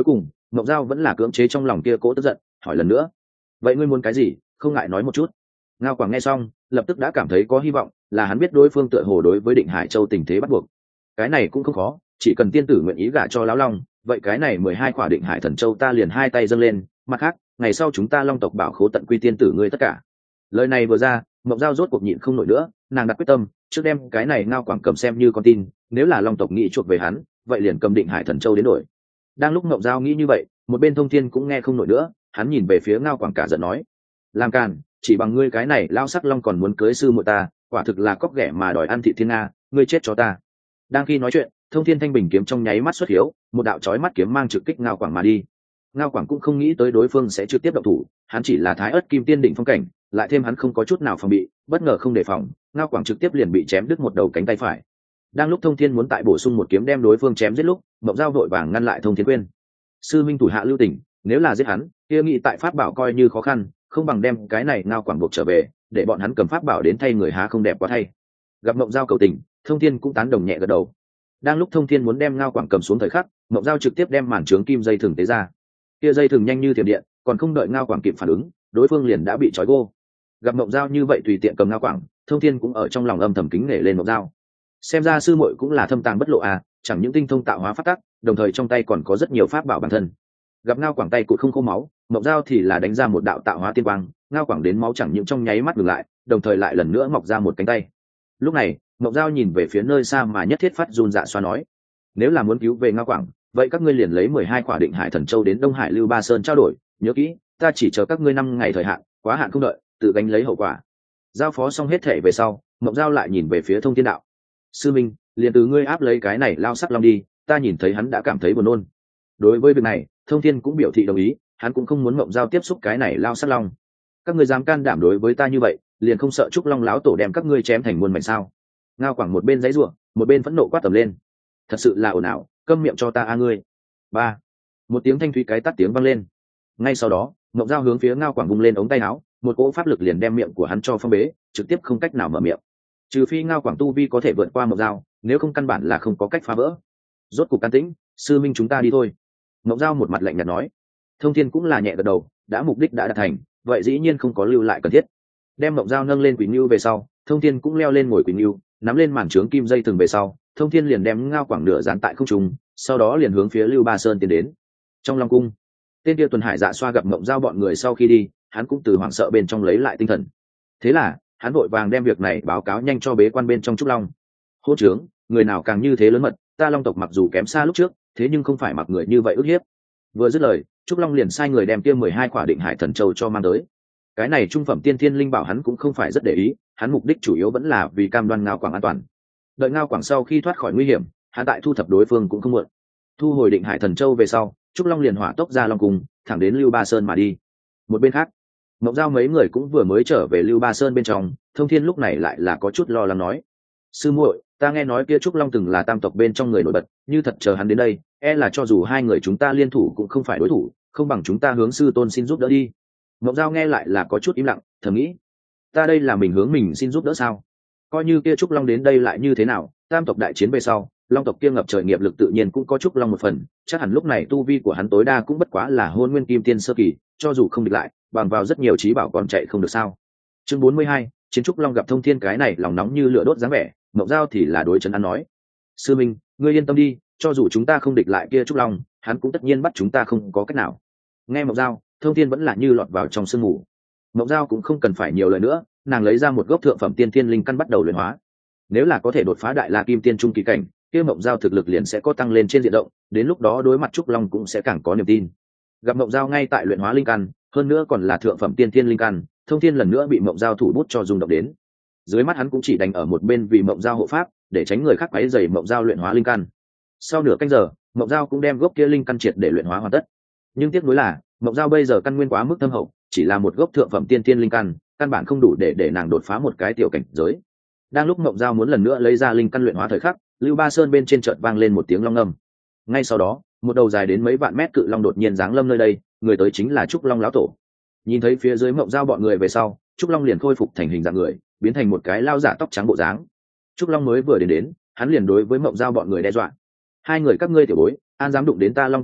Speaker 1: Ngọc Giao vẫn là cưỡng chế trong lòng kia cỗ tức giận, hỏi lần nữa: vậy ngươi muốn cái gì, không ngại nói một chút. Ngao Quảng nghe xong lập tức đã cảm thấy có hy vọng, là hắn biết đối phương tựa hồ đối với Định Hải Châu tình thế bắt buộc. Cái này cũng không khó, chỉ cần tiên tử nguyện ý gả cho lão long, vậy cái này 12 khỏa Định Hải Thần Châu ta liền hai tay dâng lên, mặt khác ngày sau chúng ta long tộc bảo khố tận quy tiên tử ngươi tất cả. Lời này vừa ra, Ngọc Giao rốt cuộc nhịn không nổi nữa, nàng đặt quyết tâm trước đem cái này Ngao Quảng cầm xem như con tin, nếu là long tộc nghĩ chuộc về hắn, vậy liền cầm Định Hải Thần Châu đến đổi. Đang lúc Ngọc Giao nghĩ như vậy, một bên Thông Thiên cũng nghe không nổi nữa, hắn nhìn về phía Ngao Quảng cả giận nói: làm càn, chỉ bằng ngươi cái này lao sắc long còn muốn cưới sư muội ta, quả thực là cóc ghẻ mà đòi ăn thị thiên nga, ngươi chết cho ta. Đang khi nói chuyện, Thông Thiên thanh bình kiếm trong nháy mắt xuất hiếu, một đạo chói mắt kiếm mang trực kích Ngao Quảng mà đi. Ngao Quảng cũng không nghĩ tới đối phương sẽ trực tiếp động thủ, hắn chỉ là thái ớt kim tiên đỉnh phong cảnh, lại thêm hắn không có chút nào phòng bị, bất ngờ không đề phòng, Ngao Quảng trực tiếp liền bị chém đứt một đầu cánh tay phải. Đang lúc Thông Thiên muốn tại bổ sung một kiếm đem đối phương chém giết lúc, Mộng Giao vội vàng ngăn lại Thông Thiên khuyên: sư minh thủ hạ lưu tình, nếu là giết hắn, kia nghĩ tại pháp bảo coi như khó khăn, không bằng đem cái này Ngao Quảng buộc trở về, để bọn hắn cầm pháp bảo đến thay người há không đẹp quá thay. Gặp Mộng Giao cầu tình, Thông Thiên cũng tán đồng nhẹ gật đầu. Đang lúc Thông Thiên muốn đem Ngao Quảng cầm xuống thời khắc, Mộng Giao trực tiếp đem màn trướng kim dây thừng tế ra. Kia dây thừng nhanh như thiểm điện, còn không đợi Ngao Quảng kịp phản ứng, đối phương liền đã bị trói gô. Gặp Mộng Giao như vậy tùy tiện cầm Ngao Quảng, Thông Thiên cũng ở trong lòng âm thầm kính nể lên Mộng Giao. Xem ra sư muội cũng là thâm tàng bất lộ à, chẳng những tinh thông tạo hóa pháp tắc, đồng thời trong tay còn có rất nhiều pháp bảo bản thân. Gặp Ngao Quảng tay cụt không khô máu, Mộng Giao thì là đánh ra một đạo tạo hóa tiên quang, Ngao Quảng đến máu chẳng những trong nháy mắt ngừng lại, đồng thời lại lần nữa mọc ra một cánh tay. Lúc này, Mộng Giao nhìn về phía nơi xa mà nhất thiết phát run dạ xoa nói: nếu là muốn cứu về Ngao Quảng, vậy các ngươi liền lấy 12 khỏa Định Hải Thần Châu đến Đông Hải Lưu Ba Sơn trao đổi, nhớ kỹ, ta chỉ chờ các ngươi 5 ngày thời hạn, quá hạn không đợi, tự gánh lấy hậu quả. Giao phó xong hết thể về sau, Mộng Giao lại nhìn về phía Thông Thiên đạo: sư minh, liền từ ngươi áp lấy cái này lao sắc long đi, ta nhìn thấy hắn đã cảm thấy buồn nôn. Đối với việc này, Thông Thiên cũng biểu thị đồng ý, hắn cũng không muốn Mộng Giao tiếp xúc cái này lao sắc long. Các ngươi dám can đảm đối với ta như vậy, liền không sợ Trúc Long láo tổ đem các ngươi chém thành muôn mảnh sao? Ngao Quảng một bên giãy giụa, một bên phẫn nộ quát tầm lên: thật sự là ồn ào, câm miệng cho ta a ngươi. Ba, một tiếng thanh thúy cái tắt tiếng vang lên. Ngay sau đó, Mộng Giao hướng phía Ngao Quảng vung lên ống tay áo, một cỗ pháp lực liền đem miệng của hắn cho phong bế, trực tiếp không cách nào mở miệng. Trừ phi Ngao Quảng tu vi có thể vượt qua Mộng Giao, nếu không căn bản là không có cách phá vỡ. Rốt cục can tĩnh, sư minh chúng ta đi thôi. Mộng Giao một mặt lạnh nhạt nói. Thông Thiên cũng là nhẹ gật đầu, đã mục đích đã đạt thành, vậy dĩ nhiên không có lưu lại cần thiết. Đem Mộng Giao nâng lên Quỳnh Nưu về sau, Thông Thiên cũng leo lên ngồi Quỳnh Nưu, nắm lên màn trướng kim dây thừng về sau, Thông Thiên liền đem Ngao Quảng nửa dán tại không trung, sau đó liền hướng phía Lưu Ba Sơn tiến đến. Trong Long cung, tên kia Tuần Hải Dạ Xoa gặp Mộng Giao bọn người sau khi đi, hắn cũng từ hoảng sợ bên trong lấy lại tinh thần. Thế là, hắn vội vàng đem việc này báo cáo nhanh cho bế quan bên trong Trúc Long. Hôn trướng, người nào càng như thế lớn mật, ta Long tộc mặc dù kém xa lúc trước, thế nhưng không phải mặc người như vậy ức hiếp. Vừa dứt lời, Trúc Long liền sai người đem kia 12 khỏa Định Hải Thần Châu cho mang tới. Cái này trung phẩm tiên thiên linh bảo hắn cũng không phải rất để ý, hắn mục đích chủ yếu vẫn là vì cam đoan Ngao Quảng an toàn. Đợi Ngao Quảng sau khi thoát khỏi nguy hiểm, hắn tại thu thập đối phương cũng không muộn. Thu hồi Định Hải Thần Châu về sau, Trúc Long liền hỏa tốc ra Long cung, thẳng đến Lưu Ba Sơn mà đi. Một bên khác, Mộng Giao mấy người cũng vừa mới trở về Lưu Ba Sơn bên trong, Thông Thiên lúc này lại là có chút lo lắng nói: sư muội, ta nghe nói kia Trúc Long từng là tam tộc bên trong người nổi bật, như thật chờ hắn đến đây, e là cho dù hai người chúng ta liên thủ cũng không phải đối thủ, không bằng chúng ta hướng sư tôn xin giúp đỡ đi. Mộng Giao nghe lại là có chút im lặng, thầm nghĩ: ta đây là mình hướng mình xin giúp đỡ sao? Coi như kia Trúc Long đến đây lại như thế nào, tam tộc đại chiến về sau, Long tộc kia ngập trời nghiệp lực tự nhiên cũng có Trúc Long một phần, chắc hẳn lúc này tu vi của hắn tối đa cũng bất quá là Hôn Nguyên Kim Tiên sơ kỳ, cho dù không địch lại, bằng vào rất nhiều trí bảo còn chạy không được sao? Chương 42, chiến Trúc Long gặp Thông Thiên cái này lòng nóng như lửa đốt dáng vẻ, Mộng Giao thì là đối trấn an nói: sư minh, ngươi yên tâm đi, cho dù chúng ta không địch lại kia Trúc Long, hắn cũng tất nhiên bắt chúng ta không có cách nào. Nghe Mộng Giao, Thông Thiên vẫn là như lọt vào trong sương mù. Mộng Giao cũng không cần phải nhiều lời nữa, nàng lấy ra một gốc thượng phẩm tiên thiên linh căn bắt đầu luyện hóa. Nếu là có thể đột phá đại la kim tiên trung kỳ cảnh, kia Mộng Giao thực lực liền sẽ có tăng lên trên diện rộng, đến lúc đó đối mặt Trúc Long cũng sẽ càng có niềm tin. Gặp Mộng Giao ngay tại luyện hóa linh căn, hơn nữa còn là thượng phẩm tiên thiên linh căn, Thông Thiên lần nữa bị Mộng Giao thủ bút cho rung động đến. Dưới mắt hắn cũng chỉ đành ở một bên vì Mộng Giao hộ pháp, để tránh người khác quấy rầy Mộng Giao luyện hóa linh căn. Sau nửa canh giờ, Mộng Giao cũng đem gốc kia linh căn triệt để luyện hóa hoàn tất. Nhưng tiếc nuối là, Mộng Giao bây giờ căn nguyên quá mức thâm hậu, chỉ là một gốc thượng phẩm tiên thiên linh căn bản không đủ để nàng đột phá một cái tiểu cảnh giới. Đang lúc Mộng Giao muốn lần nữa lấy ra linh căn luyện hóa thời khắc, Lưu Ba Sơn bên trên chợt vang lên một tiếng long ngâm. Ngay sau đó, một đầu dài đến mấy vạn mét cự long đột nhiên giáng lâm nơi đây, người tới chính là Trúc Long lão tổ. Nhìn thấy phía dưới Mộng Giao bọn người về sau, Trúc Long liền khôi phục thành hình dạng người, biến thành một cái lao giả tóc trắng bộ dáng. Trúc Long mới vừa đến, hắn liền đối với Mộng Giao bọn người đe dọa: hai người các ngươi tiểu bối, an dám đụng đến ta Long tộc người,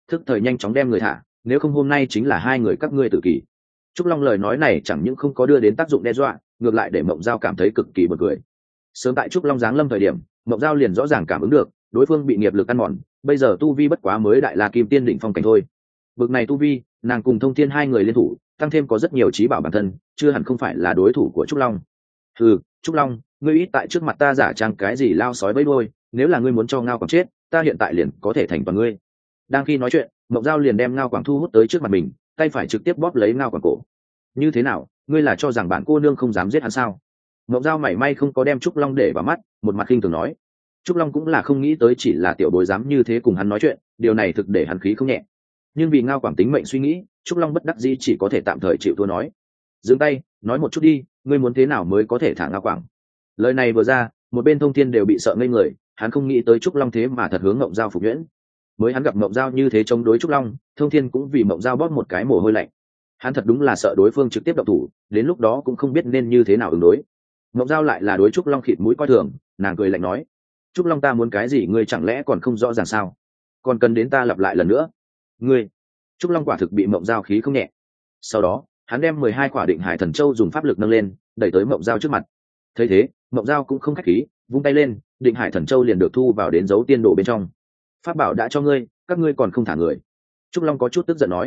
Speaker 1: thức thời nhanh chóng đem người thả, nếu không hôm nay chính là hai người các ngươi tử kỳ. Trúc Long lời nói này chẳng những không có đưa đến tác dụng đe dọa, ngược lại để Mộng Giao cảm thấy cực kỳ bật cười. Sớm tại Trúc Long giáng lâm thời điểm, Mộng Giao liền rõ ràng cảm ứng được đối phương bị nghiệp lực ăn mòn, bây giờ tu vi bất quá mới đại la kim tiên đỉnh phong cảnh thôi. Bực này tu vi, nàng cùng Thông Thiên hai người liên thủ, tăng thêm có rất nhiều trí bảo bản thân, chưa hẳn không phải là đối thủ của Trúc Long. Trúc Long, ngươi ít tại trước mặt ta giả trang cái gì lao sói bấy đôi, nếu là ngươi muốn cho Ngao Quảng chết, ta hiện tại liền có thể thành toàn ngươi. Đang khi nói chuyện, Mộng Giao liền đem Ngao Quảng thu hút tới trước mặt mình, tay phải trực tiếp bóp lấy Ngao Quảng cổ. Như thế nào, ngươi là cho rằng bản cô nương không dám giết hắn sao? Mộng Giao mảy may không có đem Trúc Long để vào mắt, một mặt khinh thường nói. Trúc Long cũng là không nghĩ tới chỉ là tiểu bối dám như thế cùng hắn nói chuyện, điều này thực để hắn khí không nhẹ. Nhưng vì Ngao Quảng tính mệnh suy nghĩ, Trúc Long bất đắc dĩ chỉ có thể tạm thời chịu thua nói. Dừng tay, nói một chút đi, ngươi muốn thế nào mới có thể thả Ngao Quảng? Lời này vừa ra, một bên Thông Thiên đều bị sợ ngây người, hắn không nghĩ tới Trúc Long thế mà thật hướng Mộng Giao phục nhuyễn. Mới hắn gặp Mộng Giao như thế chống đối Trúc Long, Thông Thiên cũng vì Mộng Giao bóp một cái mồ hôi lạnh. Hắn thật đúng là sợ đối phương trực tiếp động thủ, đến lúc đó cũng không biết nên như thế nào ứng đối. Mộng Giao lại là đối Trúc Long khịt mũi coi thường, nàng cười lạnh nói: Trúc Long, ta muốn cái gì ngươi chẳng lẽ còn không rõ ràng sao? Còn cần đến ta lặp lại lần nữa? Ngươi! Trúc Long quả thực bị Mộng Giao khí không nhẹ. Sau đó, hắn đem 12 quả Định Hải Thần Châu dùng pháp lực nâng lên, đẩy tới Mộng Giao trước mặt. Thấy thế, Mộng Giao cũng không khách khí, vung tay lên, Định Hải Thần Châu liền được thu vào đến dấu tiên đồ bên trong. Pháp bảo đã cho ngươi, các ngươi còn không thả người. Trúc Long có chút tức giận nói: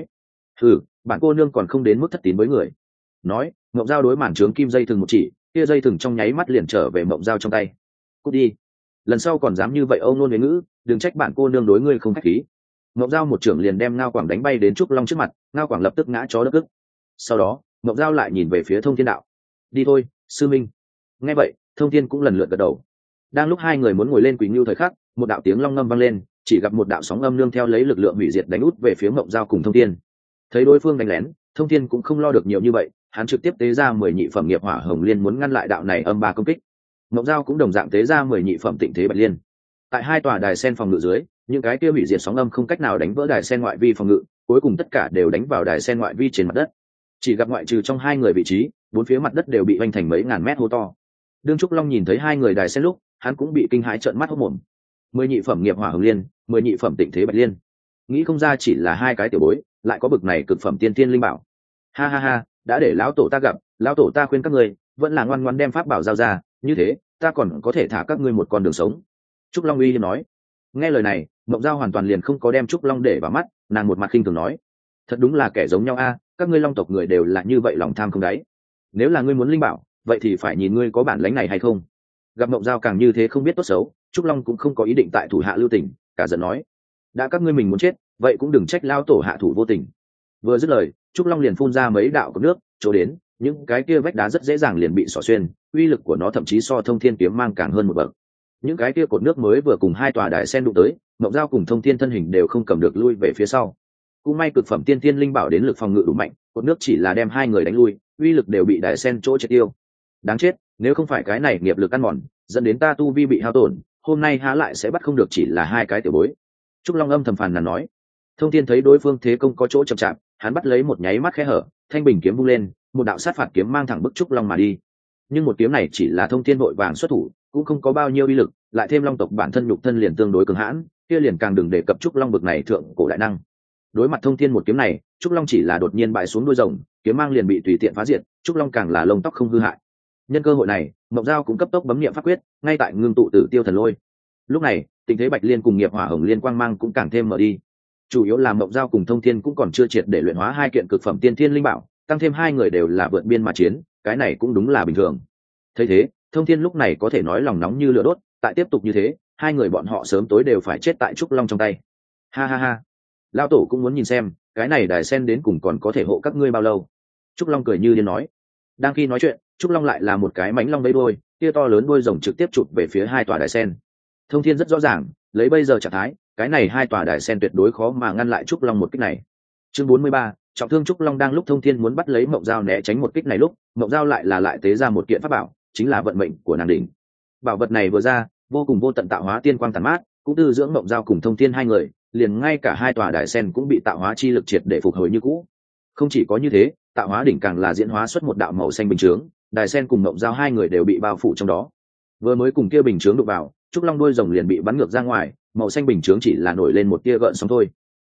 Speaker 1: bản cô nương còn không đến mức thất tín với người. Nói, Mộng Giao đối màn trướng kim dây thừng một chỉ, kia dây thừng trong nháy mắt liền trở về Mộng Giao trong tay. Cút đi, lần sau còn dám như vậy âu nôn huế ngữ, đừng trách bản cô nương đối ngươi không khách khí. Mộng Giao một trưởng liền đem Ngao Quảng đánh bay đến Trúc Long trước mặt, Ngao Quảng lập tức ngã chó đất ức. Sau đó, Mộng Giao lại nhìn về phía Thông Thiên đạo: đi thôi, sư minh. Nghe vậy, Thông Thiên cũng lần lượt gật đầu. Đang lúc hai người muốn ngồi lên quỳ ngưu thời khắc, một đạo tiếng long ngâm vang lên, chỉ gặp một đạo sóng âm nương theo lấy lực lượng hủy diệt đánh út về phía Mộng Giao cùng Thông Thiên. Thấy đối phương đánh lén, Thông Thiên cũng không lo được nhiều như vậy, hắn trực tiếp tế ra 10 nhị phẩm nghiệp hỏa hồng liên muốn ngăn lại đạo này âm ba công kích. Mộng Giao cũng đồng dạng tế ra 10 nhị phẩm tịnh thế bạch liên. Tại hai tòa đài sen phòng ngự dưới, những cái kia hủy diệt sóng âm không cách nào đánh vỡ đài sen ngoại vi phòng ngự, cuối cùng tất cả đều đánh vào đài sen ngoại vi trên mặt đất. Chỉ gặp ngoại trừ trong hai người vị trí, bốn phía mặt đất đều bị hoành thành mấy ngàn mét hố to. Đương Trúc Long nhìn thấy hai người đài sen lúc, hắn cũng bị kinh hãi trợn mắt hốt mồm. 10 nhị phẩm nghiệp hỏa hồng liên, 10 nhị phẩm tịnh thế bạch liên. Nghĩ không ra chỉ là hai cái tiểu bối, lại có bực này cực phẩm tiên tiên linh bảo. Ha ha ha, đã để lão tổ ta gặp, lão tổ ta khuyên các ngươi vẫn là ngoan ngoãn đem pháp bảo giao ra, như thế ta còn có thể thả các ngươi một con đường sống. Trúc Long uy hiếp nói. Nghe lời này, Mộng Giao hoàn toàn liền không có đem Trúc Long để vào mắt, nàng một mặt khinh thường nói: thật đúng là kẻ giống nhau a, các ngươi Long tộc người đều là như vậy lòng tham không đáy. Nếu là ngươi muốn linh bảo, vậy thì phải nhìn ngươi có bản lĩnh này hay không. Gặp Mộng Giao càng như thế không biết tốt xấu, Trúc Long cũng không có ý định tại thủ hạ lưu tình, cả giận nói: đã các ngươi mình muốn chết, vậy cũng đừng trách lao tổ hạ thủ vô tình. Vừa dứt lời, Trúc Long liền phun ra mấy đạo cột nước, chỗ đến những cái kia vách đá rất dễ dàng liền bị xỏ xuyên, uy lực của nó thậm chí so Thông Thiên kiếm mang càng hơn một bậc. Những cái kia cột nước mới vừa cùng hai tòa đài sen đụng tới, Mộng Giao cùng Thông Thiên thân hình đều không cầm được lui về phía sau. Cũng may cực phẩm tiên tiên linh bảo đến lực phòng ngự đủ mạnh, cột nước chỉ là đem hai người đánh lui, uy lực đều bị đài sen chỗ triệt tiêu. Đáng chết, nếu không phải cái này nghiệp lực ăn mòn, dẫn đến ta tu vi bị hao tổn, hôm nay há lại sẽ bắt không được chỉ là hai cái tiểu bối. Trúc Long âm thầm phàn nàn nói. Thông Thiên thấy đối phương thế công có chỗ chậm chạp, hắn bắt lấy một nháy mắt khe hở, thanh bình kiếm vung lên, một đạo sát phạt kiếm mang thẳng bức Trúc Long mà đi. Nhưng một kiếm này chỉ là Thông Thiên vội vàng xuất thủ, cũng không có bao nhiêu uy lực, lại thêm Long tộc bản thân nhục thân liền tương đối cường hãn, kia liền càng đừng đề cập Trúc Long bực này thượng cổ đại năng. Đối mặt Thông Thiên một kiếm này, Trúc Long chỉ là đột nhiên bại xuống đuôi rồng, kiếm mang liền bị tùy tiện phá diệt, Trúc Long càng là lông tóc không hư hại. Nhân cơ hội này, Mộng Giao cũng cấp tốc bấm niệm pháp quyết, ngay tại ngưng tụ Tử Tiêu Thần Lôi. Lúc này, tình thế Bạch Liên cùng nghiệp hỏa hồng liên quang mang cũng càng thêm mở đi. Chủ yếu là Mộng Giao cùng Thông Thiên cũng còn chưa triệt để luyện hóa hai kiện cực phẩm tiên thiên linh bảo, tăng thêm hai người đều là vượt biên mà chiến, cái này cũng đúng là bình thường. Thấy thế, Thông Thiên lúc này có thể nói lòng nóng như lửa đốt, tại tiếp tục như thế, hai người bọn họ sớm tối đều phải chết tại Trúc Long trong tay. Ha ha ha, lão tổ cũng muốn nhìn xem, cái này đài sen đến cùng còn có thể hộ các ngươi bao lâu. Trúc Long cười như điên nói. Đang khi nói chuyện, Trúc Long lại là một cái mãnh long vẫy đuôi, tia to lớn đuôi rồng trực tiếp chụp về phía hai tòa đài sen. Thông Thiên rất rõ ràng, lấy bây giờ trạng thái, cái này hai tòa đài sen tuyệt đối khó mà ngăn lại Trúc Long một kích này. Chương 43, trọng thương Trúc Long. Đang lúc Thông Thiên muốn bắt lấy Mộng Giao né tránh một kích này lúc, Mộng Giao lại tế ra một kiện pháp bảo, chính là vận mệnh của nàng đỉnh. Bảo vật này vừa ra, vô cùng vô tận tạo hóa tiên quang tàn mát, cũng tư dưỡng Mộng Giao cùng Thông Thiên hai người, liền ngay cả hai tòa đài sen cũng bị tạo hóa chi lực triệt để phục hồi như cũ. Không chỉ có như thế, tạo hóa đỉnh càng là diễn hóa xuất một đạo màu xanh bình chướng, đài sen cùng Mộng Giao hai người đều bị bao phủ trong đó. Vừa mới cùng kia bình chướng đụng vào, Trúc Long đuôi rồng liền bị bắn ngược ra ngoài, màu xanh bình chướng chỉ là nổi lên một tia gợn sóng thôi.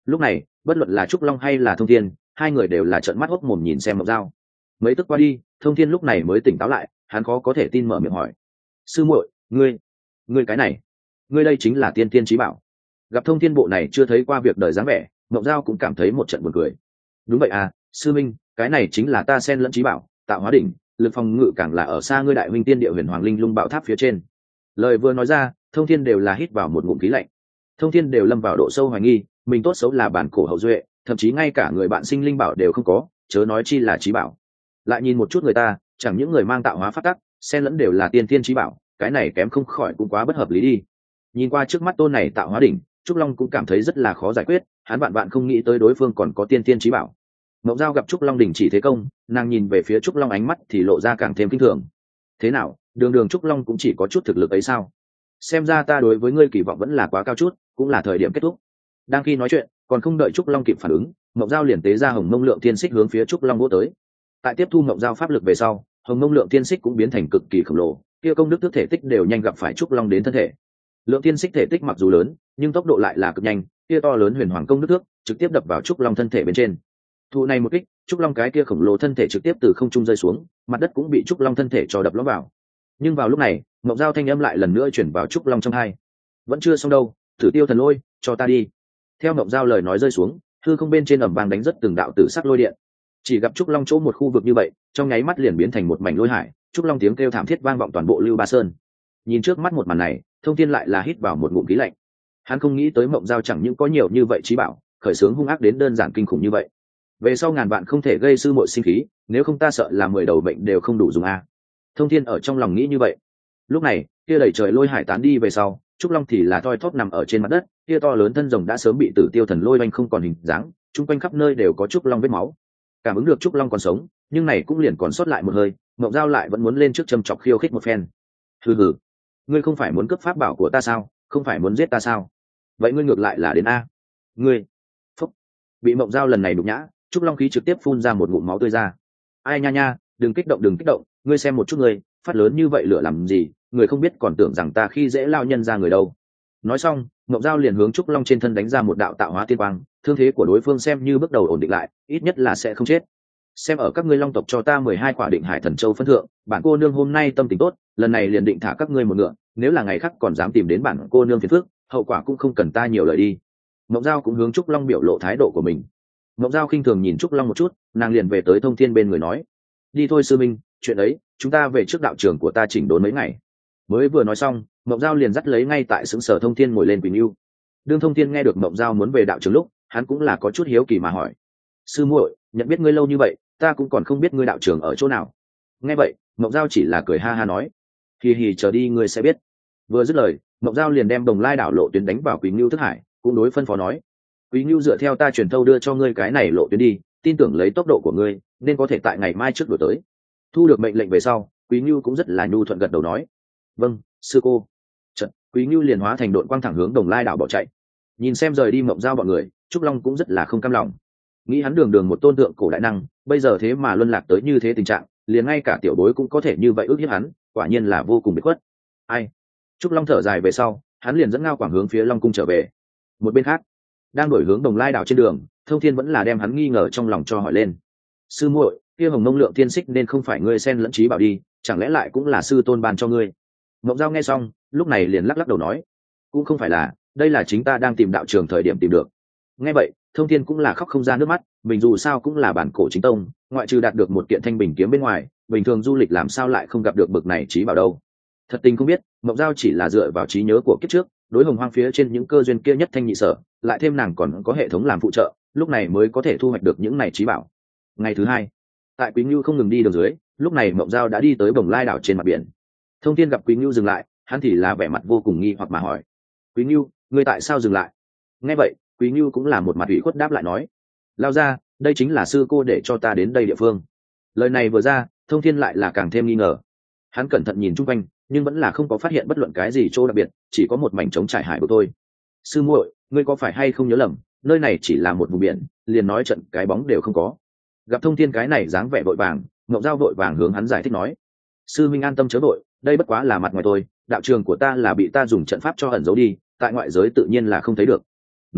Speaker 1: Lúc này bất luận là trúc long hay là thông thiên, hai người đều là trợn mắt hốc mồm nhìn xem mộng dao. Mấy tức qua đi, thông thiên lúc này mới tỉnh táo lại, hắn khó có thể tin mở miệng hỏi: sư muội, ngươi cái này, ngươi đây chính là tiên tiên trí bảo? Gặp thông thiên bộ này chưa thấy qua việc đời dáng vẻ, mộng dao cũng cảm thấy một trận buồn cười. Đúng vậy à, sư minh, cái này chính là ta sen lẫn trí bảo, tạo hóa đỉnh, lực phòng ngự càng là ở xa ngươi đại huynh tiên địa huyền hoàng linh lung bảo tháp phía trên. Lời vừa nói ra, thông thiên đều là hít vào một ngụm khí lạnh. Thông thiên đều lâm vào độ sâu hoài nghi, mình tốt xấu là bản cổ hậu duệ, thậm chí ngay cả người bạn sinh linh bảo đều không có, chớ nói chi là trí bảo. Lại nhìn một chút người ta, chẳng những người mang tạo hóa pháp tắc, xen lẫn đều là tiên thiên trí bảo, cái này kém không khỏi cũng quá bất hợp lý đi. Nhìn qua trước mắt tôn này tạo hóa đỉnh, trúc long cũng cảm thấy rất là khó giải quyết, hắn bạn không nghĩ tới đối phương còn có tiên thiên trí bảo. Mộng dao gặp trúc long đỉnh chỉ thế công, nàng nhìn về phía trúc long ánh mắt thì lộ ra càng thêm kinh thường. Thế nào, đường trúc long cũng chỉ có chút thực lực ấy sao? Xem ra ta đối với ngươi kỳ vọng vẫn là quá cao chút, cũng là thời điểm kết thúc. Đang khi nói chuyện, còn không đợi trúc long kịp phản ứng, mộng dao liền tế ra hồng mông lượng thiên xích hướng phía trúc long vỗ tới. Tại tiếp thu mộng dao pháp lực về sau, hồng mông lượng thiên xích cũng biến thành cực kỳ khổng lồ, kia công đức thức thể tích đều nhanh gặp phải trúc long đến thân thể. Lượng thiên xích thể tích mặc dù lớn, nhưng tốc độ lại là cực nhanh, kia to lớn huyền hoàng công đức thước trực tiếp đập vào trúc long thân thể bên trên. Thụ này một kích, trúc long cái kia khổng lồ thân thể trực tiếp từ không trung rơi xuống, mặt đất cũng bị trúc long thân thể cho đập lõm vào. Nhưng vào lúc này, mộng dao thanh âm lại lần nữa chuyển vào trúc long trong hai: vẫn chưa xong đâu, thử tiêu thần lôi, cho ta đi. Theo mộng dao lời nói rơi xuống, hư không bên trên ầm vang đánh rất từng đạo tử sắc lôi điện. Chỉ gặp trúc long chỗ một khu vực như vậy, trong nháy mắt liền biến thành một mảnh lôi hải, trúc long tiếng kêu thảm thiết vang vọng toàn bộ Lưu Ba Sơn. Nhìn trước mắt một màn này, thông thiên lại là hít vào một ngụm khí lạnh. Hắn không nghĩ tới mộng dao chẳng những có nhiều như vậy trí bảo, khởi xướng hung ác đến đơn giản kinh khủng như vậy. Về sau ngàn vạn không thể gây sư muội sinh khí, nếu không ta sợ là 10 đầu bệnh đều không đủ dùng a. Thông thiên ở trong lòng nghĩ như vậy. Lúc này, kia đẩy trời lôi hải tán đi về sau, trúc long thì là thoi thóp nằm ở trên mặt đất, kia to lớn thân rồng đã sớm bị tử tiêu thần lôi oanh không còn hình dáng, chung quanh khắp nơi đều có trúc long vết máu. Cảm ứng được trúc long còn sống, nhưng này cũng liền còn sót lại một hơi, mộng dao lại vẫn muốn lên trước châm chọc khiêu khích một phen. Hừ, ngươi không phải muốn cướp pháp bảo của ta sao, không phải muốn giết ta sao? Vậy ngươi ngược lại là đến a. Ngươi, phúc. Bị mộng dao lần này đục nhã, trúc long khí trực tiếp phun ra một ngụm máu tươi ra. Ai nha, đừng kích động, ngươi xem một chút ngươi, phát lớn như vậy lửa làm gì, người không biết còn tưởng rằng ta khi dễ lao nhân ra người đâu. Nói xong, mộng dao liền hướng trúc long trên thân đánh ra một đạo tạo hóa tiên quang, thương thế của đối phương xem như bước đầu ổn định lại, ít nhất là sẽ không chết. Xem ở các ngươi long tộc cho ta 12 quả định hải thần châu phân thượng, bản cô nương hôm nay tâm tình tốt, lần này liền định thả các ngươi một ngựa, nếu là ngày khác còn dám tìm đến bản cô nương phiền phức, hậu quả cũng không cần ta nhiều lời đi. Mộng dao cũng hướng trúc long biểu lộ thái độ của mình. Mộng dao khinh thường nhìn trúc long một chút, nàng liền về tới thông thiên bên người nói: đi thôi sư minh, chuyện ấy chúng ta về trước đạo trường của ta chỉnh đốn mấy ngày. Mới vừa nói xong, mộng dao liền dắt lấy ngay tại xứng sở thông thiên ngồi lên quỳnh yêu. Đương thông thiên nghe được mộng dao muốn về đạo trường lúc, hắn cũng là có chút hiếu kỳ mà hỏi: sư muội, nhận biết ngươi lâu như vậy, ta cũng còn không biết ngươi đạo trường ở chỗ nào. Nghe vậy, mộng dao chỉ là cười ha ha nói: hì chờ đi ngươi sẽ biết. Vừa dứt lời, mộng dao liền đem Đồng Lai đảo lộ tuyến đánh vào Quý Ngưu thức hải, cũng đối phân phó nói: Quý Ngưu dựa theo ta truyền thâu đưa cho ngươi cái này lộ tuyến đi, tin tưởng lấy tốc độ của ngươi nên có thể tại ngày mai trước đổi tới. Thu được mệnh lệnh về sau, Quý Ngưu cũng rất là nhu thuận gật đầu nói: vâng, sư cô. Chợt, Quý Ngưu liền hóa thành đội quang thẳng hướng Đồng Lai đảo bỏ chạy. Nhìn xem rời đi mộng dao bọn người, Trúc Long cũng rất là không cam lòng. Nghĩ hắn đường một tôn tượng cổ đại năng, bây giờ thế mà luân lạc tới như thế tình trạng, liền ngay cả tiểu bối cũng có thể như vậy ước hiếp hắn, quả nhiên là vô cùng biệt khuất. Ai? Trúc Long thở dài về sau, hắn liền dẫn Ngao Quảng hướng phía Long cung trở về. Một bên khác, đang đổi hướng Đồng Lai đảo trên đường, Thông Thiên vẫn là đem hắn nghi ngờ trong lòng cho hỏi lên: sư muội, kia hồng mông lượng thiên xích nên không phải ngươi xen lẫn trí bảo đi, chẳng lẽ lại cũng là sư tôn ban cho ngươi? Ngọc Giao nghe xong, lúc này liền lắc đầu nói: cũng không phải là, đây là chính ta đang tìm đạo trường thời điểm tìm được. Nghe vậy, Thông Thiên cũng là khóc không ra nước mắt, mình dù sao cũng là bản cổ chính tông, ngoại trừ đạt được một kiện thanh bình kiếm bên ngoài, bình thường du lịch làm sao lại không gặp được bực này trí bảo đâu. Thật tình không biết, Ngọc Giao chỉ là dựa vào trí nhớ của kiếp trước, đối hồng hoang phía trên những cơ duyên kia nhất thanh nhị sở, lại thêm nàng còn có hệ thống làm phụ trợ, lúc này mới có thể thu hoạch được những này trí bảo. Ngày thứ hai, tại Quý Ngưu không ngừng đi đường dưới, lúc này Ngọc Giao đã đi tới Bồng Lai đảo trên mặt biển. Thông Thiên gặp Quý Ngưu dừng lại, hắn thì là vẻ mặt vô cùng nghi hoặc mà hỏi: Quý Ngưu, ngươi tại sao dừng lại? Nghe vậy, Quý Ngưu cũng là một mặt ủy khuất đáp lại nói: lao ra, đây chính là sư cô để cho ta đến đây địa phương. Lời này vừa ra, Thông Thiên lại là càng thêm nghi ngờ. Hắn cẩn thận nhìn chung quanh, nhưng vẫn là không có phát hiện bất luận cái gì chỗ đặc biệt, chỉ có một mảnh trống trải hải vực thôi. Sư muội, ngươi có phải hay không nhớ lầm, nơi này chỉ là một vùng biển, liền nói trận cái bóng đều không có. Gặp Thông Thiên cái này dáng vẻ vội vàng, Ngọc Giao vội vàng hướng hắn giải thích nói: sư minh an tâm chớ vội, đây bất quá là mặt ngoài thôi, đạo trường của ta là bị ta dùng trận pháp cho ẩn giấu đi, tại ngoại giới tự nhiên là không thấy được. Nói,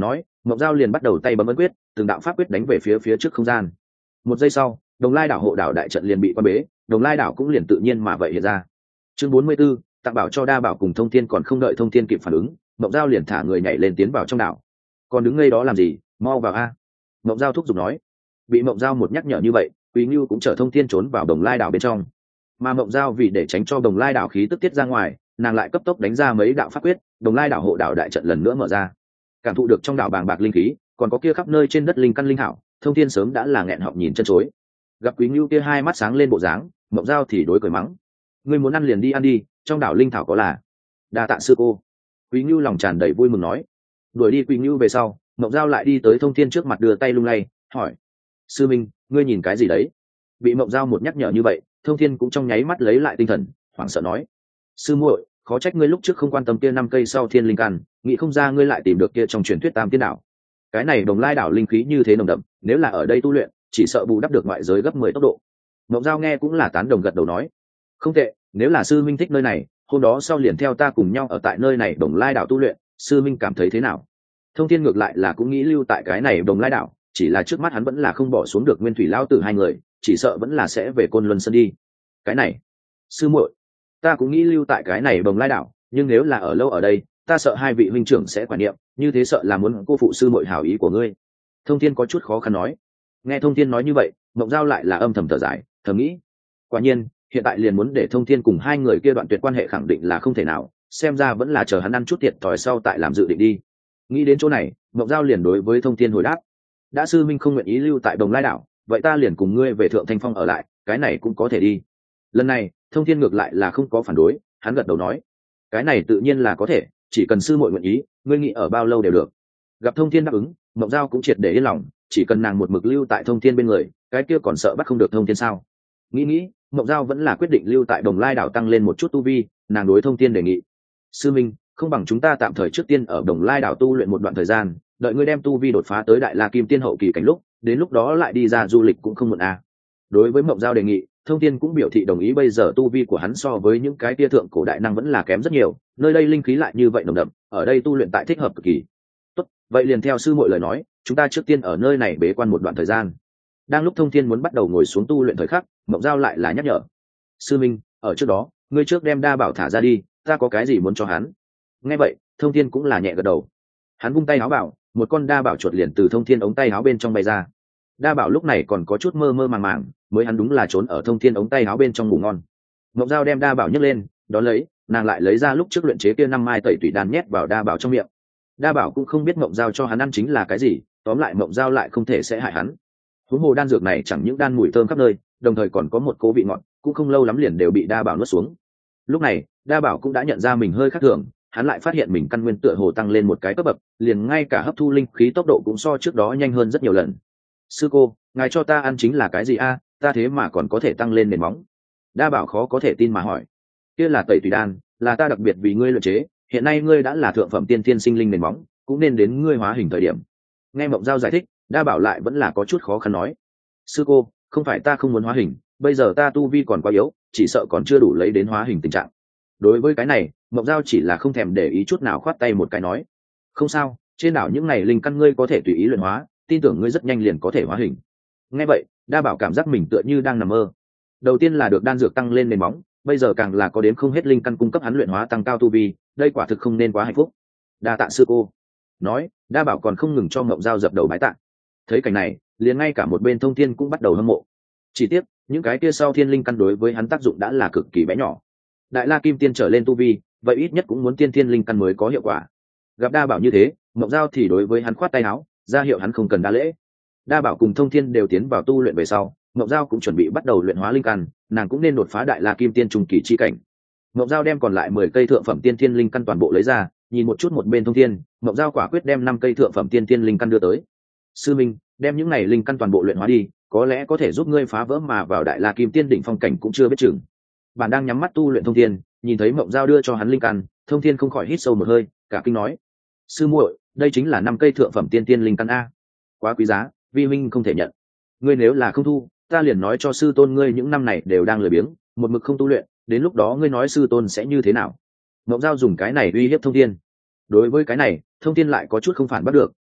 Speaker 1: Ngọc Giao liền bắt đầu tay bấm ấn quyết, từng đạo pháp quyết đánh về phía trước không gian. Một giây sau, Đồng Lai đảo hộ đảo đại trận liền bị quan bế, Đồng Lai đảo cũng liền tự nhiên mà vậy hiện ra. Chương 44, tặng bảo cho Đa Bảo cùng Thông Thiên. Còn không đợi Thông Thiên kịp phản ứng, Ngọc Giao liền thả người nhảy lên tiến vào trong đảo. Còn đứng ngây đó làm gì, mau vào a. Ngọc Giao thúc giục nói. Bị Ngọc Giao một nhắc nhở như vậy, Quý Ngưu cũng chở Thông Thiên trốn vào Đồng Lai đảo bên trong. Mà Ngọc Giao vì để tránh cho Đồng Lai đảo khí tức tiết ra ngoài, nàng lại cấp tốc đánh ra mấy đạo pháp quyết, Đồng Lai đảo hộ đảo đại trận lần nữa mở ra. Cảm thụ được trong đảo bàng bạc linh khí, còn có kia khắp nơi trên đất linh căn linh hảo, Thông Thiên sớm đã là nghẹn họng nhìn chân chối. Gặp Quý Ngưu kia hai mắt sáng lên bộ dáng, Ngọc Giao thì đối cười mắng. Ngươi muốn ăn liền đi ăn đi, trong đảo linh thảo có là. Đa tạ sư cô. Quý Ngưu lòng tràn đầy vui mừng nói. Đuổi đi Quý Ngưu về sau, Ngọc Giao lại đi tới Thông Thiên trước mặt đưa tay lung lay, hỏi: sư minh, ngươi nhìn cái gì đấy? Bị Ngọc Giao một nhắc nhở như vậy, Thông Thiên cũng trong nháy mắt lấy lại tinh thần, hoảng sợ nói: sư muội, khó trách ngươi lúc trước không quan tâm kia 5 cây sau thiên linh căn, nghĩ không ra ngươi lại tìm được kia trong truyền thuyết tam tiên đảo. Cái này Đồng Lai đảo linh khí như thế nồng đậm, nếu là ở đây tu luyện, chỉ sợ bù đắp được ngoại giới gấp 10 tốc độ. Ngọc Giao nghe cũng là tán đồng gật đầu nói: không tệ, nếu là sư minh thích nơi này, hôm đó sau liền theo ta cùng nhau ở tại nơi này Đồng Lai đảo tu luyện, sư minh cảm thấy thế nào? Thông Thiên ngược lại là cũng nghĩ lưu tại cái này Đồng Lai đảo, chỉ là trước mắt hắn vẫn là không bỏ xuống được Nguyên Thủy lão tử hai người, chỉ sợ vẫn là sẽ về Côn Luân Sơn đi. Cái này, sư muội, ta cũng nghĩ lưu tại cái này Đồng Lai đảo, nhưng nếu là ở lâu ở đây, ta sợ hai vị huynh trưởng sẽ quản niệm, như thế sợ là muốn cô phụ sư muội hảo ý của ngươi. Thông Thiên có chút khó khăn nói. Nghe Thông Thiên nói như vậy, Mộng Giao lại là âm thầm thở dài, thầm nghĩ, quả nhiên hiện tại liền muốn để Thông Thiên cùng hai người kia đoạn tuyệt quan hệ khẳng định là không thể nào, xem ra vẫn là chờ hắn ăn chút thiệt thòi sau tại làm dự định đi. Nghĩ đến chỗ này, Mộng Giao liền đối với Thông Thiên hồi đáp: đã sư minh không nguyện ý lưu tại Đồng Lai đảo, vậy ta liền cùng ngươi về Thượng Thanh Phong ở lại, cái này cũng có thể đi. Lần này Thông Thiên ngược lại là không có phản đối, hắn gật đầu nói: cái này tự nhiên là có thể, chỉ cần sư muội nguyện ý, ngươi nghĩ ở bao lâu đều được. Gặp Thông Thiên đáp ứng, Mộng Giao cũng triệt để yên lòng, chỉ cần nàng một mực lưu tại Thông Thiên bên người, cái kia còn sợ bắt không được Thông Thiên sao? Nghĩ, Mộng Giao vẫn là quyết định lưu tại Đồng Lai đảo tăng lên một chút tu vi, nàng đối Thông Thiên đề nghị: sư minh, không bằng chúng ta tạm thời trước tiên ở Đồng Lai đảo tu luyện một đoạn thời gian, đợi ngươi đem tu vi đột phá tới Đại La Kim Tiên hậu kỳ cảnh lúc, đến lúc đó lại đi ra du lịch cũng không muộn à. Đối với Mộng Giao đề nghị, Thông Thiên cũng biểu thị đồng ý. Bây giờ tu vi của hắn so với những cái tia thượng cổ đại năng vẫn là kém rất nhiều, nơi đây linh khí lại như vậy nồng đậm, ở đây tu luyện tại thích hợp cực kỳ. Tốt, vậy liền theo sư muội lời nói, chúng ta trước tiên ở nơi này bế quan một đoạn thời gian. Đang lúc Thông Thiên muốn bắt đầu ngồi xuống tu luyện thời khắc, Mộng Giao lại là nhắc nhở: sư minh, ở trước đó, ngươi trước đem Đa Bảo thả ra đi, ta có cái gì muốn cho hắn. Nghe vậy, Thông Thiên cũng là nhẹ gật đầu. Hắn vung tay áo bảo, một con Đa Bảo chuột liền từ Thông Thiên ống tay áo bên trong bay ra. Đa Bảo lúc này còn có chút mơ mơ màng màng, mới hắn đúng là trốn ở Thông Thiên ống tay áo bên trong ngủ ngon. Ngọc Giao đem Đa Bảo nhấc lên, đón lấy, nàng lại lấy ra lúc trước luyện chế kia 5 mai tẩy tủy đan nhét vào Đa Bảo trong miệng. Đa Bảo cũng không biết Ngọc Giao cho hắn ăn chính là cái gì, tóm lại Ngọc Giao lại không thể sẽ hại hắn. Huống hồ đan dược này chẳng những đan mùi thơm khắp nơi, đồng thời còn có một cố vị ngọt, cũng không lâu lắm liền đều bị Đa Bảo nuốt xuống. Lúc này, Đa Bảo cũng đã nhận ra mình hơi khác thường, hắn lại phát hiện mình căn nguyên tựa hồ tăng lên một cái cấp bậc, liền ngay cả hấp thu linh khí tốc độ cũng so trước đó nhanh hơn rất nhiều lần. Sư cô, ngài cho ta ăn chính là cái gì a? Ta thế mà còn có thể tăng lên nền móng. Đa Bảo khó có thể tin mà hỏi. Kia là tẩy tùy đan, là ta đặc biệt vì ngươi luyện chế, hiện nay ngươi đã là thượng phẩm tiên thiên sinh linh nền móng, cũng nên đến ngươi hóa hình thời điểm. Nghe Mộng Giao giải thích, Đa Bảo lại vẫn là có chút khó khăn nói: sư cô, không phải ta không muốn hóa hình, bây giờ ta tu vi còn quá yếu, chỉ sợ còn chưa đủ lấy đến hóa hình tình trạng. Đối với cái này, Mộng Giao chỉ là không thèm để ý chút nào, khoát tay một cái nói: không sao, trên đảo những này linh căn ngươi có thể tùy ý luyện hóa, tin tưởng ngươi rất nhanh liền có thể hóa hình. Nghe vậy, Đa Bảo cảm giác mình tựa như đang nằm mơ. Đầu tiên là được đan dược tăng lên nền móng, bây giờ càng là có đến không hết linh căn cung cấp hắn luyện hóa tăng cao tu vi, đây quả thực không nên quá hạnh phúc. Đa tạ sư cô. Nói, Đa Bảo còn không ngừng cho Ngộng Giao dập đầu bái tạ. Thấy cảnh này, liền ngay cả một bên Thông Thiên cũng bắt đầu hâm mộ. Chỉ tiếc, những cái kia sau thiên linh căn đối với hắn tác dụng đã là cực kỳ bé nhỏ. Đại La Kim Tiên trở lên tu vi, vậy ít nhất cũng muốn tiên thiên linh căn mới có hiệu quả. Gặp Đa Bảo như thế, Ngộng Giao thì đối với hắn khoát tay áo, ra hiệu hắn không cần đa lễ. Đa Bảo cùng Thông Thiên đều tiến vào tu luyện về sau, Ngộng Giao cũng chuẩn bị bắt đầu luyện hóa linh căn, nàng cũng nên đột phá Đại La Kim Tiên trung kỳ chi cảnh. Ngộng Giao đem còn lại 10 cây thượng phẩm tiên thiên linh căn toàn bộ lấy ra, nhìn một chút một bên Thông Thiên, Ngộng Giao quả quyết đem 5 cây thượng phẩm tiên thiên linh căn đưa tới. Sư minh, đem những này linh căn toàn bộ luyện hóa đi, có lẽ có thể giúp ngươi phá vỡ mà vào Đại La Kim Tiên đỉnh phong cảnh cũng chưa biết chừng. Bạn đang nhắm mắt tu luyện Thông Thiên, nhìn thấy Ngộng Giao đưa cho hắn linh căn, Thông Thiên không khỏi hít sâu một hơi, cả kinh nói: sư muội, đây chính là 5 cây thượng phẩm tiên thiên linh căn a, quá quý giá, vi huynh không thể nhận. Ngươi nếu là không thu, ta liền nói cho sư tôn ngươi những năm này đều đang lười biếng, một mực không tu luyện, đến lúc đó ngươi nói sư tôn sẽ như thế nào? Ngộng Giao dùng cái này uy hiếp Thông Thiên. Đối với cái này, Thông Thiên lại có chút không phản bắt được,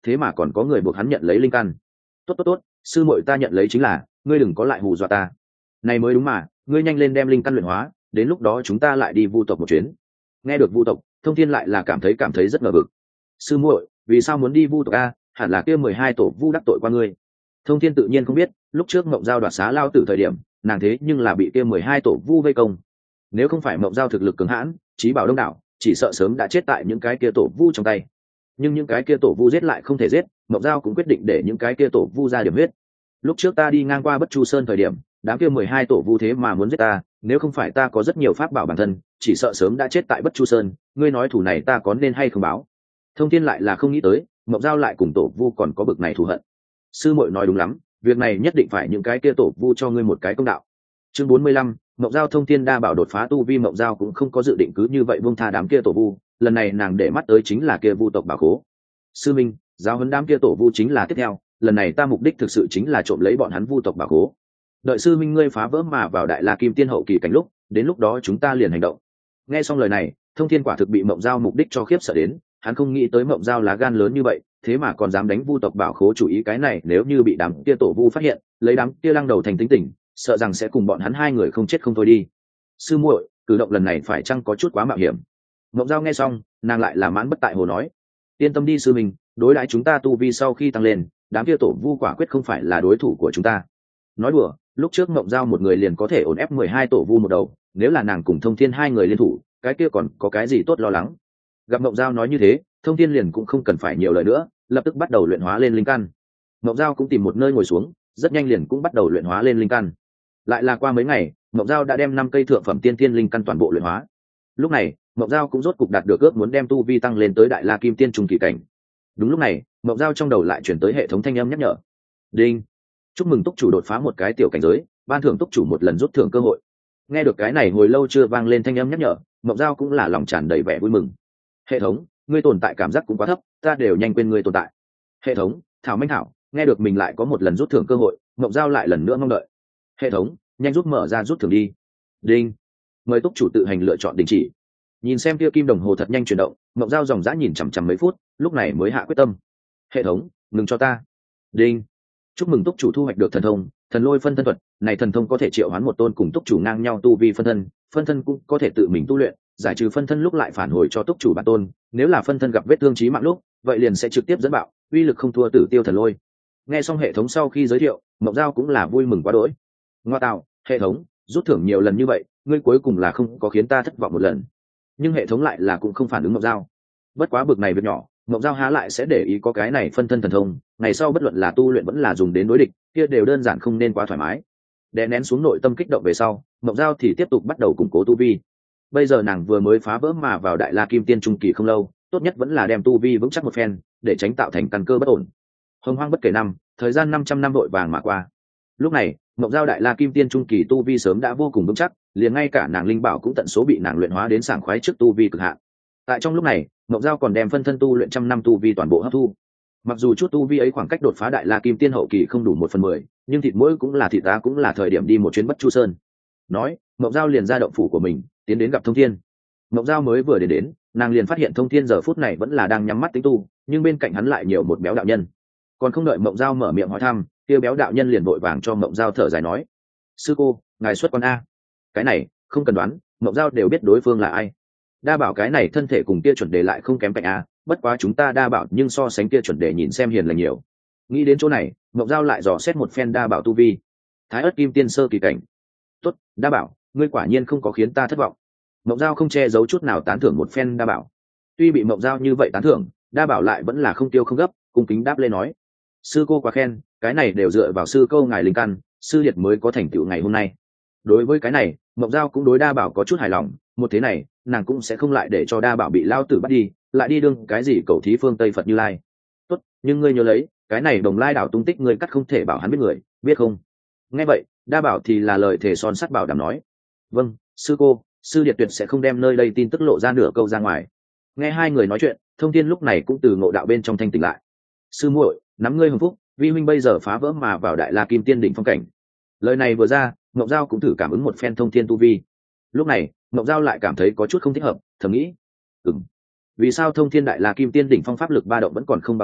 Speaker 1: thế mà còn có người buộc hắn nhận lấy linh căn. Tốt tốt tốt, sư muội ta nhận lấy chính là, ngươi đừng có lại hù dọa ta. Này mới đúng mà, ngươi nhanh lên đem linh căn luyện hóa, đến lúc đó chúng ta lại đi vu tộc một chuyến. Nghe được vu tộc, Thông Thiên lại là cảm thấy rất ngờ vực. Sư muội, vì sao muốn đi vu tộc a? Hẳn là kia 12 tổ vu đắc tội qua ngươi. Thông Thiên tự nhiên không biết, lúc trước Mộng Giao đoạt xá lao tử thời điểm, nàng thế nhưng là bị kia 12 tổ vu vây công. Nếu không phải Mộng Giao thực lực cường hãn, trí bảo đông đảo, chỉ sợ sớm đã chết tại những cái kia tổ vu trong tay. Nhưng những cái kia tổ vu giết lại không thể giết, Mộng Giao cũng quyết định để những cái kia tổ vu ra điểm huyết. Lúc trước ta đi ngang qua Bất Chu Sơn thời điểm, đám kia 12 tổ vu thế mà muốn giết ta, nếu không phải ta có rất nhiều pháp bảo bản thân, chỉ sợ sớm đã chết tại Bất Chu Sơn, ngươi nói thủ này ta có nên hay không báo? Thông Thiên lại là không nghĩ tới, Mộng Giao lại cùng tổ vu còn có bực này thù hận. Sư muội nói đúng lắm, việc này nhất định phải những cái kia tổ vu cho ngươi một cái công đạo. Chương 45, Mộng Giao Thông Thiên đa bảo đột phá tu vi. Mộng Giao cũng không có dự định cứ như vậy buông tha đám kia tổ vu, lần này nàng để mắt tới chính là kia vu tộc bảo khố. Sư minh, giáo huấn đám kia tổ vu chính là tiếp theo, lần này ta mục đích thực sự chính là trộm lấy bọn hắn vu tộc bảo khố. Đợi sư minh ngươi phá vỡ mà vào Đại La Kim Tiên hậu kỳ cảnh lúc, đến lúc đó chúng ta liền hành động. Nghe xong lời này, Thông Thiên quả thực bị Mộng Giao mục đích cho khiếp sợ đến, hắn không nghĩ tới Mộng Giao lá gan lớn như vậy, thế mà còn dám đánh vu tộc bảo khố chủ ý. Cái này nếu như bị đám kia tổ vu phát hiện, lấy đám kia lăng đầu thành tính tình, sợ rằng sẽ cùng bọn hắn hai người không chết không thôi đi. Sư muội, cử động lần này phải chăng có chút quá mạo hiểm? Mộng Giao nghe xong, nàng lại là mãn bất tại hồ nói: yên tâm đi sư minh, đối đãi chúng ta tu vi sau khi tăng lên, đám kia tổ vu quả quyết không phải là đối thủ của chúng ta. Nói đùa, lúc trước Mộng Giao một người liền có thể ổn ép 12 tổ vu một đầu, nếu là nàng cùng Thông Thiên hai người liên thủ, cái kia còn có cái gì tốt lo lắng. Gặp Mộng Giao nói như thế, Thông Thiên liền cũng không cần phải nhiều lời nữa, lập tức bắt đầu luyện hóa lên linh căn. Mộng Giao cũng tìm một nơi ngồi xuống, rất nhanh liền cũng bắt đầu luyện hóa lên linh căn. Lại là qua mấy ngày, Mộng Giao đã đem 5 cây thượng phẩm tiên thiên linh căn toàn bộ luyện hóa. Lúc này, Mộng Giao cũng rốt cục đạt được ước muốn đem tu vi tăng lên tới Đại La Kim Tiên trung kỳ cảnh. Đúng lúc này, Mộng Giao trong đầu lại chuyển tới hệ thống thanh âm nhắc nhở. Đinh! Chúc mừng túc chủ đột phá một cái tiểu cảnh giới, ban thưởng túc chủ một lần rút thưởng cơ hội. Nghe được cái này hồi lâu chưa vang lên thanh âm nhắc nhở, Mộng Giao cũng là lòng tràn đầy vẻ vui mừng. Hệ thống, ngươi tồn tại cảm giác cũng quá thấp, ta đều nhanh quên ngươi tồn tại. Hệ thống, Thảo Minh Thảo, nghe được mình lại có một lần rút thưởng cơ hội, Mộng Giao lại lần nữa mong đợi. Hệ thống, nhanh rút mở ra rút thưởng đi. Đinh! Mời túc chủ tự hành lựa chọn đình chỉ. Nhìn xem kia kim đồng hồ thật nhanh chuyển động, Mộng Giao dòng dã nhìn chằm chằm mấy phút, lúc này mới hạ quyết tâm. Hệ thống, ngừng cho ta. Đinh! Chúc mừng túc chủ thu hoạch được thần thông Thần Lôi phân thân thuật. Này thần thông có thể triệu hoán một tôn cùng túc chủ ngang nhau tu vi phân thân cũng có thể tự mình tu luyện, giải trừ phân thân lúc lại phản hồi cho túc chủ bản tôn. Nếu là phân thân gặp vết thương chí mạng lúc, vậy liền sẽ trực tiếp dẫn bạo, uy lực không thua Tử Tiêu Thần Lôi. Nghe xong hệ thống sau khi giới thiệu, Mộng Giao cũng là vui mừng quá đỗi. Ngoa tạo, hệ thống rút thưởng nhiều lần như vậy, ngươi cuối cùng là không có khiến ta thất vọng một lần. Nhưng hệ thống lại là cũng không phản ứng Mộng Giao. Bất quá bực này việc nhỏ, Mộng Giao há lại sẽ để ý có cái này phân thân thần thông, ngày sau bất luận là tu luyện vẫn là dùng đến đối địch, kia đều đơn giản không nên quá thoải mái. Đè nén xuống nội tâm kích động về sau, Mộng Giao thì tiếp tục bắt đầu củng cố tu vi. Bây giờ nàng vừa mới phá vỡ mà vào Đại La Kim Tiên trung kỳ không lâu, tốt nhất vẫn là đem tu vi vững chắc một phen, để tránh tạo thành căn cơ bất ổn. Hồng hoang bất kể năm, thời gian 500 năm vội vàng mà qua. Lúc này, Mộng Giao Đại La Kim Tiên trung kỳ tu vi sớm đã vô cùng vững chắc, liền ngay cả nàng linh bảo cũng tận số bị nàng luyện hóa đến sảng khoái trước tu vi cực hạn. Tại trong lúc này, Mộng Giao còn đem phân thân tu luyện trăm năm tu vi toàn bộ hấp thu. Mặc dù chút tu vi ấy khoảng cách đột phá Đại La Kim Tiên hậu kỳ không đủ 1/10, nhưng thịt mỗi cũng là thịt, ta cũng là thời điểm đi một chuyến Bất Chu Sơn. Nói, Mộng Giao liền ra động phủ của mình, tiến đến gặp Thông Thiên. Mộng Giao mới vừa đến, nàng liền phát hiện Thông Thiên giờ phút này vẫn là đang nhắm mắt tính tu, nhưng bên cạnh hắn lại nhiều một béo đạo nhân. Còn không đợi Mộng Giao mở miệng hỏi thăm, kia béo đạo nhân liền vội vàng cho Mộng Giao thở dài nói: sư cô, ngài xuất quan a. Cái này không cần đoán, Mộng Giao đều biết đối phương là ai. Đa bảo cái này thân thể cùng kia chuẩn đề lại không kém cạnh a, bất quá chúng ta đa bảo nhưng so sánh kia chuẩn đề nhìn xem hiền là nhiều. Nghĩ đến chỗ này, Mộng Giao lại dò xét một phen đa bảo tu vi. Thái ất kim tiên sơ kỳ cảnh. Tốt, đa bảo, ngươi quả nhiên không có khiến ta thất vọng. Mộng Giao không che giấu chút nào tán thưởng một phen đa bảo. Tuy bị Mộng Giao như vậy tán thưởng, đa bảo lại vẫn là không tiêu không gấp, cung kính đáp lên nói: sư cô quá khen, cái này đều dựa vào sư câu ngài linh căn, sư liệt mới có thành tựu ngày hôm nay. Đối với cái này, Mộng Giao cũng đối đa bảo có chút hài lòng, một thế này nàng cũng sẽ không lại để cho đa bảo bị lao tử bắt đi, lại đi đương cái gì cầu thí phương Tây Phật Như Lai. Tốt, nhưng ngươi nhớ lấy, cái này Đồng Lai đảo tung tích ngươi cắt không thể bảo hắn biết người, biết không? Nghe vậy, đa bảo thì là lời thề son sắt bảo đảm nói: vâng, sư cô, sư liệt tuyệt sẽ không đem nơi đây tin tức lộ ra nửa câu ra ngoài. Nghe hai người nói chuyện, Thông Thiên lúc này cũng từ ngộ đạo bên trong thanh tỉnh lại. Sư muội, nắm ngươi hồng phúc, vi huynh bây giờ phá vỡ mà vào Đại La Kim Tiên đỉnh phong cảnh. Lời này vừa ra, Mộng Giao cũng thử cảm ứng một phen Thông Thiên tu vi. Lúc này, Mộng Giao lại cảm thấy có chút không thích hợp, thầm nghĩ: vì sao Thông Thiên Đại La Kim Tiên đỉnh phong pháp lực ba động vẫn còn không bằng ta,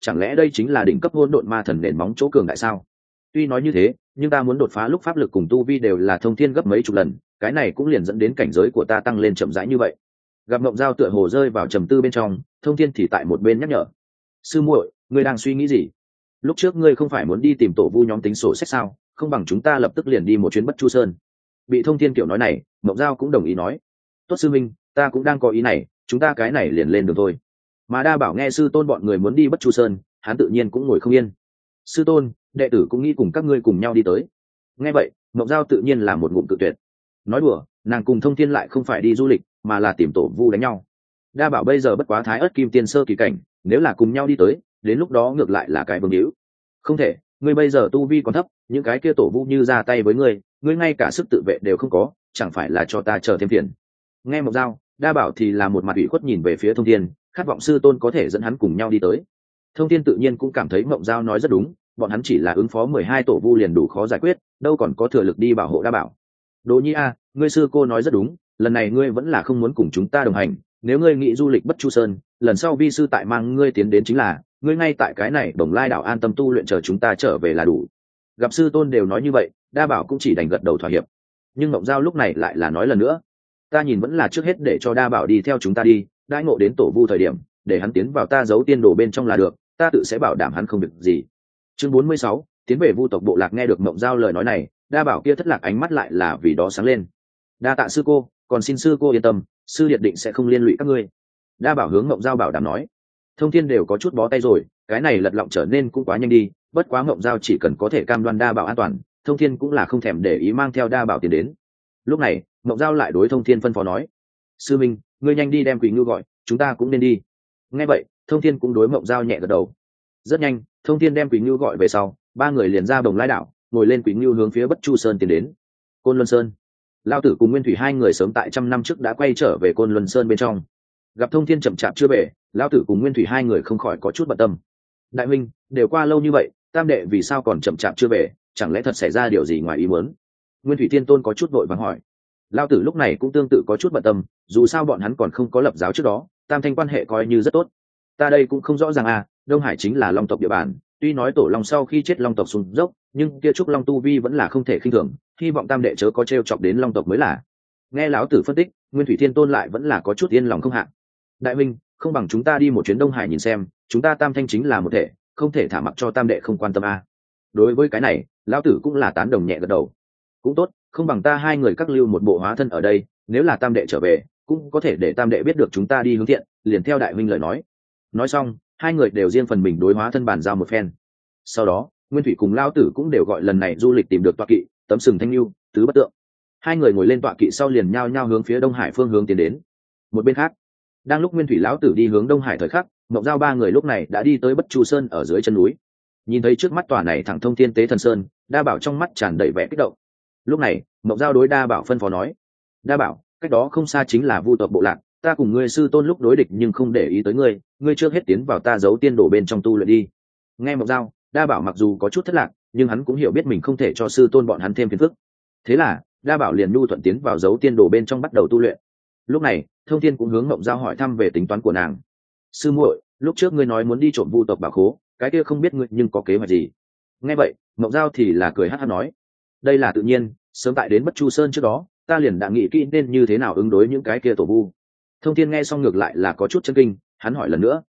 Speaker 1: chẳng lẽ đây chính là đỉnh cấp hỗn độn ma thần nền móng chỗ cường đại sao? Tuy nói như thế, nhưng ta muốn đột phá lúc pháp lực cùng tu vi đều là thông thiên gấp mấy chục lần, cái này cũng liền dẫn đến cảnh giới của ta tăng lên chậm rãi như vậy. Gặp Mộng Giao tựa hồ rơi vào trầm tư bên trong, Thông Thiên thì tại một bên nhắc nhở: sư muội, ngươi đang suy nghĩ gì? Lúc trước ngươi không phải muốn đi tìm tổ vu nhóm tính sổ sách sao? Không bằng chúng ta lập tức liền đi một chuyến Bất Chu Sơn. Bị Thông Thiên kiểu nói này, Mộng Giao cũng đồng ý nói: tốt sư minh, ta cũng đang có ý này, chúng ta cái này liền lên đường thôi. Mà Đa Bảo nghe sư tôn bọn người muốn đi Bất Chu Sơn, hắn tự nhiên cũng ngồi không yên. Sư tôn, đệ tử cũng nghĩ cùng các ngươi cùng nhau đi tới. Nghe vậy, Mộng Giao tự nhiên là một ngụm cự tuyệt. Nói đùa, nàng cùng Thông Thiên lại không phải đi du lịch, mà là tìm tổ vu đánh nhau. Đa Bảo bây giờ bất quá thái ớt kim tiên sơ kỳ cảnh, nếu là cùng nhau đi tới, đến lúc đó ngược lại là cái vương hữu. Không thể, ngươi bây giờ tu vi còn thấp, những cái kia tổ vu như ra tay với ngươi, ngươi ngay cả sức tự vệ đều không có, chẳng phải là cho ta chờ thêm phiền. Nghe Mộng Giao, Đa Bảo thì là một mặt ủy khuất nhìn về phía Thông Thiên, khát vọng sư tôn có thể dẫn hắn cùng nhau đi tới. Thông Thiên tự nhiên cũng cảm thấy Mộng Giao nói rất đúng, bọn hắn chỉ là ứng phó 12 tổ vu liền đủ khó giải quyết, đâu còn có thừa lực đi bảo hộ Đa Bảo. Đỗ Nhi a, ngươi sư cô nói rất đúng, lần này ngươi vẫn là không muốn cùng chúng ta đồng hành, nếu ngươi nghĩ du lịch Bất Chu Sơn, lần sau vi sư tại mang ngươi tiến đến chính là, ngươi ngay tại cái này Bồng Lai đảo an tâm tu luyện chờ chúng ta trở về là đủ. Gặp sư tôn đều nói như vậy, Đa Bảo cũng chỉ đành gật đầu thỏa hiệp. Nhưng Mộng Giao lúc này lại là nói lần nữa: ta nhìn vẫn là trước hết để cho Đa Bảo đi theo chúng ta đi, đãi ngộ đến tổ vu thời điểm, để hắn tiến vào ta giấu tiên đồ bên trong là được, ta tự sẽ bảo đảm hắn không việc gì. Chương 46, tiến về Vu tộc bộ lạc. Nghe được Mộng Giao lời nói này, Đa Bảo kia thất lạc ánh mắt lại là vì đó sáng lên. Đa tạ sư cô, còn xin sư cô yên tâm, sư điệt định sẽ không liên lụy các ngươi. Đa Bảo hướng Mộng Giao bảo đảm nói. Thông Thiên đều có chút bó tay rồi, cái này lật lọng trở nên cũng quá nhanh đi, bất quá Mộng Giao chỉ cần có thể cam đoan Đa Bảo an toàn, Thông Thiên cũng là không thèm để ý mang theo Đa Bảo tiến đến. Lúc này, Mộng Giao lại đối Thông Thiên phân phó nói: sư minh, ngươi nhanh đi đem Quỳ Ngưu gọi, chúng ta cũng nên đi. Nghe vậy, Thông Thiên cũng đối Mộng Giao nhẹ gật đầu. Rất nhanh, Thông Thiên đem Quỳ Ngưu gọi về sau, ba người liền ra Bồng Lai đảo, ngồi lên Quỳ Ngưu hướng phía Bất Chu Sơn tiến đến. Côn Luân Sơn. Lao Tử cùng Nguyên Thủy hai người sớm tại 100 năm trước đã quay trở về Côn Luân Sơn bên trong. Gặp Thông Thiên chậm chạp chưa về, Lao Tử cùng Nguyên Thủy hai người không khỏi có chút bận tâm. Đại huynh, đều qua lâu như vậy, tam đệ vì sao còn chậm chạp chưa về, chẳng lẽ thật xảy ra điều gì ngoài ý muốn? Nguyên Thủy Thiên Tôn có chút vội vàng hỏi. Lao Tử lúc này cũng tương tự có chút bận tâm, dù sao bọn hắn còn không có lập giáo trước đó, tam thanh quan hệ coi như rất tốt. Ta đây cũng không rõ ràng à, Đông Hải chính là Long tộc địa bàn, tuy nói tổ long sau khi chết Long tộc xuống dốc, nhưng kia trúc long tu vi vẫn là không thể khinh thường, hy vọng tam đệ chớ có trêu chọc đến Long tộc mới là. Nghe lão tử phân tích, Nguyên Thủy Thiên Tôn lại vẫn là có chút yên lòng không hạn. Đại minh, không bằng chúng ta đi một chuyến Đông Hải nhìn xem, chúng ta tam thanh chính là một thể, không thể thả mặc cho tam đệ không quan tâm à. Đối với cái này, lão tử cũng là tán đồng nhẹ gật đầu. Cũng tốt, không bằng ta hai người các lưu một bộ hóa thân ở đây, nếu là tam đệ trở về, cũng có thể để tam đệ biết được chúng ta đi hướng thiện, liền theo đại huynh lời nói. Nói xong, hai người đều riêng phần mình đối hóa thân bàn giao một phen. Sau đó, Nguyên Thủy cùng Lao Tử cũng đều gọi lần này du lịch tìm được tọa kỵ, tấm sừng thanh lưu, tứ bất tượng. Hai người ngồi lên tọa kỵ sau liền nhao nhao hướng phía Đông Hải phương hướng tiến đến. Một bên khác, đang lúc Nguyên Thủy lão tử đi hướng Đông Hải thời khắc, Mộng Giao ba người lúc này đã đi tới Bất Chu Sơn ở dưới chân núi. Nhìn thấy trước mắt tòa này thẳng thông thiên tế thần sơn, Đa Bảo trong mắt tràn đầy vẻ kích động. Lúc này, Mộng Giao đối Đa Bảo phân phó nói: Đa Bảo, cách đó không xa chính là Vu tộc bộ lạc, ta cùng ngươi sư tôn lúc đối địch nhưng không để ý tới ngươi, ngươi trước hết tiến vào ta giấu tiên đồ bên trong tu luyện đi. Nghe Mộng Giao, Đa Bảo mặc dù có chút thất lạc, nhưng hắn cũng hiểu biết mình không thể cho sư tôn bọn hắn thêm phiền phức. Thế là, Đa Bảo liền nhu thuận tiến vào giấu tiên đồ bên trong bắt đầu tu luyện. Lúc này, Thông Thiên cũng hướng Mộng Giao hỏi thăm về tính toán của nàng. Sư muội, lúc trước ngươi nói muốn đi trộm Vu tộc bảo khố, cái kia không biết ngươi nhưng có kế hoạch gì? Nghe vậy, Mộng Giao thì là cười hắt hắt nói: đây là tự nhiên, sớm tại đến Bất Chu Sơn trước đó, ta liền đã nghĩ kỹ nên như thế nào ứng đối những cái kia tổ vu. Thông Thiên nghe xong ngược lại là có chút chân kinh, hắn hỏi lần nữa: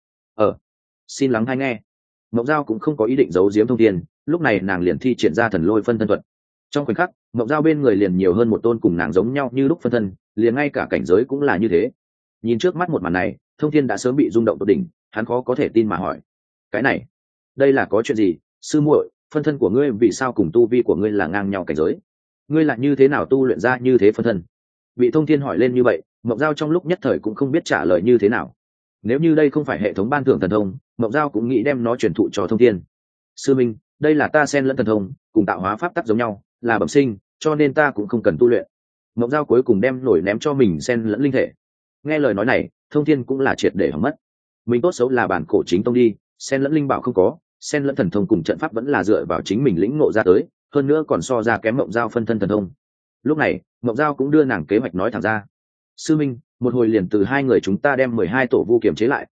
Speaker 1: xin lắng hay nghe. Mộng Giao cũng không có ý định giấu giếm Thông Thiên, lúc này nàng liền thi triển ra thần lôi phân thân thuật. Trong khoảnh khắc, Mộng Giao bên người liền nhiều hơn một tôn cùng nàng giống nhau như lúc phân thân, liền ngay cả cảnh giới cũng là như thế. Nhìn trước mắt một màn này, Thông Thiên đã sớm bị rung động tột đỉnh, hắn khó có thể tin mà hỏi: cái này, đây là có chuyện gì? Sư muội, phân thân của ngươi vì sao cùng tu vi của ngươi là ngang nhau cảnh giới? Ngươi lại như thế nào tu luyện ra như thế phân thân? Bị Thông Thiên hỏi lên như vậy, Mộng Giao trong lúc nhất thời cũng không biết trả lời như thế nào. Nếu như đây không phải hệ thống ban thưởng thần thông, Mộng Giao cũng nghĩ đem nó truyền thụ cho Thông Thiên. Sư minh, đây là ta xen lẫn thần thông, cùng tạo hóa pháp tắc giống nhau, là bẩm sinh, cho nên ta cũng không cần tu luyện. Mộng Giao cuối cùng đem nổi ném cho mình xen lẫn linh thể. Nghe lời nói này, Thông Thiên cũng là triệt để hỏng mất. Mình tốt xấu là bản cổ chính tông đi, xen lẫn linh bảo không có, xen lẫn thần thông cùng trận pháp vẫn là dựa vào chính mình lĩnh ngộ ra tới, hơn nữa còn so ra kém Mộng Giao phân thân thần thông. Lúc này, Mộng Giao cũng đưa nàng kế hoạch nói thẳng ra. Sư minh, một hồi liền từ hai người chúng ta đem 12 tổ vu kiềm chế lại,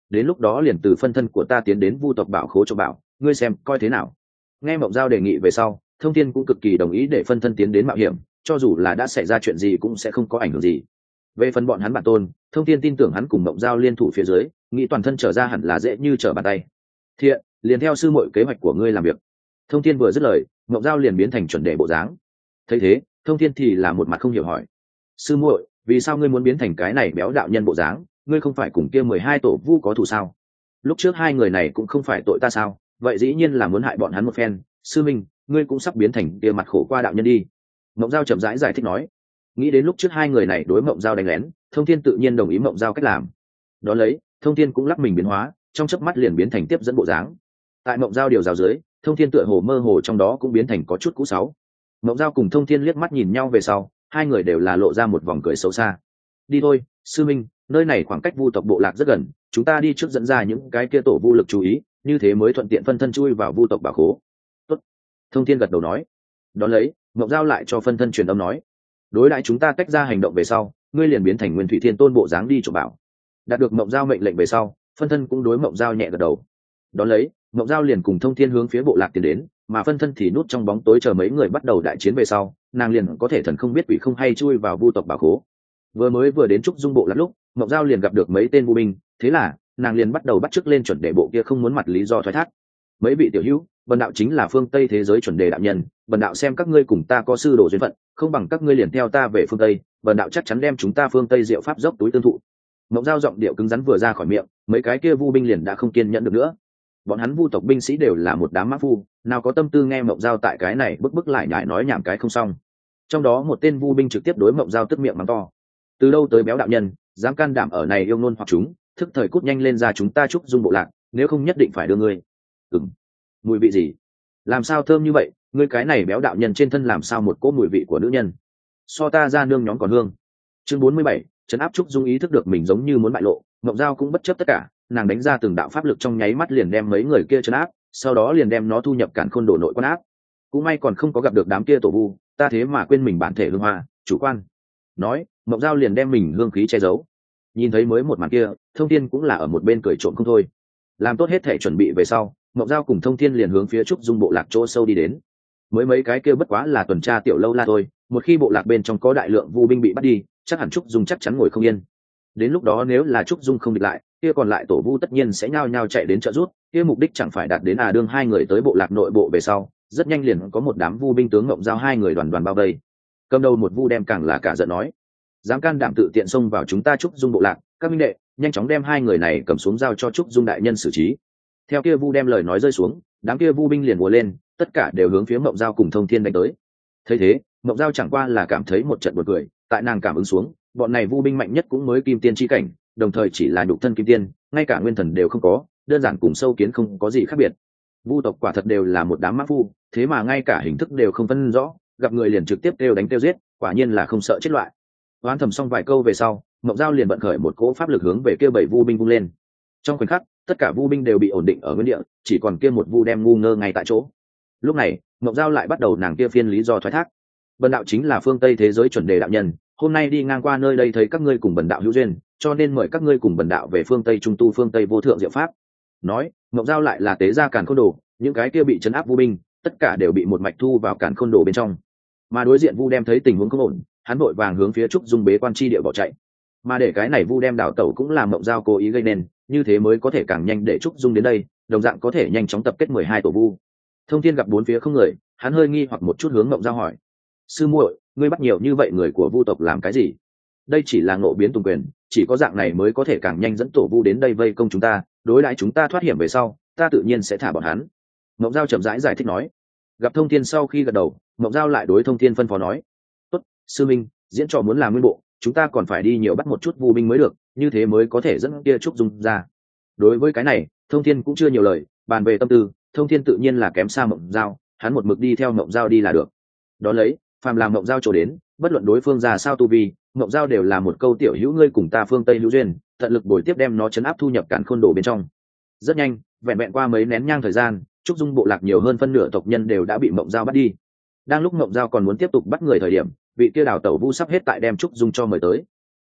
Speaker 1: đến lúc đó liền từ phân thân của ta tiến đến vu tộc bảo khố cho bảo, ngươi xem coi thế nào. Nghe mộng giao đề nghị về sau, Thông Thiên cũng cực kỳ đồng ý để phân thân tiến đến mạo hiểm, cho dù là đã xảy ra chuyện gì cũng sẽ không có ảnh hưởng gì. Về phần bọn hắn bản tôn, Thông Thiên tin tưởng hắn cùng mộng giao liên thủ phía dưới, nghĩ toàn thân trở ra hẳn là dễ như trở bàn tay. Thiện, liền theo sư muội kế hoạch của ngươi làm việc. Thông Thiên vừa dứt lời, mộng giao liền biến thành chuẩn đề bộ dáng. Thấy thế, Thông Thiên thì là một mặt không hiểu hỏi: sư muội, vì sao ngươi muốn biến thành cái này béo đạo nhân bộ dáng? Ngươi không phải cùng kia 12 tổ vu có thù sao? Lúc trước hai người này cũng không phải tội ta sao? Vậy dĩ nhiên là muốn hại bọn hắn một phen. Sư minh, ngươi cũng sắp biến thành kia mặt khổ qua đạo nhân đi. Mộng giao chậm rãi giải thích nói. Nghĩ đến lúc trước hai người này đối mộng giao đánh lén, Thông Thiên tự nhiên đồng ý mộng giao cách làm. Đó lấy, Thông Thiên cũng lắc mình biến hóa, trong chớp mắt liền biến thành tiếp dẫn bộ dáng. Tại mộng giao điều rào dưới, Thông Thiên tựa hồ mơ hồ trong đó cũng biến thành có chút cũ sáu. Mộng giao cùng Thông Thiên liếc mắt nhìn nhau về sau, hai người đều là lộ ra một vòng cười xấu xa. Đi thôi, sư minh, nơi này khoảng cách vu tộc bộ lạc rất gần, chúng ta đi trước dẫn ra những cái kia tổ vu lực chú ý, như thế mới thuận tiện phân thân chui vào vu tộc bảo khố. Tốt. Thông Thiên gật đầu nói. Đón lấy, mộng giao lại cho phân thân truyền âm nói: đối đãi chúng ta tách ra hành động về sau, ngươi liền biến thành Nguyên Thủy Thiên Tôn bộ dáng đi trộm bảo. Đạt được mộng giao mệnh lệnh về sau, phân thân cũng đối mộng giao nhẹ gật đầu. Đón lấy, mộng giao liền cùng Thông Thiên hướng phía bộ lạc tiến đến, mà phân thân thì núp trong bóng tối chờ mấy người bắt đầu đại chiến về sau, nàng liền có thể thần không biết quỷ không hay chui vào vu tộc bảo khố. Vừa đến trúc dung bộ lạc lúc, mộng giao liền gặp được mấy tên vu binh, thế là nàng liền bắt đầu bắt chước lên chuẩn đề bộ kia không muốn mặt lý do thoái thác. Mấy vị tiểu hữu, bần đạo chính là phương Tây thế giới chuẩn đề đạo nhân, bần đạo xem các ngươi cùng ta có sư đồ duyên phận, không bằng các ngươi liền theo ta về phương Tây, bần đạo chắc chắn đem chúng ta phương Tây diệu pháp dốc túi tương thụ. Mộng giao giọng điệu cứng rắn vừa ra khỏi miệng, mấy cái kia vu binh liền đã không kiên nhẫn được nữa. Bọn hắn vu tộc binh sĩ đều là một đám mã phu, nào có tâm tư nghe mộng giao tại cái này bức lại nhải nói nhảm cái không xong. Trong đó một tên vu binh trực tiếp đối mộng giao tức miệng mắng to: từ đâu tới béo đạo nhân, dám can đảm ở này yêu ngôn hoặc chúng, thức thời cút nhanh lên ra chúng ta trúc dung bộ lạc, nếu không nhất định phải đưa ngươi. Mùi vị gì? Làm sao thơm như vậy? Ngươi cái này béo đạo nhân trên thân làm sao một cỗ mùi vị của nữ nhân? So ta ra nương nhóm còn hương. Chương 47, trấn áp trúc dung ý thức được mình giống như muốn bại lộ, mộng giao cũng bất chấp tất cả, nàng đánh ra từng đạo pháp lực trong nháy mắt liền đem mấy người kia trấn áp, sau đó liền đem nó thu nhập cản khôn đổ nội quan áp. Cũng may còn không có gặp được đám kia tổ vu, ta thế mà quên mình bản thể hương hoa, chủ quan. Nói, mộng giao liền đem mình hương khí che giấu. Nhìn thấy mới một màn kia, Thông Thiên cũng là ở một bên cười trộm không thôi. Làm tốt hết thể chuẩn bị về sau, mộng giao cùng Thông Thiên liền hướng phía trúc dung bộ lạc chỗ sâu đi đến. Mới mấy cái kia bất quá là tuần tra tiểu lâu la thôi, một khi bộ lạc bên trong có đại lượng vu binh bị bắt đi, chắc hẳn trúc dung chắc chắn ngồi không yên. Đến lúc đó nếu là trúc dung không địch lại, kia còn lại tổ vu tất nhiên sẽ nhao nhao chạy đến trợ giúp, kia mục đích chẳng phải đạt đến đương hai người tới bộ lạc nội bộ về sau, rất nhanh liền có một đám vu binh tướng mộng giao hai người đoàn đoàn bao vây. Cầm đầu một vu đem càng là cả giận nói: dám can đảm tự tiện xông vào chúng ta trúc dung bộ lạc, các minh đệ nhanh chóng đem hai người này cầm xuống giao cho trúc dung đại nhân xử trí. Theo kia vu đem lời nói rơi xuống, đám kia vu binh liền ùa lên, tất cả đều hướng phía mộng giao cùng Thông Thiên đánh tới. Thấy thế, mộng giao chẳng qua là cảm thấy một trận buồn cười, tại nàng cảm ứng xuống, bọn này vu binh mạnh nhất cũng mới kim tiên chi cảnh, đồng thời chỉ là nhục thân kim tiên, ngay cả nguyên thần đều không có, đơn giản cùng sâu kiến không có gì khác biệt. Vu tộc quả thật đều là một đám mã phu, thế mà ngay cả hình thức đều không phân rõ, gặp người liền trực tiếp kêu đánh kêu giết, quả nhiên là không sợ chết loại. Oán thầm xong vài câu về sau, mộng giao liền vận khởi một cỗ pháp lực hướng về kia bảy vu binh vung lên. Trong khoảnh khắc, tất cả vu binh đều bị ổn định ở nguyên địa, chỉ còn kia một vu đem ngu ngơ ngay tại chỗ. Lúc này, mộng giao lại bắt đầu nàng kia phiên lý do thoái thác: bần đạo chính là phương Tây thế giới chuẩn đề đạo nhân, hôm nay đi ngang qua nơi đây thấy các ngươi cùng bần đạo hữu duyên, cho nên mời các ngươi cùng bần đạo về phương Tây trung tu phương Tây vô thượng diệu pháp. Nói, mộng giao lại là tế ra càn khôn đồ, những cái kia bị chấn áp vu binh, tất cả đều bị một mạch thu vào càn khôn đồ bên trong. Mà đối diện vu đem thấy tình huống không ổn, hắn vội vàng hướng phía trúc dung bế quan chi địa bỏ chạy. Mà để cái này vu đem đảo tẩu cũng là mộng giao cố ý gây nên, như thế mới có thể càng nhanh để trúc dung đến đây, đồng dạng có thể nhanh chóng tập kết 12 tổ vu. Thông Thiên gặp bốn phía không người, hắn hơi nghi hoặc một chút hướng mộng giao hỏi: sư muội, ngươi bắt nhiều như vậy người của vu tộc làm cái gì? Đây chỉ là ngộ biến tùng quyền, chỉ có dạng này mới có thể càng nhanh dẫn tổ vu đến đây vây công chúng ta, đối đãi chúng ta thoát hiểm về sau, ta tự nhiên sẽ thả bọn hắn. Mộng giao chậm rãi giải thích nói. Gặp Thông Thiên sau khi gật đầu, mộng giao lại đối Thông Thiên phân phó nói: tốt, sư minh, diễn trò muốn làm nguyên bộ, chúng ta còn phải đi nhiều bắt một chút vu binh mới được, như thế mới có thể dẫn kia trúc dung ra. Đối với cái này, Thông Thiên cũng chưa nhiều lời, bàn về tâm tư, Thông Thiên tự nhiên là kém xa mộng giao, hắn một mực đi theo mộng giao đi là được. Đó lấy, phàm làm mộng giao chỗ đến, bất luận đối phương ra sao tu vi, mộng giao đều là một câu tiểu hữu ngươi cùng ta phương Tây hữu duyên, tận lực bồi tiếp đem nó chấn áp thu nhập cản khôn đồ bên trong. Rất nhanh, vẹn vẹn qua mấy nén nhang thời gian, trúc dung bộ lạc nhiều hơn phân nửa tộc nhân đều đã bị mộng giao bắt đi. Đang lúc mộng giao còn muốn tiếp tục bắt người thời điểm, vị kia đào tẩu vu sắp hết tại đem trúc dung cho mời tới.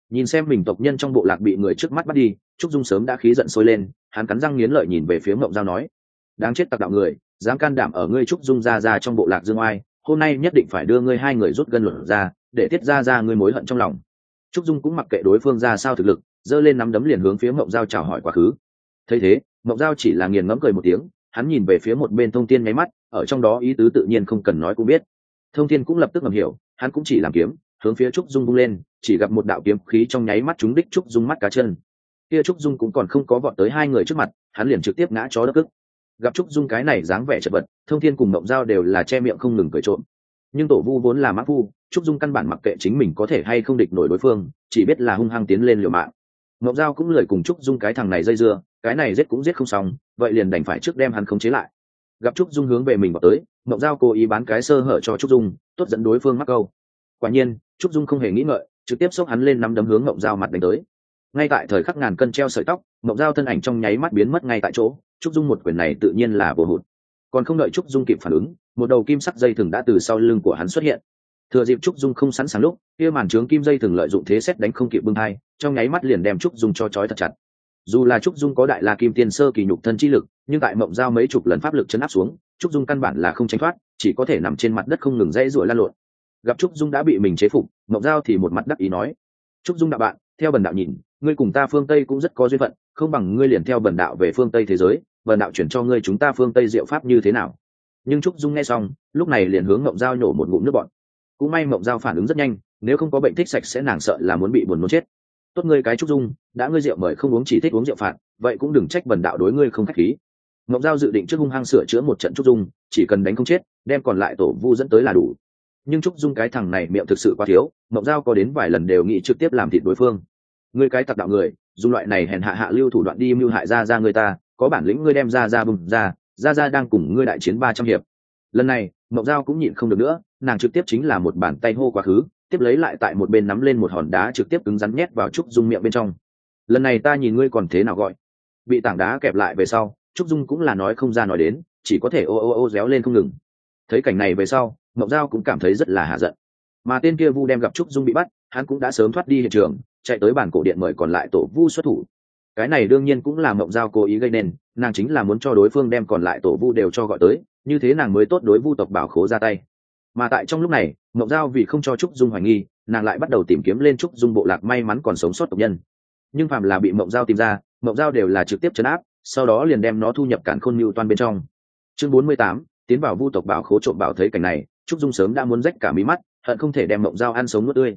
Speaker 1: Nhìn xem mình tộc nhân trong bộ lạc bị người trước mắt bắt đi, trúc dung sớm đã khí giận sôi lên, hắn cắn răng nghiến lợi nhìn về phía mộng giao nói: đáng chết tặc đạo người, dám can đảm ở ngươi trúc dung ra trong bộ lạc dương oai, hôm nay nhất định phải đưa ngươi hai người rút gân luận ra, để tiết ra ngươi mối hận trong lòng. Trúc dung cũng mặc kệ đối phương ra sao thực lực, giơ lên nắm đấm liền hướng phía mộng giao chào hỏi quá khứ. Thấy thế, mộng giao chỉ là nghiền ngẫm cười một tiếng, hắn nhìn về phía một bên thông thiên nháy mắt, ở trong đó ý tứ tự nhiên không cần nói cũng biết. Thông thiên cũng lập tức ngầm hiểu, hắn cũng chỉ làm kiếm hướng phía trúc dung vung lên, chỉ gặp một đạo kiếm khí trong nháy mắt trúng đích trúc dung mắt cá chân. Kia trúc dung cũng còn không có vọt tới hai người trước mặt, hắn liền trực tiếp ngã chó đất ức. Gặp trúc dung cái này dáng vẻ chật vật, thông thiên cùng mộng giao đều là che miệng không ngừng cười trộm. Nhưng tổ vu vốn là mã phu, trúc dung căn bản mặc kệ chính mình có thể hay không địch nổi đối phương, chỉ biết là hung hăng tiến lên liều mạng. Mộng giao cũng lười cùng trúc dung cái thằng này dây dưa, cái này giết cũng giết không xong, vậy liền đành phải trước đem hắn khống chế lại. Gặp trúc dung hướng về mình vào tới, mộng giao cố ý bán cái sơ hở cho trúc dung, tốt dẫn đối phương mắc câu. Quả nhiên trúc dung không hề nghĩ ngợi, trực tiếp xốc hắn lên nắm đấm hướng mộng giao mặt đánh tới. Ngay tại thời khắc ngàn cân treo sợi tóc, mộng giao thân ảnh trong nháy mắt biến mất ngay tại chỗ. Trúc dung một quyền này tự nhiên là vô hụt, còn không đợi trúc dung kịp phản ứng, một đầu kim sắc dây thừng đã từ sau lưng của hắn xuất hiện. Thừa dịp trúc dung không sẵn sàng lúc, kia màn trướng kim dây thừng lợi dụng thế xét đánh không kịp bưng hai, trong nháy mắt liền đem trúc dung cho trói thật chặt. Dù là trúc dung có đại la kim tiên sơ kỳ nhục thân chi lực, nhưng tại mộng giao mấy chục lần pháp lực chấn áp xuống, trúc dung căn bản là không tránh thoát, chỉ có thể nằm trên mặt đất không ngừng dãy rủa lăn lộn. Gặp trúc dung đã bị mình chế phục, mộng giao thì một mặt đắc ý nói: trúc dung đạo bạn, theo bần đạo nhìn, ngươi cùng ta phương tây cũng rất có duyên phận, không bằng ngươi liền theo bần đạo về phương tây thế giới, bần đạo chuyển cho ngươi chúng ta phương tây diệu pháp như thế nào? Nhưng trúc dung nghe xong, lúc này liền hướng mộng giao nhổ một ngụm nước bọt. Cũng may mộng giao phản ứng rất nhanh, nếu không có bệnh thích sạch sẽ nàng sợ là muốn bị buồn nôn chết. Tốt ngươi cái trúc dung, đã ngươi rượu mời không uống chỉ thích uống rượu phạt, vậy cũng đừng trách bần đạo đối ngươi không khách khí. Mộng giao dự định trước hung hăng sửa chữa một trận trúc dung, chỉ cần đánh không chết, đem còn lại tổ vu dẫn tới là đủ. Nhưng trúc dung cái thằng này miệng thực sự quá thiếu, mộng giao có đến vài lần đều nghĩ trực tiếp làm thịt đối phương. Ngươi cái tặc đạo người, dùng loại này hèn hạ hạ lưu thủ đoạn đi mưu hại ra người ta, có bản lĩnh ngươi đem ra bùng ra đang cùng ngươi đại chiến 300 hiệp. Lần này mộng giao cũng nhịn không được nữa, nàng trực tiếp chính là một bàn tay hô quá khứ, tiếp lấy lại tại một bên nắm lên một hòn đá trực tiếp cứng rắn nhét vào trúc dung miệng bên trong. Lần này ta nhìn ngươi còn thế nào gọi. Bị tảng đá kẹp lại về sau, trúc dung cũng là nói không ra nói đến, chỉ có thể ô réo lên không ngừng. Thấy cảnh này về sau, mộng giao cũng cảm thấy rất là hạ giận. Mà tên kia vu đem gặp trúc dung bị bắt, hắn cũng đã sớm thoát đi hiện trường, chạy tới bản cổ điện mời còn lại tổ vu xuất thủ. Cái này đương nhiên cũng là mộng giao cố ý gây nên, nàng chính là muốn cho đối phương đem còn lại tổ vu đều cho gọi tới, như thế nàng mới tốt đối vu tộc bảo khố ra tay. Mà tại trong lúc này, mộng giao vì không cho trúc dung hoài nghi, nàng lại bắt đầu tìm kiếm lên trúc dung bộ lạc may mắn còn sống sót tộc nhân. Nhưng phàm là bị mộng giao tìm ra, mộng giao đều là trực tiếp trấn áp, sau đó liền đem nó thu nhập cản khôn mưu toan bên trong. Chương 48, tiến vào vu tộc bảo khố trộm bảo. Thấy cảnh này, trúc dung sớm đã muốn rách cả mí mắt, hận không thể đem mộng giao ăn sống nuốt tươi.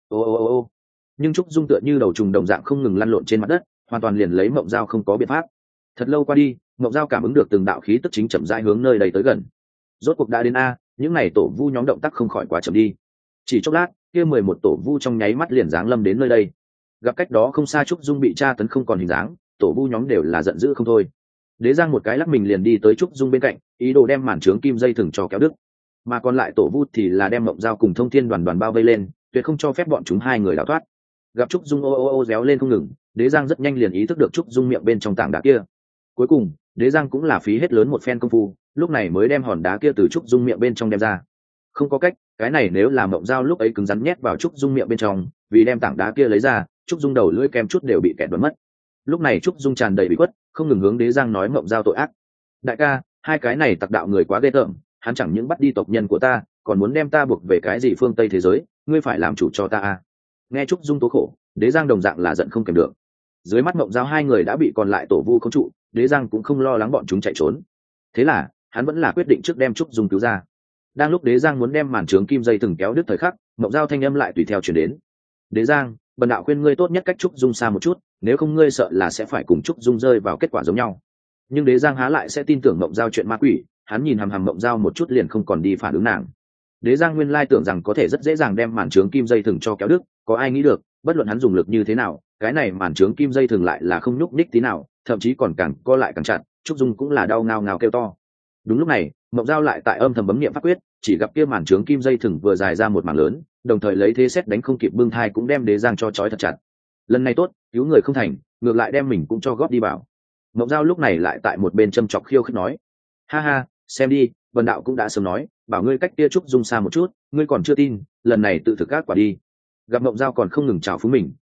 Speaker 1: Ô. Nhưng trúc dung tựa như đầu trùng đồng dạng không ngừng lăn lộn trên mặt đất, hoàn toàn liền lấy mộng giao không có biện pháp. Thật lâu qua đi, mộng giao cảm ứng được từng đạo khí tức chính chậm rãi hướng nơi đây tới gần. Rốt cuộc đã đến a, những này tổ vu nhóm động tác không khỏi quá chậm đi. Chỉ chốc lát, kia 11 tổ vu trong nháy mắt liền giáng lâm đến nơi đây. Gặp cách đó không xa trúc dung bị tra tấn không còn hình dáng, tổ vu nhóm đều là giận dữ không thôi. Đế Giang một cái lắc mình liền đi tới trúc dung bên cạnh, ý đồ đem màn trướng kim dây thừng cho kéo đứt. Mà còn lại tổ vu thì là đem mộng giao cùng thông thiên đoàn bao vây lên, tuyệt không cho phép bọn chúng hai người đào thoát. Gặp trúc dung ô réo lên không ngừng, Đế Giang rất nhanh liền ý thức được trúc dung miệng bên trong tảng đá kia. Cuối cùng Đế Giang cũng là phí hết lớn một phen công phu, lúc này mới đem hòn đá kia từ trúc dung miệng bên trong đem ra. Không có cách, cái này nếu là mộng giao lúc ấy cứng rắn nhét vào trúc dung miệng bên trong, vì đem tảng đá kia lấy ra, trúc dung đầu lưỡi kem chút đều bị kẹt bắn mất. Lúc này trúc dung tràn đầy bị khuất, không ngừng hướng Đế Giang nói mộng giao tội ác. Đại ca, hai cái này tặc đạo người quá ghê tởm, hắn chẳng những bắt đi tộc nhân của ta, còn muốn đem ta buộc về cái gì phương Tây thế giới, ngươi phải làm chủ cho ta a. Nghe trúc dung tố khổ, Đế Giang đồng dạng là giận không kèm được. Dưới mắt mộng giao hai người đã bị còn lại tổ vu khống trụ, Đế Giang cũng không lo lắng bọn chúng chạy trốn. Thế là hắn vẫn là quyết định trước đem trúc dung cứu ra. Đang lúc Đế Giang muốn đem màn trướng kim dây thừng kéo đứt thời khắc, mộng giao thanh âm lại tùy theo chuyển đến. Đế Giang, bần đạo khuyên ngươi tốt nhất cách trúc dung xa một chút, nếu không ngươi sợ là sẽ phải cùng trúc dung rơi vào kết quả giống nhau. Nhưng Đế Giang há lại sẽ tin tưởng mộng giao chuyện ma quỷ, hắn nhìn hằm hằm mộng giao một chút liền không còn đi phản ứng nàng. Đế Giang nguyên lai tưởng rằng có thể rất dễ dàng đem màn trướng kim dây thừng cho kéo đứt, có ai nghĩ được, bất luận hắn dùng lực như thế nào, cái này màn trướng kim dây thừng lại là không nhúc nhích tí nào, thậm chí còn càng co lại càng chặt, trúc dung cũng là đau ngao ngao kêu to. Đúng lúc này, mộng giao lại tại âm thầm bấm niệm pháp quyết, chỉ gặp kia màn trướng kim dây thừng vừa dài ra một mảng lớn, đồng thời lấy thế xét đánh không kịp bưng thai cũng đem Đế Giang cho trói thật chặt. Lần này tốt, cứu người không thành, ngược lại đem mình cũng cho góp đi vào. Mộng giao lúc này lại tại một bên châm chọc khiêu khích nói: ha ha, xem đi, vân đạo cũng đã sớm nói, bảo ngươi cách kia trúc dung xa một chút, ngươi còn chưa tin, lần này tự thực các quả đi. Gặp mộng giao còn không ngừng chào phúng mình,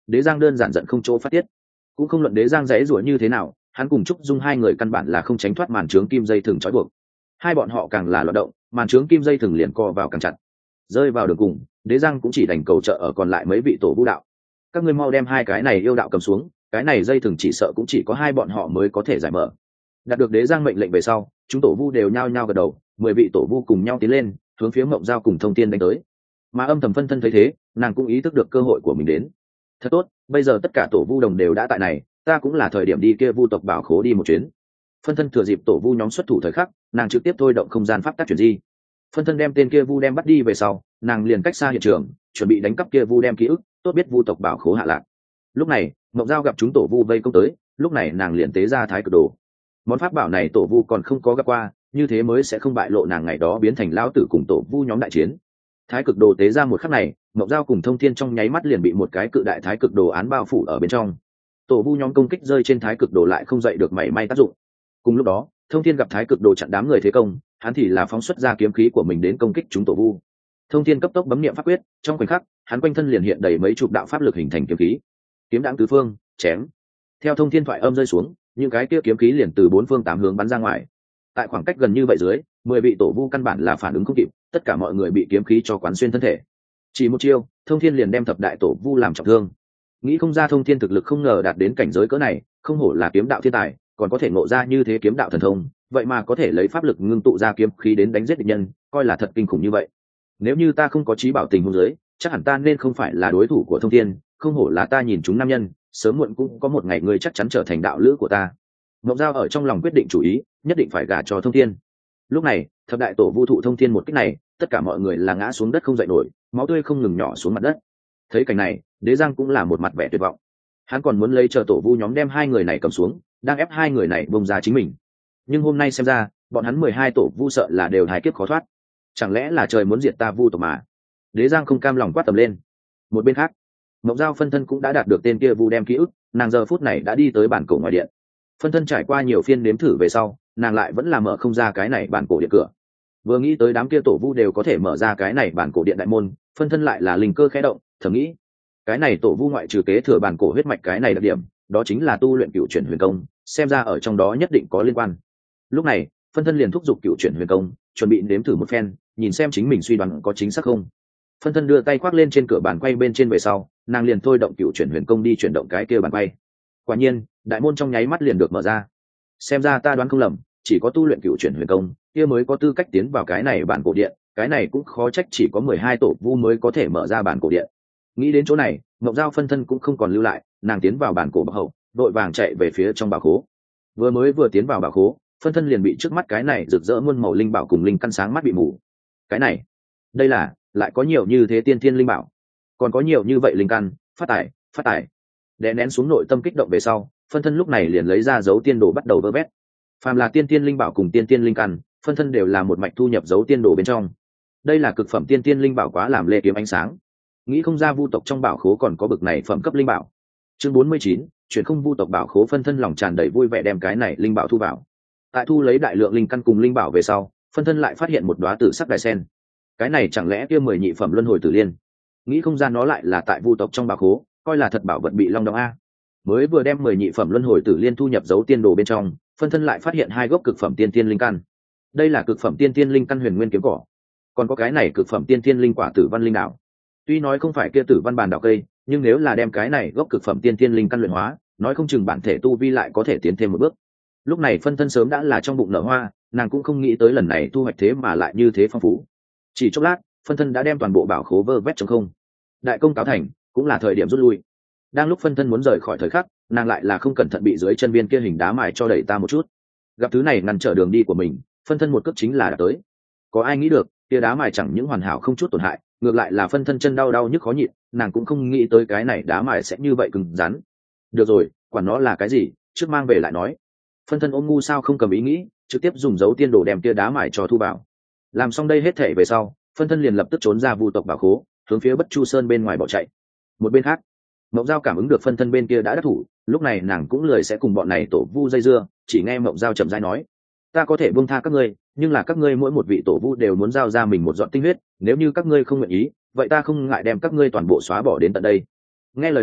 Speaker 1: Đế Giang đơn giản giận không chỗ phát tiết. Cũng không luận Đế Giang dễ rủa như thế nào, hắn cùng Trúc Dung hai người căn bản là không tránh thoát màn trướng kim dây thừng trói buộc. Hai bọn họ càng là loạt động, màn trướng kim dây thừng liền co vào càng chặt. Rơi vào đường cùng, Đế Giang cũng chỉ đành cầu trợ ở còn lại mấy vị tổ vu đạo. Các ngươi mau đem hai cái này yêu đạo cầm xuống, cái này dây thừng chỉ sợ cũng chỉ có hai bọn họ mới có thể giải mở. Đạt được Đế Giang mệnh lệnh về sau, chúng tổ vu đều nhao nhao gật đầu, 10 vị tổ vu cùng nhau tiến lên, hướng phía Mộng Giao cùng Thông Thiên đánh tới. Mà âm thầm phân thân thấy thế, nàng cũng ý thức được cơ hội của mình đến. Thật tốt, bây giờ tất cả tổ vu đồng đều đã tại này, ta cũng là thời điểm đi kia vu tộc bảo khố đi một chuyến. Phân thân thừa dịp tổ vu nhóm xuất thủ thời khắc, nàng trực tiếp thôi động không gian pháp tắc chuyển di. Phân thân đem tên kia vu đem bắt đi về sau, nàng liền cách xa hiện trường, chuẩn bị đánh cắp kia vu đem ký ức, tốt biết vu tộc bảo khố hạ lạc. Lúc này, Mộng Giao gặp chúng tổ vu vây công tới, lúc này nàng liền tế ra thái cực đồ. Món pháp bảo này tổ vu còn không có gặp qua, như thế mới sẽ không bại lộ nàng ngày đó biến thành lão tử cùng tổ vu nhóm đại chiến. Thái cực đồ tế ra một khắc này, Mộng Giao cùng Thông Thiên trong nháy mắt liền bị một cái cự đại thái cực đồ án bao phủ ở bên trong. Tổ vu nhóm công kích rơi trên thái cực đồ lại không dậy được mảy may tác dụng. Cùng lúc đó, Thông Thiên gặp thái cực đồ chặn đám người thế công, hắn thì là phóng xuất ra kiếm khí của mình đến công kích chúng tổ vu. Thông Thiên cấp tốc bấm niệm pháp quyết, trong khoảnh khắc, hắn quanh thân liền hiện đầy mấy chục đạo pháp lực hình thành kiếm khí. Kiếm đãng tứ phương, chém. Theo Thông Thiên thoại âm rơi xuống, những cái kia kiếm khí liền từ bốn phương tám hướng bắn ra ngoài. Tại khoảng cách gần như vậy dưới, 10 vị tổ vu căn bản là phản ứng không kịp, tất cả mọi người bị kiếm khí cho quán xuyên thân thể. Chỉ một chiêu, Thông Thiên liền đem thập đại tổ vu làm trọng thương. Nghĩ không ra Thông Thiên thực lực không ngờ đạt đến cảnh giới cỡ này, không hổ là kiếm đạo thiên tài, còn có thể ngộ ra như thế kiếm đạo thần thông, vậy mà có thể lấy pháp lực ngưng tụ ra kiếm khí đến đánh giết địch nhân, coi là thật kinh khủng như vậy. Nếu như ta không có trí bảo tình huống dưới, chắc hẳn ta nên không phải là đối thủ của Thông Thiên, không hổ là ta nhìn chúng nam nhân, sớm muộn cũng có một ngày ngươi chắc chắn trở thành đạo lữ của ta. Mộng Giao ở trong lòng quyết định chủ ý, nhất định phải gả cho Thông Thiên. Lúc này, thập đại tổ vu thụ Thông Thiên một kích này, tất cả mọi người là ngã xuống đất không dậy nổi, máu tươi không ngừng nhỏ xuống mặt đất. Thấy cảnh này, Đế Giang cũng là một mặt vẻ tuyệt vọng. Hắn còn muốn lấy chờ tổ vu nhóm đem hai người này cầm xuống, đang ép hai người này bông ra chính mình. Nhưng hôm nay xem ra, bọn hắn 12 tổ vu sợ là đều hài kiếp khó thoát. Chẳng lẽ là trời muốn diệt ta vu tộc mà? Đế Giang không cam lòng quát tầm lên. Một bên khác, Mộng Giao phân thân cũng đã đạt được tên kia vu đem ký ức, nàng giờ phút này đã đi tới bản cổ ngoài điện. Phân thân trải qua nhiều phiên nếm thử về sau, nàng lại vẫn là mở không ra cái này bản cổ điện cửa. Vừa nghĩ tới đám kia tổ vu đều có thể mở ra cái này bản cổ điện đại môn, phân thân lại là linh cơ khẽ động, thầm nghĩ, cái này tổ vu ngoại trừ kế thừa bản cổ huyết mạch cái này đặc điểm, đó chính là tu luyện cựu chuyển huyền công, xem ra ở trong đó nhất định có liên quan. Lúc này, phân thân liền thúc giục cựu chuyển huyền công, chuẩn bị nếm thử một phen, nhìn xem chính mình suy đoán có chính xác không. Phân thân đưa tay khoác lên trên cửa bàn quay bên trên về sau, nàng liền thôi động cựu chuyển huyền công đi chuyển động cái kia bàn quay. Quả nhiên, đại môn trong nháy mắt liền được mở ra. Xem ra ta đoán không lầm, chỉ có tu luyện cựu chuyển huyền công kia mới có tư cách tiến vào cái này bản cổ điện, cái này cũng khó trách chỉ có 12 tổ vu mới có thể mở ra bản cổ điện. Nghĩ đến chỗ này, Mộng Giao phân thân cũng không còn lưu lại, nàng tiến vào bản cổ bảo hậu, đội vàng chạy về phía trong bảo khố. Vừa tiến vào bảo khố, phân thân liền bị trước mắt cái này rực rỡ muôn màu linh bảo cùng linh căn sáng mắt bị mù. Cái này, đây là lại có nhiều như thế tiên thiên linh bảo, còn có nhiều như vậy linh căn, phát tài. Đè nén xuống nội tâm kích động về sau, phân thân lúc này liền lấy ra dấu tiên đồ bắt đầu vơ vét. Phàm là tiên tiên linh bảo cùng tiên tiên linh căn, phân thân đều là một mạch thu nhập dấu tiên đồ bên trong. Đây là cực phẩm tiên tiên linh bảo quá làm lê kiếm ánh sáng. Nghĩ không ra vu tộc trong bảo khố còn có bực này phẩm cấp linh bảo. Chương 49, chuyển không vu tộc bảo khố. Phân thân lòng tràn đầy vui vẻ đem cái này linh bảo thu vào. Tại thu lấy đại lượng linh căn cùng linh bảo về sau, phân thân lại phát hiện một đóa tử sắc đài sen. Cái này chẳng lẽ kia 10 nhị phẩm luân hồi tử liên? Nghĩ không ra nó lại là tại vu tộc trong bảo khố, coi là thật bảo vật bị long đong a. Mới vừa đem 10 nhị phẩm luân hồi tử liên thu nhập dấu tiên đồ bên trong, phân thân lại phát hiện 2 gốc cực phẩm tiên tiên linh căn. Đây là cực phẩm tiên tiên linh căn huyền nguyên kiếm cỏ, còn có cái này cực phẩm tiên tiên linh quả tử văn linh đạo. Tuy nói không phải kia tử văn bàn đạo cây, nhưng nếu là đem cái này gốc cực phẩm tiên tiên linh căn luyện hóa, nói không chừng bản thể tu vi lại có thể tiến thêm một bước. Lúc này phân thân sớm đã là trong bụng nở hoa, nàng cũng không nghĩ tới lần này thu hoạch thế mà lại như thế phong phú. Chỉ chốc lát, phân thân đã đem toàn bộ bảo khố vơ vét trống không. Đại công cáo thành, cũng là thời điểm rút lui. Đang lúc phân thân muốn rời khỏi thời khắc, nàng lại là không cẩn thận bị dưới chân viên kia hình đá mài cho đẩy ta một chút. Gặp thứ này ngăn trở đường đi của mình, phân thân một cước chính là đã tới. Có ai nghĩ được, kia đá mài chẳng những hoàn hảo không chút tổn hại, ngược lại là phân thân chân đau nhức khó nhịn, nàng cũng không nghĩ tới cái này đá mài sẽ như vậy cứng rắn. Được rồi, quản nó là cái gì, trước mang về lại nói. Phân thân ôm ngu sao không cầm ý nghĩ, trực tiếp dùng dấu tiên đồ đem kia đá mài cho thu vào. Làm xong đây hết thể về sau, phân thân liền lập tức trốn ra vu tộc bảo khố, hướng phía Bất Chu Sơn bên ngoài bỏ chạy. Một bên khác, Mộng Giao cảm ứng được phân thân bên kia đã đắc thủ, lúc này nàng cũng lười sẽ cùng bọn này tổ vu dây dưa, chỉ nghe Mộng Giao chậm rãi nói: ta có thể buông tha các ngươi, nhưng là các ngươi mỗi một vị tổ vu đều muốn giao ra mình một giọt tinh huyết, nếu như các ngươi không nguyện ý, vậy ta không ngại đem các ngươi toàn bộ xóa bỏ đến tận đây. Nghe lời này,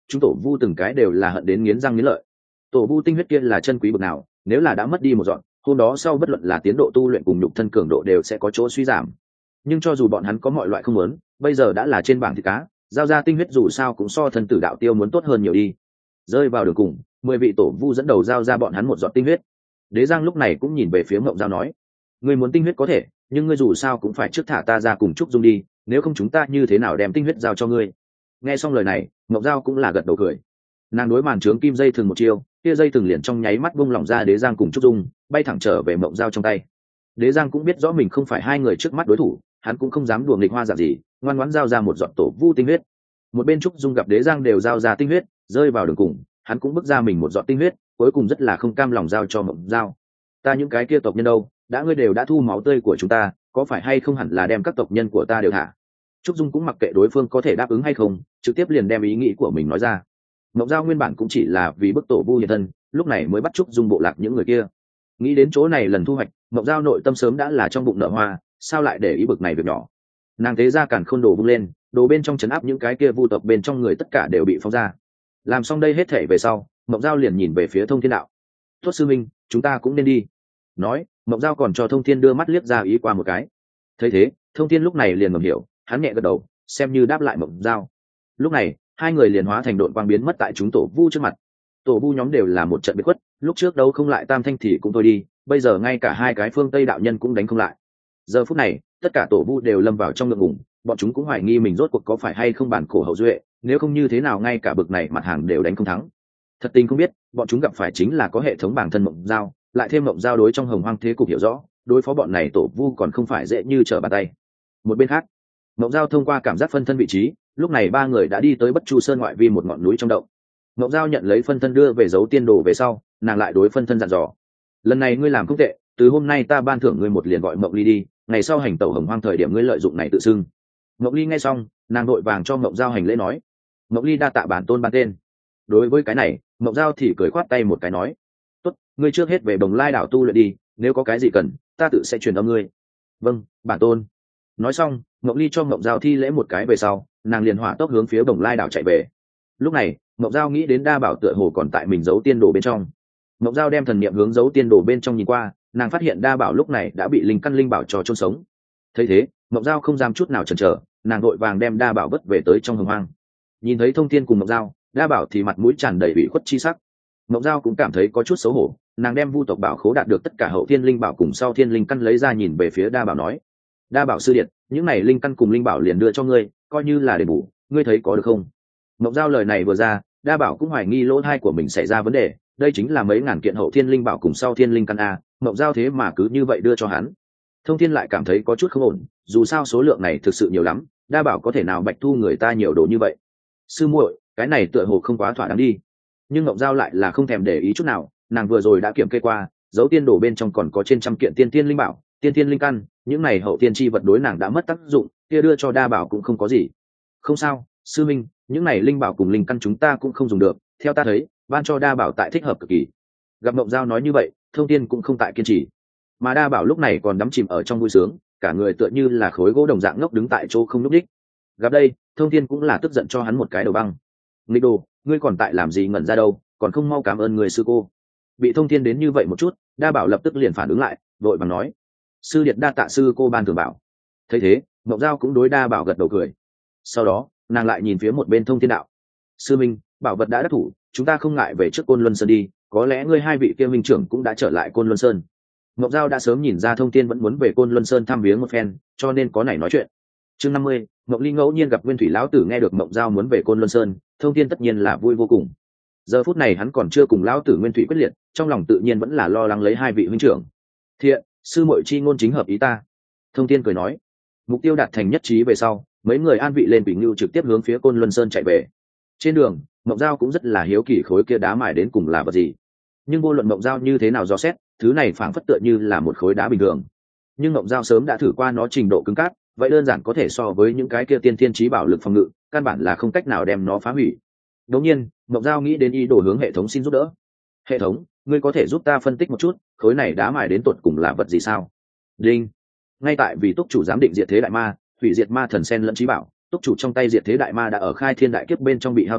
Speaker 1: chúng tổ vu từng cái đều là hận đến nghiến răng nghiến lợi. Tổ vu tinh huyết kia là chân quý bậc nào, nếu là đã mất đi một dọn, hôm đó sau bất luận là tiến độ tu luyện cùng nhục thân cường độ đều sẽ có chỗ suy giảm. Nhưng cho dù bọn hắn có mọi loại không muốn, bây giờ đã là trên bảng thịt cá, giao ra tinh huyết dù sao cũng so thân tử đạo tiêu muốn tốt hơn nhiều đi. Rơi vào đường cùng, 10 vị tổ vu dẫn đầu giao ra bọn hắn một giọt tinh huyết. Đế Giang lúc này cũng nhìn về phía Mộng Giao nói: "Ngươi muốn tinh huyết có thể, nhưng ngươi dù sao cũng phải trước thả ta ra cùng Trúc Dung đi, nếu không chúng ta như thế nào đem tinh huyết giao cho ngươi?" Nghe xong lời này, Mộng Giao cũng là gật đầu cười. Nàng đối màn trướng kim dây thừng một chiêu, kia dây thừng liền trong nháy mắt buông lỏng ra Đế Giang cùng Trúc Dung, bay thẳng trở về Mộng Giao trong tay. Đế Giang cũng biết rõ mình không phải hai người trước mắt đối thủ, hắn cũng không dám đùa nghịch hoa giả gì, ngoan ngoãn giao ra một giọt tổ vu tinh huyết. Một bên Trúc Dung gặp Đế Giang đều giao ra tinh huyết, rơi vào đường cùng, hắn cũng bước ra mình một giọt tinh huyết, cuối cùng rất là không cam lòng giao cho Mộng Giao. "Ta những cái kia tộc nhân đâu, đã ngươi đều đã thu máu tươi của chúng ta, có phải hay không hẳn là đem các tộc nhân của ta đều thả?" Trúc Dung cũng mặc kệ đối phương có thể đáp ứng hay không, trực tiếp liền đem ý nghĩ của mình nói ra. Mộng Giao nguyên bản cũng chỉ là vì bức tổ vu hiện thân, lúc này mới bắt Trúc Dung bộ lạc những người kia. Nghĩ đến chỗ này lần thu hoạch, Mộng Giao nội tâm sớm đã là trong bụng nở hoa, sao lại để ý bực này việc nhỏ. Nàng thế ra càn khôn đồ vung lên, đồ bên trong trấn áp những cái kia vu tộc bên trong người tất cả đều bị phóng ra. Làm xong đây hết thể về sau, Mộng Giao liền nhìn về phía Thông Thiên Đạo. "Tuất sư minh, chúng ta cũng nên đi." Nói, Mộng Giao còn cho Thông Thiên đưa mắt liếc ra ý qua một cái. Thấy thế, Thông Thiên lúc này liền ngầm hiểu, hắn nhẹ gật đầu, xem như đáp lại Mộng Giao. Lúc này, hai người liền hóa thành đội quang biến mất tại chúng tổ vu trước mặt. Tổ vu nhóm đều là một trận biệt khuất, lúc trước đấu không lại Tam Thanh thì cũng thôi đi, bây giờ ngay cả hai cái phương Tây đạo nhân cũng đánh không lại. Giờ phút này, tất cả tổ vu đều lâm vào trong ngượng ngùng, bọn chúng cũng hoài nghi mình rốt cuộc có phải hay không bản cổ hậu duệ, nếu không như thế nào ngay cả bực này mặt hàng đều đánh không thắng. Thật tình không biết, bọn chúng gặp phải chính là có hệ thống bản thân Mộng Giao, lại thêm Mộng Giao đối trong Hồng Hoang thế cục hiểu rõ, đối phó bọn này tổ vu còn không phải dễ như trở bàn tay. Một bên khác, Mộng Giao thông qua cảm giác phân thân vị trí, lúc này ba người đã đi tới Bất Chu Sơn ngoại vi một ngọn núi trong động. Mộng Giao nhận lấy phân thân đưa về giấu tiên đồ về sau, nàng lại đối phân thân dặn dò: "Lần này ngươi làm không tệ, từ hôm nay ta ban thưởng ngươi một liền gọi Mộng Ly đi, ngày sau hành tẩu Hồng Hoang thời điểm ngươi lợi dụng này tự xưng." Mộng Ly nghe xong, nàng đội vàng cho Mộng Giao hành lễ nói: "Mộng Ly đa tạ bản tôn ban tên." Đối với cái này, Mộng Giao thì cười khoát tay một cái nói: "Tốt, ngươi trước hết về Bồng Lai đảo tu luyện đi, nếu có cái gì cần, ta tự sẽ truyền âm ngươi." "Vâng, bản tôn." Nói xong, Mộng Ly cho Mộng Giao thi lễ một cái về sau, nàng liền hỏa tốc hướng phía Bồng Lai đảo chạy về. Lúc này, Mộng Giao nghĩ đến đa bảo tựa hồ còn tại mình giấu tiên đồ bên trong. Mộng Giao đem thần niệm hướng giấu tiên đồ bên trong nhìn qua, nàng phát hiện đa bảo lúc này đã bị linh căn linh bảo trò chôn sống. Thấy thế, Mộng Giao không dám chút nào chần chờ, nàng vội vàng đem đa bảo vất về tới trong Hồng Hoang. Nhìn thấy Thông Thiên cùng Mộng Giao, đa bảo thì mặt mũi tràn đầy ủy khuất chi sắc. Mộng Giao cũng cảm thấy có chút xấu hổ, nàng đem vu tộc bảo khố đạt được tất cả hậu thiên linh bảo cùng sau thiên linh căn lấy ra nhìn về phía đa bảo nói: "Đa bảo sư điện, những này linh căn cùng linh bảo liền đưa cho ngươi, coi như là đền bù, ngươi thấy có được không?" Mộng Giao lời này vừa ra, đa bảo cũng hoài nghi lỗ thai của mình xảy ra vấn đề, đây chính là mấy ngàn kiện hậu thiên linh bảo cùng sau thiên linh căn a, Mộng Giao thế mà cứ như vậy đưa cho hắn. Thông Thiên lại cảm thấy có chút không ổn, dù sao số lượng này thực sự nhiều lắm, đa bảo có thể nào bạch thu người ta nhiều đồ như vậy. "Sư muội, cái này tựa hồ không quá thỏa đáng đi." Nhưng Mộng Giao lại là không thèm để ý chút nào, nàng vừa rồi đã kiểm kê qua, dấu tiên đồ bên trong còn có trên trăm kiện tiên tiên linh bảo, tiên tiên linh căn, những này hậu tiên chi vật đối nàng đã mất tác dụng, kia đưa cho đa bảo cũng không có gì. "Không sao, sư minh, những này linh bảo cùng linh căn chúng ta cũng không dùng được, theo ta thấy, ban cho đa bảo tại thích hợp cực kỳ." Gặp Mộng Giao nói như vậy, Thông Thiên cũng không tại kiên trì, mà đa bảo lúc này còn đắm chìm ở trong vui sướng, cả người tựa như là khối gỗ đồng dạng ngốc đứng tại chỗ không nhúc nhích. Gặp đây, Thông Thiên cũng là tức giận cho hắn một cái đầu băng. "Nghịch đồ, ngươi còn tại làm gì ngẩn ra đâu, còn không mau cảm ơn người sư cô." Bị Thông Thiên đến như vậy một chút, đa bảo lập tức liền phản ứng lại, vội bằng nói: "Sư điệt đa tạ sư cô ban thưởng bảo." Thấy thế, Mộng Giao cũng đối đa bảo gật đầu cười. Sau đó, nàng lại nhìn phía một bên Thông Thiên đạo: "Sư minh, bảo vật đã đắc thủ, chúng ta không ngại về trước Côn Luân Sơn đi, có lẽ ngươi hai vị kia minh trưởng cũng đã trở lại Côn Luân Sơn." Mộng Giao đã sớm nhìn ra Thông Thiên vẫn muốn về Côn Luân Sơn thăm viếng một phen, cho nên có này nói chuyện. Chương 50, Mộng Ly ngẫu nhiên gặp Nguyên Thủy lão tử, nghe được Mộng Giao muốn về Côn Luân Sơn, Thông Thiên tất nhiên là vui vô cùng. Giờ phút này hắn còn chưa cùng lão tử Nguyên Thủy quyết liệt, trong lòng tự nhiên vẫn là lo lắng lấy hai vị huynh trưởng. "Thiện, sư muội chi ngôn chính hợp ý ta." Thông Thiên cười nói. Mục tiêu đạt thành nhất trí về sau, mấy người an vị lên Quỷ Ngưu trực tiếp hướng phía Côn Luân Sơn chạy về. Trên đường, Mộng Giao cũng rất là hiếu kỳ khối kia đá mài đến cùng là vật gì. Nhưng vô luận Mộng Giao như thế nào dò xét, thứ này phảng phất tựa như là một khối đá bình thường. Nhưng Mộng Giao sớm đã thử qua nó trình độ cứng cáp, vậy đơn giản có thể so với những cái kia tiên thiên chí bảo lực phòng ngự, căn bản là không cách nào đem nó phá hủy. Đột nhiên, Mộng Giao nghĩ đến ý đồ hướng hệ thống xin giúp đỡ. "Hệ thống, ngươi có thể giúp ta phân tích một chút, khối này đá mài đến tột cùng là vật gì sao?" Đinh. Ngay tại vì túc chủ giám định diệt thế đại ma, hủy diệt ma thần sen lẫn chí bảo, túc chủ trong tay diệt thế đại ma đã ở khai thiên đại kiếp bên trong bị hao tổn,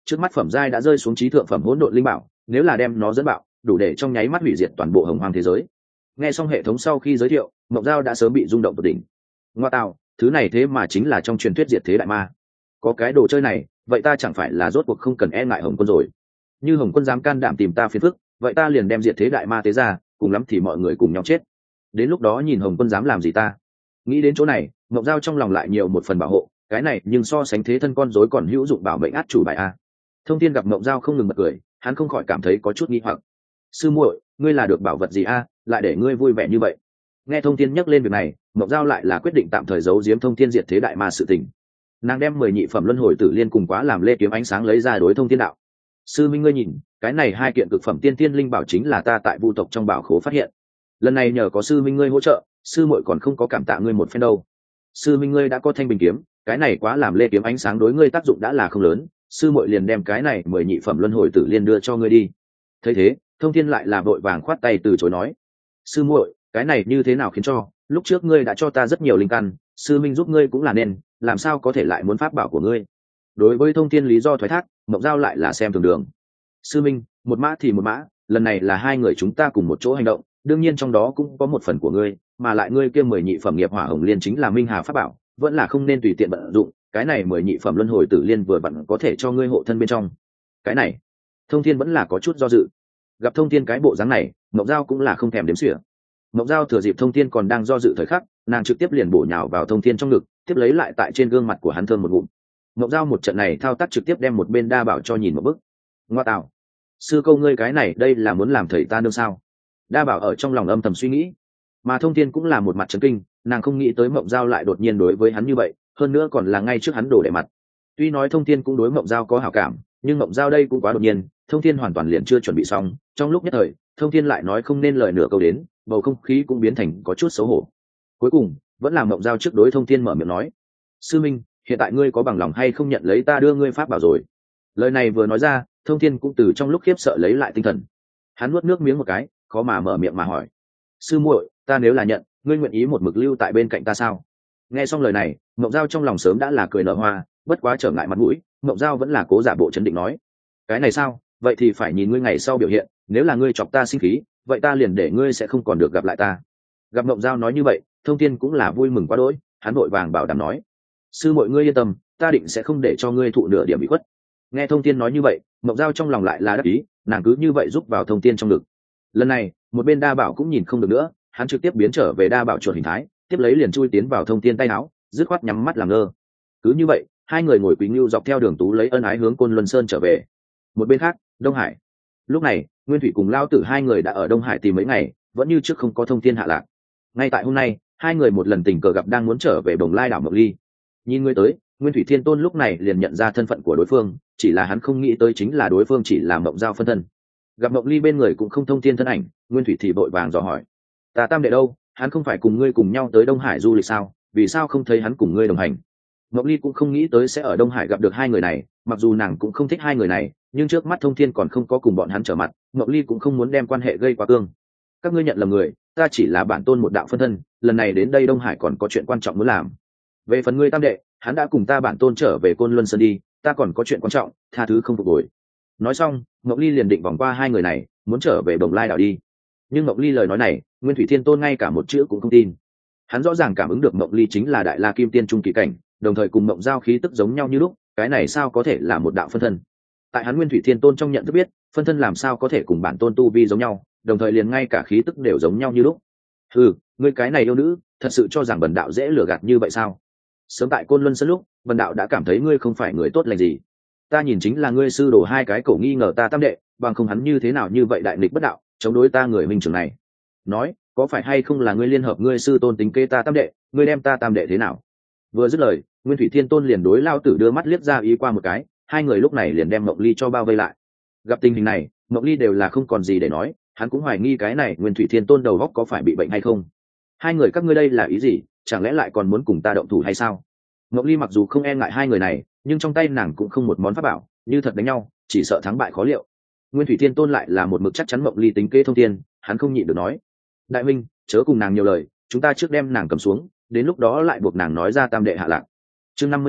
Speaker 1: trước mắt phẩm giai đã rơi xuống trí thượng phẩm hỗn độn linh bảo, nếu là đem nó dẫn bạo đủ để trong nháy mắt hủy diệt toàn bộ hồng hoang thế giới. Nghe xong hệ thống sau khi giới thiệu, Mộng Giao đã sớm bị rung động tột đỉnh. Ngoa tạo, thứ này thế mà chính là trong truyền thuyết diệt thế đại ma. Có cái đồ chơi này, vậy ta chẳng phải là rốt cuộc không cần e ngại Hồng Quân rồi. Như Hồng Quân dám can đảm tìm ta phiền phức, vậy ta liền đem diệt thế đại ma tế ra, cùng lắm thì mọi người cùng nhau chết. Đến lúc đó nhìn Hồng Quân dám làm gì ta. Nghĩ đến chỗ này, Mộng Giao trong lòng lại nhiều một phần bảo hộ, cái này nhưng so sánh thế thân con rối còn hữu dụng bảo mệnh át chủ bài a. Thông Thiên gặp Mộng Giao không ngừng bật cười, hắn không khỏi cảm thấy có chút nghi hoặc. Sư muội, ngươi là được bảo vật gì a, lại để ngươi vui vẻ như vậy? Nghe Thông Thiên nhắc lên việc này, Mộng Giao lại là quyết định tạm thời giấu giếm Thông Thiên diệt thế đại ma sự tình. Nàng đem 10 nhị phẩm luân hồi tử liên cùng quá làm lê kiếm ánh sáng lấy ra đối Thông Thiên đạo. Sư minh ngươi nhìn, cái này hai kiện cực phẩm tiên tiên linh bảo chính là ta tại vu tộc trong bảo khố phát hiện. Lần này nhờ có sư minh ngươi hỗ trợ, sư muội còn không có cảm tạ ngươi một phen đâu. Sư minh ngươi đã có thanh bình kiếm, cái này quá làm lê kiếm ánh sáng đối ngươi tác dụng đã là không lớn, sư muội liền đem cái này 10 nhị phẩm luân hồi tử liên đưa cho ngươi đi. Thấy thế, Thông Thiên lại là vội vàng khoát tay từ chối nói: sư muội, cái này như thế nào khiến cho, lúc trước ngươi đã cho ta rất nhiều linh căn, sư minh giúp ngươi cũng là nên, làm sao có thể lại muốn pháp bảo của ngươi? Đối với Thông Thiên lý do thoái thác, Mộng Giao lại là xem thường đường. Sư minh, một mã thì một mã, lần này là hai người chúng ta cùng một chỗ hành động, đương nhiên trong đó cũng có một phần của ngươi, mà lại ngươi kia 10 nhị phẩm nghiệp hỏa hồng liên chính là minh hà pháp bảo, vẫn là không nên tùy tiện vận dụng, cái này 10 nhị phẩm luân hồi tử liên vừa vặn có thể cho ngươi hộ thân bên trong. Cái này, Thông Thiên vẫn là có chút do dự. Gặp Thông Thiên cái bộ dáng này, Mộng Giao cũng là không thèm đếm xỉa. Mộng Giao thừa dịp Thông Thiên còn đang do dự thời khắc, nàng trực tiếp liền bổ nhào vào Thông Thiên trong ngực, tiếp lấy lại tại trên gương mặt của hắn thơm một ngụm. Mộng Giao một trận này thao tác trực tiếp đem một bên đa bảo cho nhìn một bức. Ngoa tạo, sư câu ngươi cái này đây là muốn làm thầy ta nương sao? Đa bảo ở trong lòng âm thầm suy nghĩ, mà Thông Thiên cũng là một mặt chấn kinh, nàng không nghĩ tới Mộng Giao lại đột nhiên đối với hắn như vậy, hơn nữa còn là ngay trước hắn đổ để mặt. Tuy nói Thông Thiên cũng đối Mộng Giao có hảo cảm, nhưng Mộng Giao đây cũng quá đột nhiên, Thông Thiên hoàn toàn liền chưa chuẩn bị xong, trong lúc nhất thời, Thông Thiên lại nói không nên lời nửa câu đến, bầu không khí cũng biến thành có chút xấu hổ. Cuối cùng, vẫn là Mộng Giao trước đối Thông Thiên mở miệng nói: sư minh, hiện tại ngươi có bằng lòng hay không nhận lấy ta đưa ngươi pháp bảo rồi? Lời này vừa nói ra, Thông Thiên cũng từ trong lúc khiếp sợ lấy lại tinh thần. Hắn nuốt nước miếng một cái, khó mà mở miệng mà hỏi: sư muội, ta nếu là nhận, ngươi nguyện ý một mực lưu tại bên cạnh ta sao? Nghe xong lời này, Mộng Giao trong lòng sớm đã là cười nở hoa, bất quá trở ngại mặt mũi, Mộng Giao vẫn là cố giả bộ trấn định nói: cái này sao, vậy thì phải nhìn ngươi ngày sau biểu hiện, nếu là ngươi chọc ta sinh khí, vậy ta liền để ngươi sẽ không còn được gặp lại ta. Gặp Mộng Giao nói như vậy, Thông Thiên cũng là vui mừng quá đỗi, hắn vội vàng bảo đảm nói: sư muội ngươi yên tâm, ta định sẽ không để cho ngươi thụ nửa điểm bị khuất. Nghe Thông Thiên nói như vậy, Mộng Giao trong lòng lại là đắc ý, nàng cứ như vậy giúp vào Thông Thiên trong ngực. Lần này, một bên Đa Bảo cũng nhìn không được nữa, hắn trực tiếp biến trở về Đa Bảo chuột hình thái, tiếp lấy liền chui tiến vào Thông Thiên tay áo, dứt khoát nhắm mắt làm ngơ. Cứ như vậy, hai người ngồi quý ngưu dọc theo đường tú lấy ân ái hướng Côn Luân Sơn trở về. Một bên khác, Đông Hải. Lúc này, Nguyên Thủy cùng Lao Tử hai người đã ở Đông Hải tìm mấy ngày, vẫn như trước không có thông tin hạ lạc. Ngay tại hôm nay, hai người một lần tình cờ gặp đang muốn trở về Bồng Lai đảo Mộc Ly. Nhìn người tới, Nguyên Thủy Thiên Tôn lúc này liền nhận ra thân phận của đối phương, chỉ là hắn không nghĩ tới chính là đối phương chỉ là Mộng Giao phân thân. Gặp Mộc Ly bên người cũng không thông tin thân ảnh, Nguyên Thủy thì vội vàng dò hỏi: ta tam đệ đâu, hắn không phải cùng ngươi cùng nhau tới Đông Hải du lịch sao, vì sao không thấy hắn cùng ngươi đồng hành? Mộc Ly cũng không nghĩ tới sẽ ở Đông Hải gặp được hai người này, mặc dù nàng cũng không thích hai người này, nhưng trước mắt Thông Thiên còn không có cùng bọn hắn trở mặt, Mộc Ly cũng không muốn đem quan hệ gây quá cương. Các ngươi nhận lầm người, ta chỉ là bản tôn một đạo phân thân, lần này đến đây Đông Hải còn có chuyện quan trọng muốn làm. Về phần ngươi tam đệ, hắn đã cùng ta bản tôn trở về Côn Luân Sơn đi, ta còn có chuyện quan trọng, tha thứ không phục hồi. Nói xong, Mộc Ly liền định vòng qua hai người này, muốn trở về Bồng Lai đảo đi. Nhưng Mộc Ly lời nói này, Nguyên Thủy Thiên Tôn ngay cả một chữ cũng không tin. Hắn rõ ràng cảm ứng được Mộc Ly chính là Đại La Kim Tiên trung kỳ cảnh, đồng thời cùng Mộng Giao khí tức giống nhau như lúc, cái này sao có thể là một đạo phân thân? Tại hắn Nguyên Thủy Thiên Tôn trong nhận thức biết, phân thân làm sao có thể cùng bản tôn tu vi giống nhau, đồng thời liền ngay cả khí tức đều giống nhau như lúc. Ừ, ngươi cái này yêu nữ, thật sự cho rằng Bần đạo dễ lừa gạt như vậy sao? Sớm tại Côn Luân Sơn lúc, Bần đạo đã cảm thấy ngươi không phải người tốt lành gì. Ta nhìn chính là ngươi sư đồ hai cái cổ nghi ngờ ta tam đệ, bằng không hắn như thế nào như vậy đại nghịch bất đạo, chống đối ta người minh trưởng này. Nói, có phải hay không là ngươi liên hợp ngươi sư tôn tính kế ta tam đệ, ngươi đem ta tam đệ thế nào? Vừa dứt lời, Nguyên Thủy Thiên Tôn liền đối Lao Tử đưa mắt liếc ra ý qua một cái, hai người lúc này liền đem Mộc Ly cho bao vây lại. Gặp tình hình này, Mộc Ly đều là không còn gì để nói, hắn cũng hoài nghi cái này Nguyên Thủy Thiên Tôn đầu óc có phải bị bệnh hay không. Hai người các ngươi đây là ý gì, chẳng lẽ lại còn muốn cùng ta động thủ hay sao? Mộc Ly mặc dù không e ngại hai người này, nhưng trong tay nàng cũng không một món pháp bảo, như thật đánh nhau, chỉ sợ thắng bại khó liệu. Nguyên Thủy Thiên Tôn lại là một mực chắc chắn Mộc Ly tính kế thông thiên, hắn không nhịn được nói: đại minh, chớ cùng nàng nhiều lời, chúng ta trước đem nàng cầm xuống, đến lúc đó lại buộc nàng nói ra tam đệ hạ lạc. Chương 51,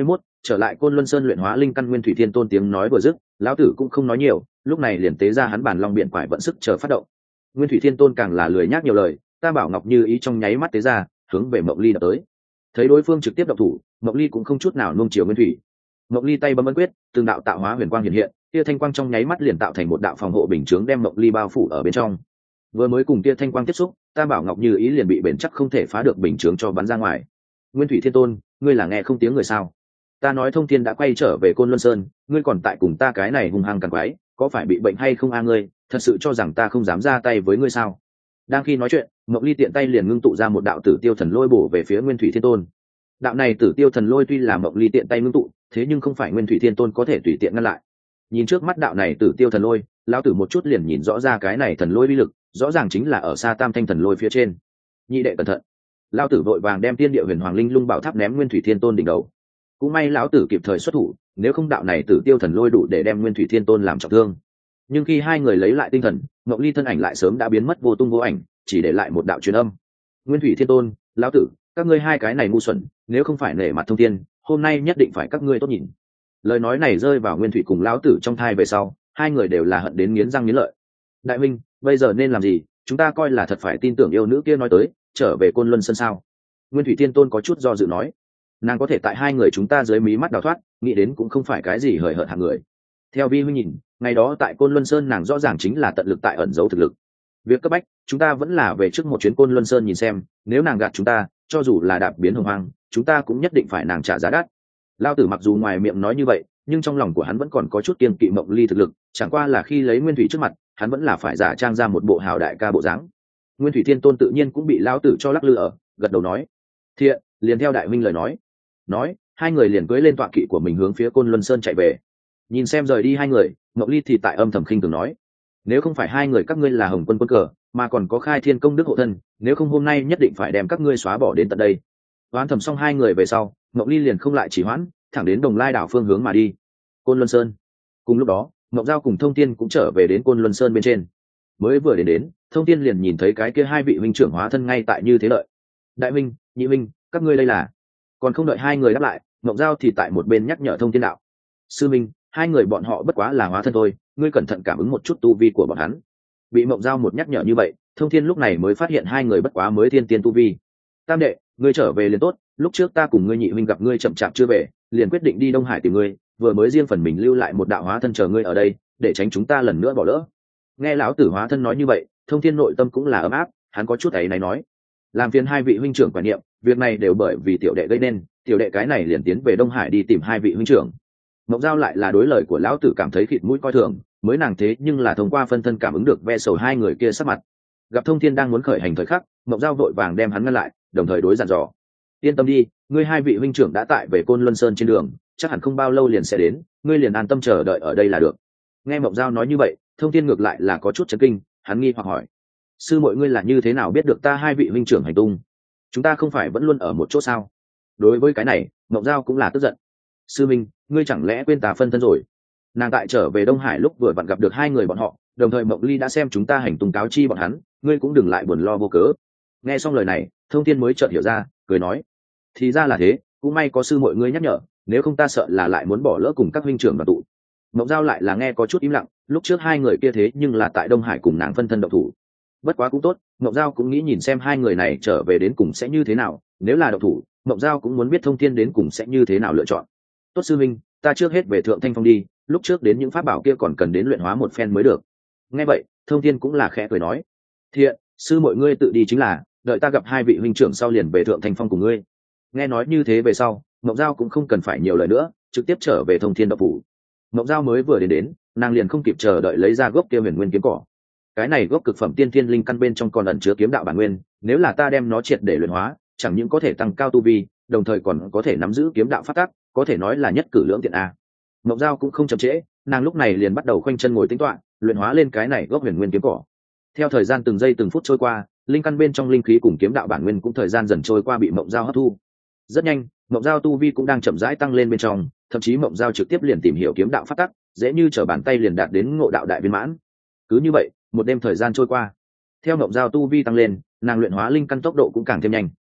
Speaker 1: trở lại Côn Luân Sơn luyện hóa linh căn Nguyên Thủy Thiên Tôn tiếng nói vừa dứt, lão tử cũng không nói nhiều, lúc này liền tế ra hắn bản long biển quải vận sức chờ phát động. Nguyên Thủy Thiên Tôn càng là lười nhác nhiều lời, Tam Bảo Ngọc Như ý trong nháy mắt tế ra, hướng về Mộng Ly đập tới. Thấy đối phương trực tiếp động thủ, Mộng Ly cũng không chút nào nuông chiều Nguyên Thủy. Mộng Ly tay bấm ấn quyết, từng đạo tạo hóa huyền quang hiện hiện, tia thanh quang trong nháy mắt liền tạo thành một đạo phòng hộ bình chướng đem Mộng Ly bao phủ ở bên trong. Vừa mới cùng tia thanh quang tiếp xúc, Tam Bảo Ngọc Như ý liền bị bền chắc không thể phá được bình chướng cho bắn ra ngoài. Nguyên Thủy Thiên Tôn, ngươi là nghe không tiếng người sao? Ta nói Thông Thiên đã quay trở về Côn Luân Sơn, ngươi còn tại cùng ta cái này hung hăng càng quái, có phải bị bệnh hay không a ngươi? Thật sự cho rằng ta không dám ra tay với ngươi sao? Đang khi nói chuyện, Mộng Ly tiện tay liền ngưng tụ ra một đạo tử tiêu thần lôi bổ về phía Nguyên Thủy Thiên Tôn. Đạo này tử tiêu thần lôi tuy là Mộng Ly tiện tay ngưng tụ, thế nhưng không phải Nguyên Thủy Thiên Tôn có thể tùy tiện ngăn lại. Nhìn trước mắt đạo này tử tiêu thần lôi, lão tử một chút liền nhìn rõ ra cái này thần lôi uy lực, rõ ràng chính là ở xa Tam Thanh thần lôi phía trên. Nhị đệ cẩn thận! Lão tử vội vàng đem Tiên Địa Huyền Hoàng Linh Lung Bảo Tháp ném Nguyên Thủy Thiên Tôn đỉnh đầu. Cũng may lão tử kịp thời xuất thủ, nếu không đạo này tử tiêu thần lôi đủ để đem Nguyên Thủy Thiên Tôn làm trọng thương. Nhưng khi hai người lấy lại tinh thần, Mộng Ly thân ảnh lại sớm đã biến mất vô tung vô ảnh, chỉ để lại một đạo truyền âm. Nguyên Thủy Thiên Tôn, lão tử, các ngươi hai cái này ngu xuẩn, nếu không phải nể mặt Thông Thiên, hôm nay nhất định phải các ngươi tốt nhìn. Lời nói này rơi vào Nguyên Thủy cùng lão tử trong thai về sau, hai người đều là hận đến nghiến răng nghiến lợi. Đại minh, bây giờ nên làm gì? Chúng ta coi là thật phải tin tưởng yêu nữ kia nói tới, trở về Côn Luân Sơn sao? Nguyên Thủy Thiên Tôn có chút do dự nói, nàng có thể tại hai người chúng ta dưới mí mắt đào thoát, nghĩ đến cũng không phải cái gì hời hợt hạng người. Theo vi huynh nhìn, ngày đó tại Côn Luân Sơn nàng rõ ràng chính là tận lực tại ẩn giấu thực lực. Việc cấp bách, chúng ta vẫn là về trước một chuyến Côn Luân Sơn nhìn xem, nếu nàng gạt chúng ta, cho dù là đạp biến hồng hoang, chúng ta cũng nhất định phải nàng trả giá đắt. Lao tử mặc dù ngoài miệng nói như vậy, nhưng trong lòng của hắn vẫn còn có chút kiêng kỵ Mộng Ly thực lực, chẳng qua là khi lấy Nguyên Thủy trước mặt, hắn vẫn là phải giả trang ra một bộ hào đại ca bộ dáng. Nguyên Thủy Thiên Tôn tự nhiên cũng bị Lao tử cho lắc lư ở, gật đầu nói: "Thiện, liền theo đại huynh lời nói." Nói, hai người liền cưỡi lên tọa kỵ của mình hướng phía Côn Luân Sơn chạy về. Nhìn xem rời đi hai người, Mộng Ly thì tại âm thầm khinh thường nói: "Nếu không phải hai người các ngươi là Hồng Quân quân cờ, mà còn có Khai Thiên công đức hộ thân, nếu không hôm nay nhất định phải đem các ngươi xóa bỏ đến tận đây." Đoán thầm xong hai người về sau, Mộng Ly liền không lại chỉ hoãn, thẳng đến Đồng Lai đảo phương hướng mà đi. Côn Luân Sơn. Cùng lúc đó, Mộng Giao cùng Thông Thiên cũng trở về đến Côn Luân Sơn bên trên. Mới vừa đến, Thông Thiên liền nhìn thấy cái kia hai vị huynh trưởng hóa thân ngay tại Như Thế Lợi. "Đại huynh, nhị huynh, các ngươi đây là?" Còn không đợi hai người đáp lại, Mộng Giao thì tại một bên nhắc nhở Thông Thiên đạo: "Sư minh, hai người bọn họ bất quá là hóa thân thôi, ngươi cẩn thận cảm ứng một chút tu vi của bọn hắn." Bị Mộng Giao một nhắc nhở như vậy, Thông Thiên lúc này mới phát hiện hai người bất quá mới thiên tiên tu vi. "Tam đệ, ngươi trở về liền tốt, lúc trước ta cùng ngươi nhị huynh gặp ngươi chậm chạp chưa về, liền quyết định đi Đông Hải tìm ngươi, vừa mới riêng phần mình lưu lại một đạo hóa thân chờ ngươi ở đây, để tránh chúng ta lần nữa bỏ lỡ." Nghe lão tử hóa thân nói như vậy, Thông Thiên nội tâm cũng là ấm áp, hắn có chút ấy này nói: "Làm phiền hai vị huynh trưởng quản niệm, việc này đều bởi vì tiểu đệ gây nên, tiểu đệ cái này liền tiến về Đông Hải đi tìm hai vị huynh trưởng." Mộng Giao lại là đối lời của lão tử cảm thấy khịt mũi coi thường, mới nàng thế nhưng là thông qua phân thân cảm ứng được ve sầu hai người kia sắc mặt. Gặp Thông Thiên đang muốn khởi hành thời khắc, Mộng Giao vội vàng đem hắn ngăn lại, đồng thời đối dặn dò: "Yên tâm đi, ngươi hai vị huynh trưởng đã tại về Côn Luân Sơn trên đường, chắc hẳn không bao lâu liền sẽ đến, ngươi liền an tâm chờ đợi ở đây là được." Nghe Mộng Giao nói như vậy, Thông Thiên ngược lại là có chút chấn kinh, hắn nghi hoặc hỏi: "Sư muội ngươi là như thế nào biết được ta hai vị huynh trưởng hành tung? Chúng ta không phải vẫn luôn ở một chỗ sao?" Đối với cái này, Mộng Giao cũng là tức giận: "Sư minh, ngươi chẳng lẽ quên ta phân thân rồi?" Nàng tại trở về Đông Hải lúc vừa vặn gặp được hai người bọn họ, đồng thời Mộng Ly đã xem chúng ta hành tung cáo chi bọn hắn, ngươi cũng đừng lại buồn lo vô cớ. Nghe xong lời này, Thông Thiên mới chợt hiểu ra, cười nói: "Thì ra là thế, cũng may có sư muội ngươi nhắc nhở, nếu không ta sợ là lại muốn bỏ lỡ cùng các huynh trưởng đoàn tụ." Mộng Giao lại là nghe có chút im lặng, lúc trước hai người kia thế nhưng là tại Đông Hải cùng nàng phân thân động thủ. Bất quá cũng tốt, Mộng Giao cũng nghĩ nhìn xem hai người này trở về đến cùng sẽ như thế nào, nếu là động thủ, Mộng Giao cũng muốn biết Thông Thiên đến cùng sẽ như thế nào lựa chọn. "Tốt sư minh, ta trước hết về Thượng Thanh Phong đi, lúc trước đến những pháp bảo kia còn cần đến luyện hóa một phen mới được." Nghe vậy, Thông Thiên cũng là khẽ cười nói: "Thiện, sư mọi ngươi tự đi chính là, đợi ta gặp hai vị huynh trưởng sau liền về Thượng Thanh Phong cùng ngươi." Nghe nói như thế về sau, Mộng Giao cũng không cần phải nhiều lời nữa, trực tiếp trở về Thông Thiên động phủ. Mộng Giao mới vừa đến, nàng liền không kịp chờ đợi lấy ra gốc kia huyền nguyên kiếm cỏ. Cái này gốc cực phẩm tiên thiên linh căn bên trong còn ẩn chứa kiếm đạo bản nguyên, nếu là ta đem nó triệt để luyện hóa, chẳng những có thể tăng cao tu vi, đồng thời còn có thể nắm giữ kiếm đạo phát tác, có thể nói là nhất cử lưỡng tiện a. Mộng Giao cũng không chậm trễ, nàng lúc này liền bắt đầu khoanh chân ngồi tính toán, luyện hóa lên cái này gốc huyền nguyên kiếm cỏ. Theo thời gian từng giây từng phút trôi qua, linh căn bên trong linh khí cùng kiếm đạo bản nguyên cũng thời gian dần trôi qua bị Mộng Giao hấp thu. Rất nhanh, Mộng Giao tu vi cũng đang chậm rãi tăng lên bên trong, thậm chí Mộng Giao trực tiếp liền tìm hiểu kiếm đạo phát tắc, dễ như trở bàn tay liền đạt đến ngộ đạo đại viên mãn. Cứ như vậy, một đêm thời gian trôi qua, theo Mộng Giao tu vi tăng lên, nàng luyện hóa linh căn tốc độ cũng càng thêm nhanh.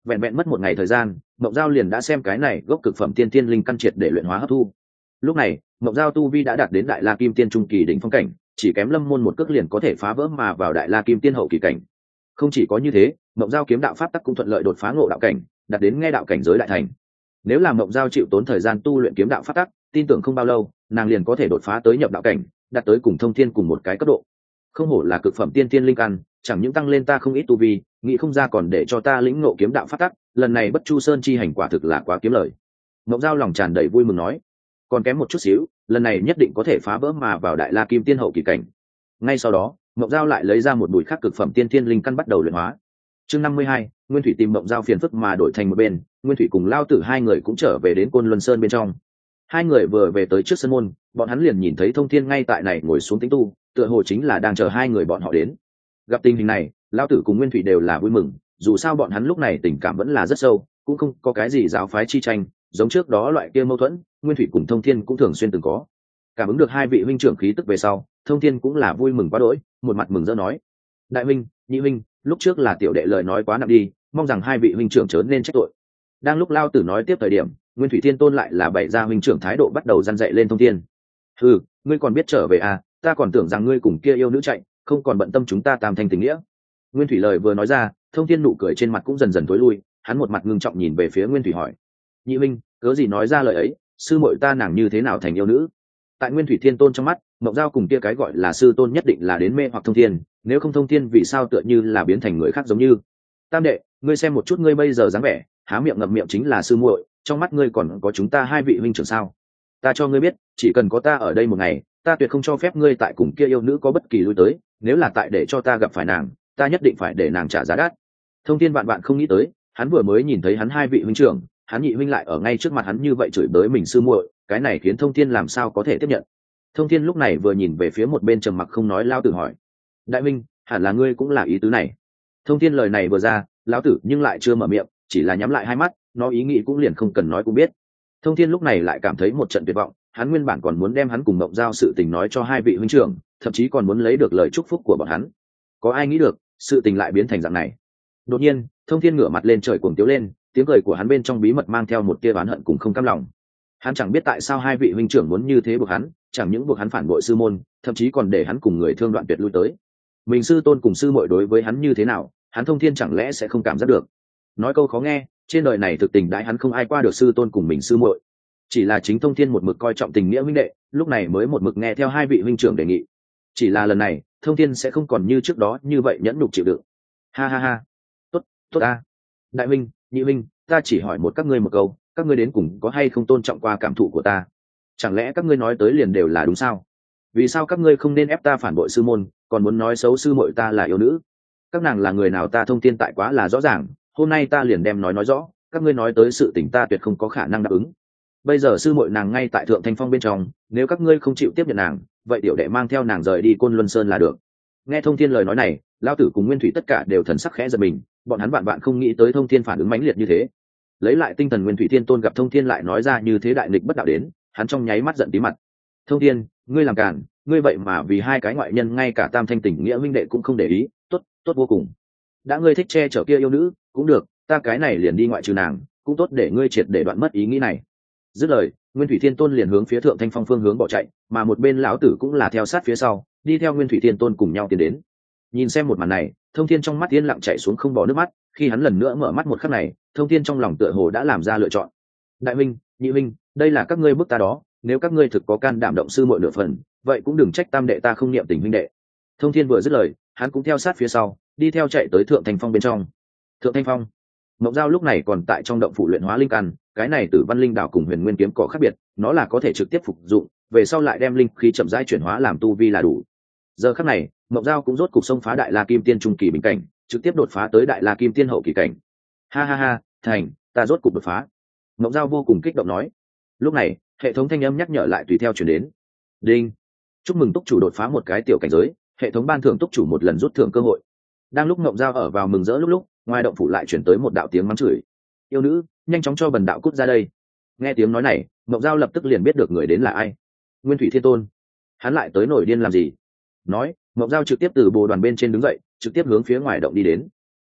Speaker 1: vẹn vẹn mất một ngày thời gian, mộng giao liền đã xem cái này gốc cực phẩm tiên tiên linh căn triệt để luyện hóa hấp thu. Lúc này mộng giao tu vi đã đạt đến đại la kim tiên trung kỳ đỉnh phong cảnh, chỉ kém lâm môn một cước liền có thể phá vỡ mà vào đại la kim tiên hậu kỳ cảnh. Không chỉ có như thế, mộng giao kiếm đạo pháp tắc cũng thuận lợi đột phá ngộ đạo cảnh, đạt đến nghe đạo cảnh giới đại thành. Nếu là mộng giao chịu tốn thời gian tu luyện kiếm đạo pháp tắc, tin tưởng không bao lâu nàng liền có thể đột phá tới nhập đạo cảnh, đạt tới cùng thông thiên cùng một cái cấp độ. Không hổ là cực phẩm tiên tiên linh căn, chẳng những tăng lên ta không ít tu vi, nghĩ không ra còn để cho ta lĩnh ngộ kiếm đạo pháp tắc, lần này bất chu sơn chi hành quả thực là quá kiếm lời. Mộng giao lòng tràn đầy vui mừng nói, còn kém một chút xíu, lần này nhất định có thể phá vỡ mà vào đại la kim tiên hậu kỳ cảnh. Ngay sau đó mộng giao lại lấy ra một bụi khắc cực phẩm tiên tiên linh căn bắt đầu luyện hóa. Chương 52, Nguyên Thủy tìm mộng giao phiền phức mà đổi thành một bên, Nguyên Thủy cùng Lao Tử hai người cũng trở về đến Côn Luân Sơn bên trong. Hai người vừa về tới trước sân môn, bọn hắn liền nhìn thấy Thông Thiên ngay tại này ngồi xuống tĩnh tu, tựa hồ chính là đang chờ hai người bọn họ đến. Gặp tình hình này, Lao Tử cùng Nguyên Thủy đều là vui mừng, dù sao bọn hắn lúc này tình cảm vẫn là rất sâu, cũng không có cái gì giáo phái chi tranh, giống trước đó loại kia mâu thuẫn, Nguyên Thủy cùng Thông Thiên cũng thường xuyên từng có. Cảm ứng được hai vị huynh trưởng khí tức về sau, Thông Thiên cũng là vui mừng quá đỗi, một mặt mừng rỡ nói: đại huynh, nhị huynh, lúc trước là tiểu đệ lời nói quá nặng đi, mong rằng hai vị huynh trưởng chớ nên trách tội. Đang lúc Lao Tử nói tiếp thời điểm, Nguyên Thủy Thiên Tôn lại là bày ra huynh trưởng thái độ bắt đầu răn dạy lên Thông Thiên. Ừ, ngươi còn biết trở về à, ta còn tưởng rằng ngươi cùng kia yêu nữ chạy, không còn bận tâm chúng ta tam thanh tình nghĩa. Nguyên Thủy lời vừa nói ra, Thông Thiên nụ cười trên mặt cũng dần dần tối lui, hắn một mặt ngưng trọng nhìn về phía Nguyên Thủy hỏi: nhị huynh, cớ gì nói ra lời ấy, sư muội ta nàng như thế nào thành yêu nữ? Tại Nguyên Thủy Thiên Tôn trong mắt, mộng giao cùng kia cái gọi là sư tôn nhất định là đến mê hoặc Thông Thiên, nếu không Thông Thiên vì sao tựa như là biến thành người khác giống như. Tam đệ, ngươi xem một chút ngươi bây giờ dáng vẻ, há miệng ngậm miệng chính là sư muội, trong mắt ngươi còn có chúng ta hai vị huynh trưởng sao? Ta cho ngươi biết, chỉ cần có ta ở đây một ngày, ta tuyệt không cho phép ngươi tại cùng kia yêu nữ có bất kỳ lui tới, nếu là tại để cho ta gặp phải nàng, ta nhất định phải để nàng trả giá đắt. Thông Thiên vạn vạn không nghĩ tới, hắn vừa mới nhìn thấy hắn hai vị huynh trưởng, hắn nhị huynh lại ở ngay trước mặt hắn như vậy chửi bới mình sư muội, cái này khiến Thông Thiên làm sao có thể tiếp nhận. Thông Thiên lúc này vừa nhìn về phía một bên trầm mặc không nói Lao Tử hỏi: đại huynh, hẳn là ngươi cũng là ý tứ này. Thông Thiên lời này vừa ra, Lão Tử nhưng lại chưa mở miệng, chỉ là nhắm lại hai mắt, nó ý nghĩ cũng liền không cần nói cũng biết. Thông Thiên lúc này lại cảm thấy một trận tuyệt vọng, hắn nguyên bản còn muốn đem hắn cùng Mộng Giao sự tình nói cho hai vị huynh trưởng, thậm chí còn muốn lấy được lời chúc phúc của bọn hắn. Có ai nghĩ được, sự tình lại biến thành dạng này. Đột nhiên, Thông Thiên ngửa mặt lên trời cuồng tiếu lên, tiếng cười của hắn bên trong bí mật mang theo một tia oán hận cùng không cam lòng. Hắn chẳng biết tại sao hai vị huynh trưởng muốn như thế buộc hắn, chẳng những buộc hắn phản bội sư môn, thậm chí còn để hắn cùng người thương đoạn tuyệt lui tới. Mình sư tôn cùng sư muội đối với hắn như thế nào, hắn Thông Thiên chẳng lẽ sẽ không cảm giác được? Nói câu khó nghe, trên đời này thực tình đãi hắn không ai qua được sư tôn cùng mình sư muội. Chỉ là chính Thông Thiên một mực coi trọng tình nghĩa huynh đệ, lúc này mới một mực nghe theo hai vị huynh trưởng đề nghị. Chỉ là lần này, Thông Thiên sẽ không còn như trước đó như vậy nhẫn nhục chịu đựng. Ha ha ha, tốt, tốt a. Đại huynh, nhị huynh, ta chỉ hỏi một các ngươi một câu, các ngươi đến cùng có hay không tôn trọng qua cảm thụ của ta? Chẳng lẽ các ngươi nói tới liền đều là đúng sao? Vì sao các ngươi không nên ép ta phản bội sư môn, còn muốn nói xấu sư muội ta là yêu nữ? Các nàng là người nào ta Thông Thiên tại quá là rõ ràng, hôm nay ta liền đem nói rõ, các ngươi nói tới sự tình ta tuyệt không có khả năng đáp ứng. Bây giờ sư muội nàng ngay tại Thượng Thanh Phong bên trong, nếu các ngươi không chịu tiếp nhận nàng, vậy tiểu đệ mang theo nàng rời đi Côn Luân Sơn là được. Nghe Thông Thiên lời nói này, Lão Tử cùng Nguyên Thủy tất cả đều thần sắc khẽ giật mình, bọn hắn vạn vạn không nghĩ tới Thông Thiên phản ứng mãnh liệt như thế. Lấy lại tinh thần, Nguyên Thủy Thiên Tôn gặp Thông Thiên lại nói ra như thế đại nghịch bất đạo đến, hắn trong nháy mắt giận tí mặt. Thông Thiên, ngươi làm càn, ngươi vậy mà vì hai cái ngoại nhân ngay cả tam thanh tình nghĩa huynh đệ cũng không để ý, tốt, tốt vô cùng. Đã ngươi thích che chở kia yêu nữ, cũng được, ta cái này liền đi ngoại trừ nàng, cũng tốt để ngươi triệt để đoạn mất ý nghĩ này. Dứt lời, Nguyên Thủy Thiên Tôn liền hướng phía Thượng Thanh Phong phương hướng bỏ chạy, mà một bên lão tử cũng là theo sát phía sau, đi theo Nguyên Thủy Thiên Tôn cùng nhau tiến đến. Nhìn xem một màn này, Thông Thiên trong mắt yên lặng chảy xuống không bỏ nước mắt, khi hắn lần nữa mở mắt một khắc này, Thông Thiên trong lòng tựa hồ đã làm ra lựa chọn. Đại huynh, nhị huynh, đây là các ngươi bức ta đó, nếu các ngươi thực có can đảm động sư muội nửa phần, vậy cũng đừng trách tam đệ ta không niệm tình huynh đệ. Thông Thiên vừa dứt lời, hắn cũng theo sát phía sau, đi theo chạy tới Thượng Thanh Phong bên trong. Thượng Thanh Phong, Mộng Giao lúc này còn tại trong động phủ luyện hóa linh căn, cái này Tử Văn Linh Đảo cùng Huyền Nguyên Kiếm có khác biệt, nó là có thể trực tiếp phục dụng, về sau lại đem linh khí chậm rãi chuyển hóa làm tu vi là đủ. Giờ khắc này, Mộng Giao cũng rốt cục xông phá Đại La Kim Tiên trung kỳ bình cảnh, trực tiếp đột phá tới Đại La Kim Tiên hậu kỳ cảnh. Ha ha ha, thành, ta rốt cục đột phá. Mộng Giao vô cùng kích động nói. Lúc này, hệ thống thanh âm nhắc nhở lại tùy theo truyền đến. Đinh, chúc mừng túc chủ đột phá một cái tiểu cảnh giới, hệ thống ban thưởng túc chủ một lần rút thưởng cơ hội. Đang lúc Mộng Giao ở vào mừng rỡ lúc, ngoài động phủ lại chuyển tới một đạo tiếng mắng chửi. Yêu nữ, nhanh chóng cho bần đạo cút ra đây. Nghe tiếng nói này, Mộng Giao lập tức liền biết được người đến là ai. Nguyên Thủy Thiên Tôn. Hắn lại tới nổi điên làm gì? Nói, Mộng Giao trực tiếp từ bồ đoàn bên trên đứng dậy, trực tiếp hướng phía ngoài động đi đến.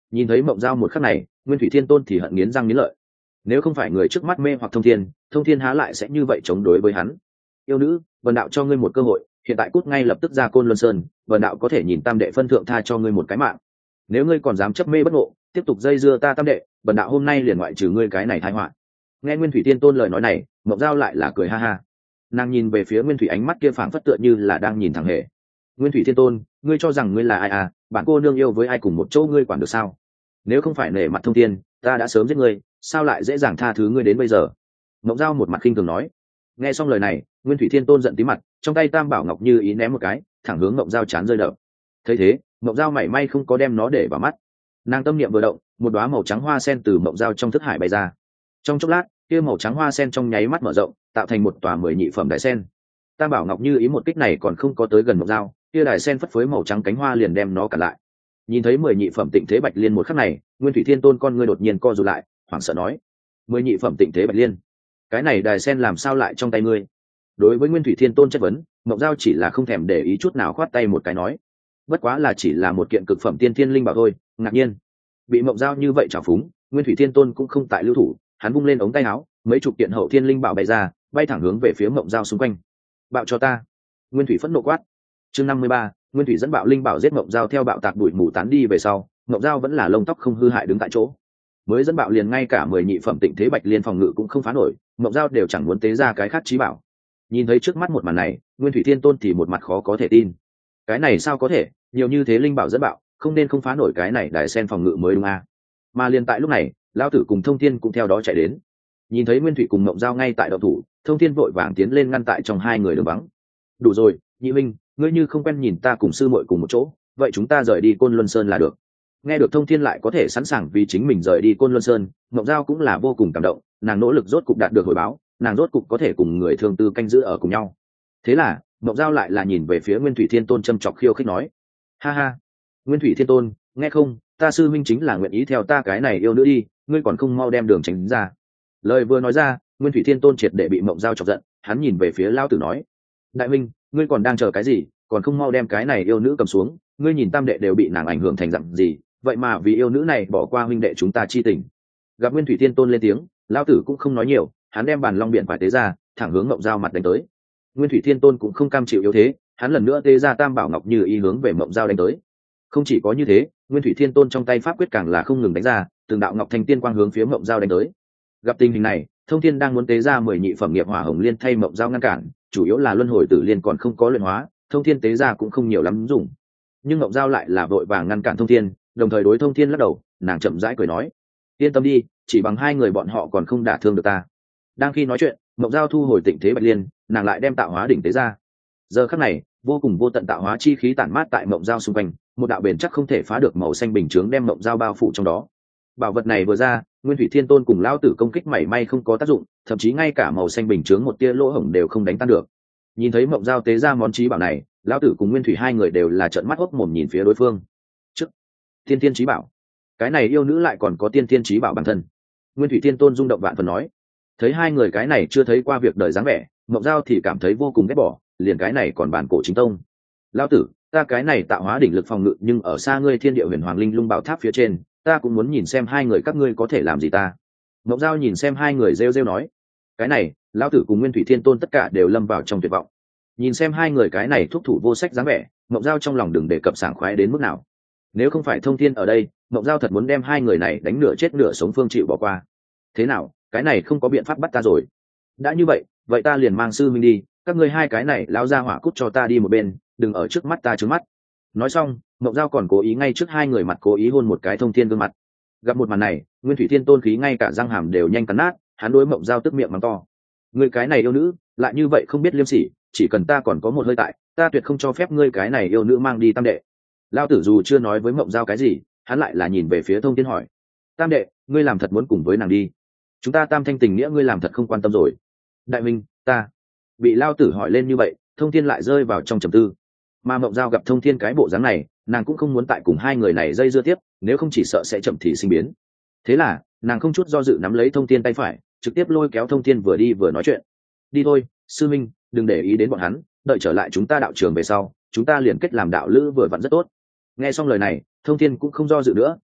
Speaker 1: Nhìn thấy mộng giao một khắc này, Nguyên Thủy Thiên Tôn thì hận nghiến răng nghiến lợi. Nếu không phải người trước mắt mê hoặc thông thiên há lại sẽ như vậy chống đối với hắn. Yêu nữ, vần đạo cho ngươi một cơ hội, hiện tại cút ngay lập tức ra Côn Luân Sơn, vần đạo có thể nhìn tam đệ phân thượng tha cho ngươi một cái mạng. Nếu ngươi còn dám chấp mê bất ngộ, tiếp tục dây dưa ta tam đệ, vần đạo hôm nay liền ngoại trừ ngươi cái này tai họa. Nghe Nguyên Thủy Thiên Tôn lời nói này, mộng giao lại là cười ha ha. Nàng nhìn về phía Nguyên Thủy, ánh mắt kia phảng phất tựa như là đang nhìn thẳng hề. Nguyên Thủy Thiên Tôn, ngươi cho rằng ngươi là ai à? Bản cô nương yêu với ai cùng một chỗ ngươi quản được sao? Nếu không phải nể mặt thông thiên, ta đã sớm giết ngươi, sao lại dễ dàng tha thứ ngươi đến bây giờ? Mộng giao một mặt khinh thường nói. Nghe xong lời này, Nguyên Thủy Thiên Tôn giận tí mặt, trong tay Tam Bảo Ngọc Như ý ném một cái, thẳng hướng Mộng giao chán rơi đập. Thấy thế, Mộng giao mảy may không có đem nó để vào mắt. Nàng tâm niệm vừa động, một đóa màu trắng hoa sen từ Mộng giao trong thức hải bay ra. Trong chốc lát, kia màu trắng hoa sen trong nháy mắt mở rộng, tạo thành một tòa 10 nhị phẩm đại sen. Tam Bảo Ngọc Như ý một kích này còn không có tới gần Mộng giao, kia đài sen phất phới màu trắng cánh hoa liền đem nó cản lại. Nhìn thấy 10 nhị phẩm Tịnh Thế Bạch Liên một khắc này, Nguyên Thủy Thiên Tôn con ngươi đột nhiên co rụt lại, hoảng sợ nói: 10 nhị phẩm Tịnh Thế Bạch Liên, cái này đài sen làm sao lại trong tay ngươi? Đối với Nguyên Thủy Thiên Tôn chất vấn, Mộng giao chỉ là không thèm để ý chút nào, khoát tay một cái nói: bất quá là chỉ là một kiện cực phẩm tiên thiên linh bảo thôi. Ngạc nhiên bị Mộng giao như vậy trào phúng, Nguyên Thủy Thiên Tôn cũng không tại lưu thủ, hắn vung lên ống tay áo, mấy chục kiện hậu thiên linh bảo bay ra, bay thẳng hướng về phía Mộng giao xung quanh. Bạo cho ta! Nguyên Thủy phẫn nộ quát. Chương 53, Nguyên Thủy dẫn bạo linh bảo giết Mộng giao. Theo bạo tạc bụi mù tán đi về sau, Mộng giao vẫn là lông tóc không hư hại đứng tại chỗ. Mới dẫn bạo liền ngay cả 10 nhị phẩm Tịnh Thế Bạch Liên phòng ngự cũng không phá nổi, Mộng giao đều chẳng muốn tế ra cái khác chí bảo. Nhìn thấy trước mắt một màn này, Nguyên Thủy Thiên Tôn thì một mặt khó có thể tin. Cái này sao có thể, nhiều như thế linh bảo dẫn bạo, không nên không phá nổi cái này đài sen phòng ngự mới đúng à? Mà liền tại lúc này, lão tử cùng Thông Thiên cũng theo đó chạy đến. Nhìn thấy Nguyên Thủy cùng Mộng giao ngay tại động thủ, Thông Thiên vội vàng tiến lên ngăn tại trong hai người đường vắng. Đủ rồi, Nhị Minh, ngươi như không quen nhìn ta cùng sư muội cùng một chỗ, vậy chúng ta rời đi Côn Luân Sơn là được. Nghe được Thông Thiên lại có thể sẵn sàng vì chính mình rời đi Côn Luân Sơn, Mộng giao cũng là vô cùng cảm động, nàng nỗ lực rốt cục đạt được hồi báo, nàng rốt cục có thể cùng người thương tư canh giữ ở cùng nhau. Thế là Mộng giao lại là nhìn về phía Nguyên Thủy Thiên Tôn châm chọc khiêu khích nói: ha ha, Nguyên Thủy Thiên Tôn, nghe không, ta sư minh chính là nguyện ý theo ta cái này yêu nữ đi, ngươi còn không mau đem đường tránh ra. Lời vừa nói ra, Nguyên Thủy Thiên Tôn triệt để bị Mộng giao chọc giận, hắn nhìn về phía Lão Tử nói: đại minh, ngươi còn đang chờ cái gì, còn không mau đem cái này yêu nữ cầm xuống, ngươi nhìn tam đệ đều bị nàng ảnh hưởng thành dạng gì, vậy mà vì yêu nữ này bỏ qua huynh đệ chúng ta chi tình. Gặp Nguyên Thủy Thiên Tôn lên tiếng, Lão Tử cũng không nói nhiều, hắn đem bàn long biển phải tế ra, thẳng hướng Mộng giao mặt đánh tới. Nguyên Thủy Thiên Tôn cũng không cam chịu yếu thế, hắn lần nữa tế ra Tam Bảo Ngọc Như ý hướng về Mộng giao đánh tới. Không chỉ có như thế, Nguyên Thủy Thiên Tôn trong tay pháp quyết càng là không ngừng đánh ra, từng đạo ngọc thanh tiên quang hướng phía Mộng giao đánh tới. Gặp tình hình này, Thông Thiên đang muốn tế ra 10 nhị phẩm nghiệp hỏa hồng liên thay Mộng giao ngăn cản, chủ yếu là luân hồi tử liên còn không có luyện hóa, Thông Thiên tế ra cũng không nhiều lắm dùng. Nhưng Mộng giao lại là vội vàng ngăn cản Thông Thiên, đồng thời đối Thông Thiên lắc đầu, nàng chậm rãi cười nói: yên tâm đi, chỉ bằng hai người bọn họ còn không đả thương được ta. Đang khi nói chuyện, Mộng giao thu hồi Tịnh Thế Bạch Liên, nàng lại đem tạo hóa đỉnh tế ra. Giờ khắc này, vô cùng vô tận tạo hóa chi khí tản mát tại Mộng giao xung quanh, một đạo bền chắc không thể phá được màu xanh bình chướng đem Mộng giao bao phủ trong đó. Bảo vật này vừa ra, Nguyên Thủy Thiên Tôn cùng Lão Tử công kích mảy may không có tác dụng, thậm chí ngay cả màu xanh bình chướng một tia lỗ hổng đều không đánh tan được. Nhìn thấy Mộng giao tế ra món chí bảo này, Lão Tử cùng Nguyên Thủy hai người đều là trợn mắt hốc mồm nhìn phía đối phương. Trước Tiên Tiên chí bảo, cái này yêu nữ lại còn có Tiên Tiên chí bảo bản thân. Nguyên Thủy Thiên Tôn rung động vạn phần nói. Thấy hai người cái này chưa thấy qua việc đời dáng vẻ, Mộng giao thì cảm thấy vô cùng ghét bỏ, liền cái này còn bản cổ chính tông. Lão tử, ta cái này tạo hóa đỉnh lực phòng ngự nhưng ở xa ngươi Thiên Địa Huyền Hoàng Linh Lung Bảo Tháp phía trên, ta cũng muốn nhìn xem hai người các ngươi có thể làm gì ta. Mộng giao nhìn xem hai người rêu rêu nói. Cái này, Lão tử cùng Nguyên Thủy Thiên Tôn tất cả đều lâm vào trong tuyệt vọng. Nhìn xem hai người cái này thúc thủ vô sách dáng vẻ, Mộng giao trong lòng đừng đề cập sảng khoái đến mức nào. Nếu không phải Thông Thiên ở đây, Mộng giao thật muốn đem hai người này đánh nửa chết nửa sống phương chịu bỏ qua. Thế nào, cái này không có biện pháp bắt ta rồi. Đã như vậy, vậy ta liền mang sư minh đi, các ngươi hai cái này lão ra hỏa cút cho ta đi một bên, đừng ở trước mắt ta trướng mắt. Nói xong, Mộng giao còn cố ý ngay trước hai người mặt cố ý hôn một cái Thông Thiên gương mặt. Gặp một màn này, Nguyên Thủy Thiên Tôn khí ngay cả răng hàm đều nhanh cắn nát, hắn đối Mộng giao tức miệng mắng to: ngươi cái này yêu nữ, lại như vậy không biết liêm sỉ, chỉ cần ta còn có một hơi tại, ta tuyệt không cho phép ngươi cái này yêu nữ mang đi tam đệ. Lão tử dù chưa nói với Mộng giao cái gì, hắn lại là nhìn về phía Thông Thiên hỏi: tam đệ, ngươi làm thật muốn cùng với nàng đi? Chúng ta tam thanh tình nghĩa ngươi làm thật không quan tâm rồi. Đại minh, ta bị Lão tử hỏi lên như vậy, Thông Thiên lại rơi vào trong trầm tư. Mà Mộng giao gặp Thông Thiên cái bộ dáng này, nàng cũng không muốn tại cùng hai người này dây dưa tiếp, nếu không chỉ sợ sẽ chậm thì sinh biến. Thế là nàng không chút do dự nắm lấy Thông Thiên tay phải, trực tiếp lôi kéo Thông Thiên vừa đi vừa nói chuyện: đi thôi, sư minh, đừng để ý đến bọn hắn, đợi trở lại chúng ta đạo trường về sau, chúng ta liền kết làm đạo lữ vừa vặn rất tốt. Nghe xong lời này, Thông Thiên cũng không do dự nữa,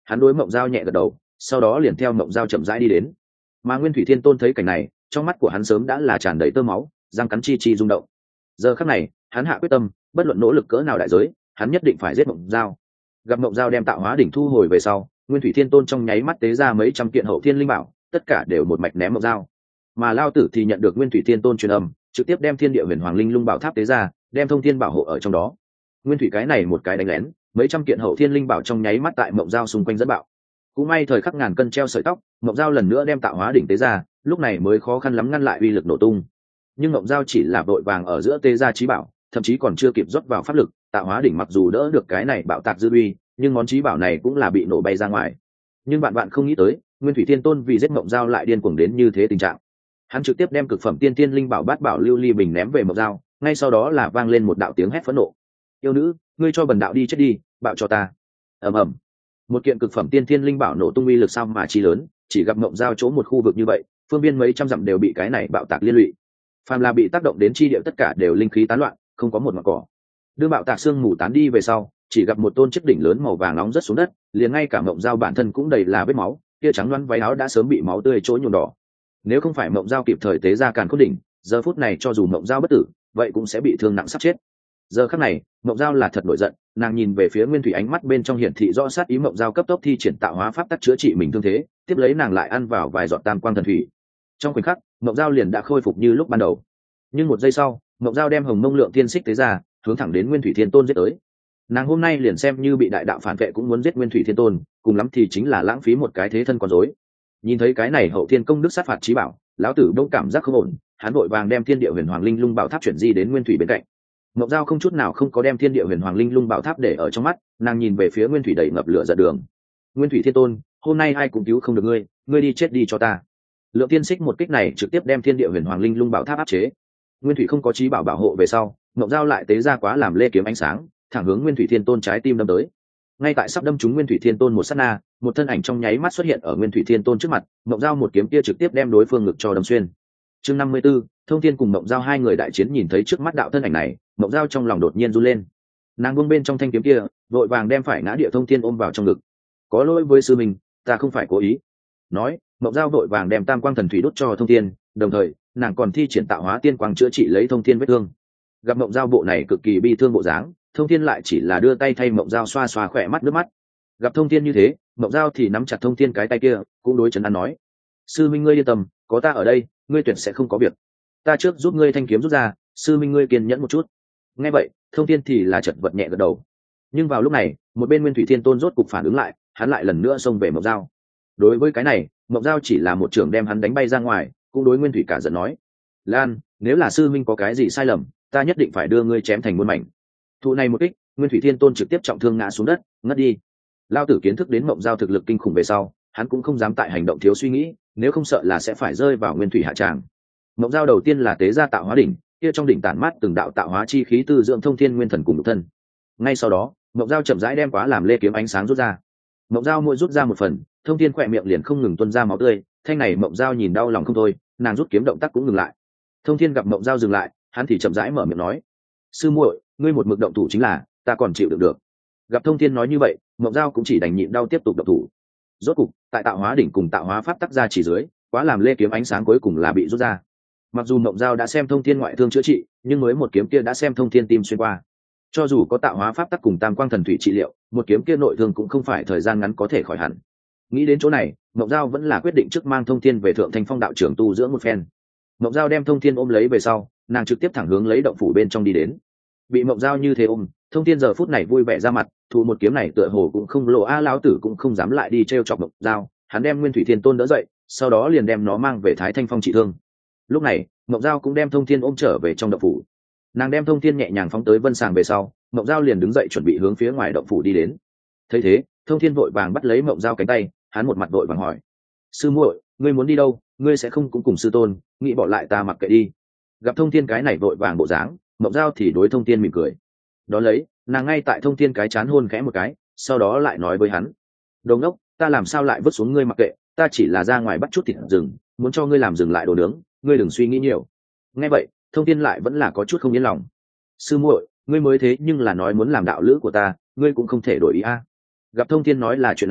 Speaker 1: hắn đối mộng giao nhẹ gật đầu, sau đó liền theo mộng giao chậm rãi đi đến. Mà Nguyên Thủy Thiên Tôn thấy cảnh này, trong mắt của hắn sớm đã là tràn đầy tơ máu, răng cắn chi chi rung động. Giờ khắc này, hắn hạ quyết tâm, bất luận nỗ lực cỡ nào đại giới, hắn nhất định phải giết mộng giao. Gặp mộng giao đem tạo hóa đỉnh thu hồi về sau, Nguyên Thủy Thiên Tôn trong nháy mắt tế ra mấy trăm kiện hậu thiên linh bảo, tất cả đều một mạch ném mộng giao. Mà Lao Tử thì nhận được Nguyên Thủy Thiên Tôn truyền âm, trực tiếp đem Thiên Địa Huyền Hoàng Linh Lung Bảo Tháp tế ra, đem thông thiên bảo hộ ở trong đó. Nguyên Thủy cái này một cái đánh lén, mấy trăm kiện hậu thiên linh bảo trong nháy mắt tại mộng giao xung quanh dẫn bạo. Cũng may thời khắc ngàn cân treo sợi tóc, mộng giao lần nữa đem tạo hóa đỉnh tế ra, lúc này mới khó khăn lắm ngăn lại uy lực nổ tung. Nhưng mộng giao chỉ là vội vàng ở giữa tế ra trí bảo, thậm chí còn chưa kịp rót vào pháp lực, tạo hóa đỉnh mặc dù đỡ được cái này bạo tạc dư uy, nhưng món trí bảo này cũng là bị nổ bay ra ngoài. Nhưng bạn bạn không nghĩ tới, Nguyên Thủy Thiên Tôn vì giết mộng giao lại điên cuồng đến như thế tình trạng. Hắn trực tiếp đem cực phẩm tiên tiên linh bảo bát bảo lưu ly bình ném về mộng giao, ngay sau đó là vang lên một đạo tiếng hét phẫn nộ: yêu nữ, ngươi cho bần đạo đi chết đi, bạo cho ta! Ầm ầm, một kiện cực phẩm tiên tiên linh bảo nổ tung uy lực sao mà chi lớn, chỉ gặp mộng giao chỗ một khu vực như vậy, phương viên mấy trăm dặm đều bị cái này bạo tạc liên lụy. Phàm là bị tác động đến chi địa tất cả đều linh khí tán loạn, không có một ngọn cỏ. Đưa bạo tạc xương mù tán đi về sau, chỉ gặp một tôn chiếc đỉnh lớn màu vàng nóng rớt xuống đất, liền ngay cả mộng giao bản thân cũng đầy là vết máu, kia trắng loăn váy áo đã sớm bị máu tươi chỗ nhuộm đỏ. Nếu không phải mộng giao kịp thời tế ra càn khôn đỉnh, giờ phút này cho dù mộng giao bất tử, vậy cũng sẽ bị thương nặng sắp chết. Giờ khắc này, mộng giao là thật nổi giận, nàng nhìn về phía Nguyên Thủy, ánh mắt bên trong hiển thị rõ sát ý. Mộng giao cấp tốc thi triển tạo hóa pháp tắc chữa trị mình thương thế, tiếp lấy nàng lại ăn vào vài giọt tam quang thần thủy. Trong khoảnh khắc, mộng giao liền đã khôi phục như lúc ban đầu. Nhưng một giây sau, mộng giao đem hồng mông lượng thiên xích tế ra, hướng thẳng đến Nguyên Thủy Thiên Tôn giết tới. Nàng hôm nay liền xem như bị đại đạo phản vệ cũng muốn giết Nguyên Thủy Thiên Tôn, cùng lắm thì chính là lãng phí một cái thế thân con rối. Nhìn thấy cái này hậu thiên công đức sát phạt chí bảo, lão tử đông cảm giác không ổn, hắn vội vàng đem Thiên Địa Huyền Hoàng Linh Lung Bảo Tháp chuyển di đến Nguyên Thủy bên cạnh. Ngọc Giao không chút nào không có đem Thiên Địa Huyền Hoàng Linh Lung Bảo Tháp để ở trong mắt, nàng nhìn về phía Nguyên Thủy đầy ngập lửa giận đường. Nguyên Thủy Thiên Tôn, hôm nay ai cũng cứu không được ngươi, ngươi đi chết đi cho ta. Lượng Tiên Xích một kích này trực tiếp đem Thiên Địa Huyền Hoàng Linh Lung Bảo Tháp áp chế. Nguyên Thủy không có chí bảo bảo hộ về sau, Ngọc Giao lại tế ra quá làm lê kiếm ánh sáng, thẳng hướng Nguyên Thủy Thiên Tôn trái tim đâm tới. Ngay tại sắp đâm trúng Nguyên Thủy Thiên Tôn một sát na, một thân ảnh trong nháy mắt xuất hiện ở Nguyên Thủy Thiên Tôn trước mặt, Ngọc Giao một kiếm kia trực tiếp đem đối phương ngực cho đâm xuyên. Chương 54, Thông Thiên cùng Ngọc Giao hai người đại chiến. Nhìn thấy trước mắt đạo thân ảnh này, Ngọc Giao trong lòng đột nhiên run lên. Nàng buông bên trong thanh kiếm kia, vội vàng đem phải ngã địa Thông Thiên ôm vào trong ngực. Có lỗi với sư mình, ta không phải cố ý. Nói, Ngọc Giao vội vàng đem tam quang thần thủy đốt cho Thông Thiên, đồng thời, nàng còn thi triển tạo hóa tiên quang chữa trị lấy Thông Thiên vết thương. Gặp Ngọc Giao bộ này cực kỳ bi thương bộ dáng, Thông Thiên lại chỉ là đưa tay thay Ngọc Giao xoa xoa khỏe mắt nước mắt. Gặp Thông Thiên như thế, Ngọc Giao thì nắm chặt Thông Thiên cái tay kia, cũng đối trấn an nói: sư minh ngươi yên tâm, có ta ở đây, ngươi tuyệt sẽ không có việc. Ta trước giúp ngươi thanh kiếm rút ra, sư minh ngươi kiên nhẫn một chút. Nghe vậy, Thông Thiên thì là chật vật nhẹ gật đầu. Nhưng vào lúc này, một bên Nguyên Thủy Thiên Tôn rốt cục phản ứng lại, hắn lại lần nữa xông về Ngọc Giao. Đối với cái này, Ngọc Giao chỉ là một trường đem hắn đánh bay ra ngoài, cũng đối Nguyên Thủy cả giận nói: Lan, nếu là sư minh có cái gì sai lầm, ta nhất định phải đưa ngươi chém thành muôn mảnh. Thụ này một kích, Nguyên Thủy Thiên Tôn trực tiếp trọng thương ngã xuống đất, ngất đi. Lao Tử kiến thức đến Ngọc Giao thực lực kinh khủng về sau, hắn cũng không dám tại hành động thiếu suy nghĩ, nếu không sợ là sẽ phải rơi vào Nguyên Thủy hạ tràng. Ngọc Giao đầu tiên là tế ra tạo hóa đỉnh, kia trong đỉnh tản mát từng đạo tạo hóa chi khí tư dưỡng Thông Thiên nguyên thần cùng nhục thân. Ngay sau đó, Ngọc Giao chậm rãi đem quá làm lê kiếm ánh sáng rút ra. Ngọc Giao mỗi rút ra một phần, Thông Thiên khỏe miệng liền không ngừng tuôn ra máu tươi, thanh này Ngọc Giao nhìn đau lòng không thôi, nàng rút kiếm động tác cũng ngừng lại. Thông Thiên gặp Ngọc Giao dừng lại, hắn thì chậm rãi mở miệng nói: sư muội, ngươi một mực động thủ chính là, ta còn chịu đựng được. Gặp Thông Thiên nói như vậy, Ngọc Giao cũng chỉ đành nhịn đau tiếp tục động thủ. Rốt cục, tại tạo hóa đỉnh cùng tạo hóa pháp tắc ra chỉ dưới, quá làm lê kiếm ánh sáng cuối cùng là bị rút ra. Mặc dù Ngọc Giao đã xem Thông Thiên ngoại thương chữa trị, nhưng mới một kiếm kia đã xem Thông Thiên tim xuyên qua. Cho dù có tạo hóa pháp tắc cùng tam quang thần thủy trị liệu, một kiếm kia nội thương cũng không phải thời gian ngắn có thể khỏi hẳn. Nghĩ đến chỗ này, Ngọc Giao vẫn là quyết định trước mang Thông Thiên về Thượng Thanh Phong đạo trưởng tu dưỡng một phen. Ngọc Giao đem Thông Thiên ôm lấy về sau, nàng trực tiếp thẳng hướng lấy động phủ bên trong đi đến. Bị Ngọc Giao như thế ôm, Thông Thiên giờ phút này vui vẻ ra mặt, thụ một kiếm này tựa hồ cũng không lộ lão tử cũng không dám lại đi trêu chọc Ngọc Giao, hắn đem Nguyên Thủy Thiên Tôn đỡ dậy, sau đó liền đem nó mang về Thái Thanh Phong trị thương. Lúc này, Ngọc Giao cũng đem Thông Thiên ôm trở về trong động phủ. Nàng đem Thông Thiên nhẹ nhàng phóng tới vân sàng về sau, Ngọc Giao liền đứng dậy chuẩn bị hướng phía ngoài động phủ đi đến. Thấy thế, Thông Thiên vội vàng bắt lấy Ngọc Giao cánh tay, hắn một mặt vội vàng hỏi: sư muội, ngươi muốn đi đâu? Ngươi sẽ không cũng cùng sư tôn nghĩ bỏ lại ta mặc kệ đi? Gặp Thông Thiên cái này vội vàng bộ dáng, Ngọc Giao thì đối Thông Thiên mỉm cười. Đó lấy, nàng ngay tại Thông Thiên cái chán hôn khẽ một cái, sau đó lại nói với hắn: đồ ngốc, ta làm sao lại vứt xuống ngươi mặc kệ, ta chỉ là ra ngoài bắt chút thịt rừng, muốn cho ngươi làm dừng lại đồ nướng, ngươi đừng suy nghĩ nhiều. Nghe vậy, Thông Thiên lại vẫn là có chút không yên lòng. sư muội, ngươi mới thế nhưng là nói muốn làm đạo lữ của ta, ngươi cũng không thể đổi ý a. Gặp Thông Thiên nói là chuyện này,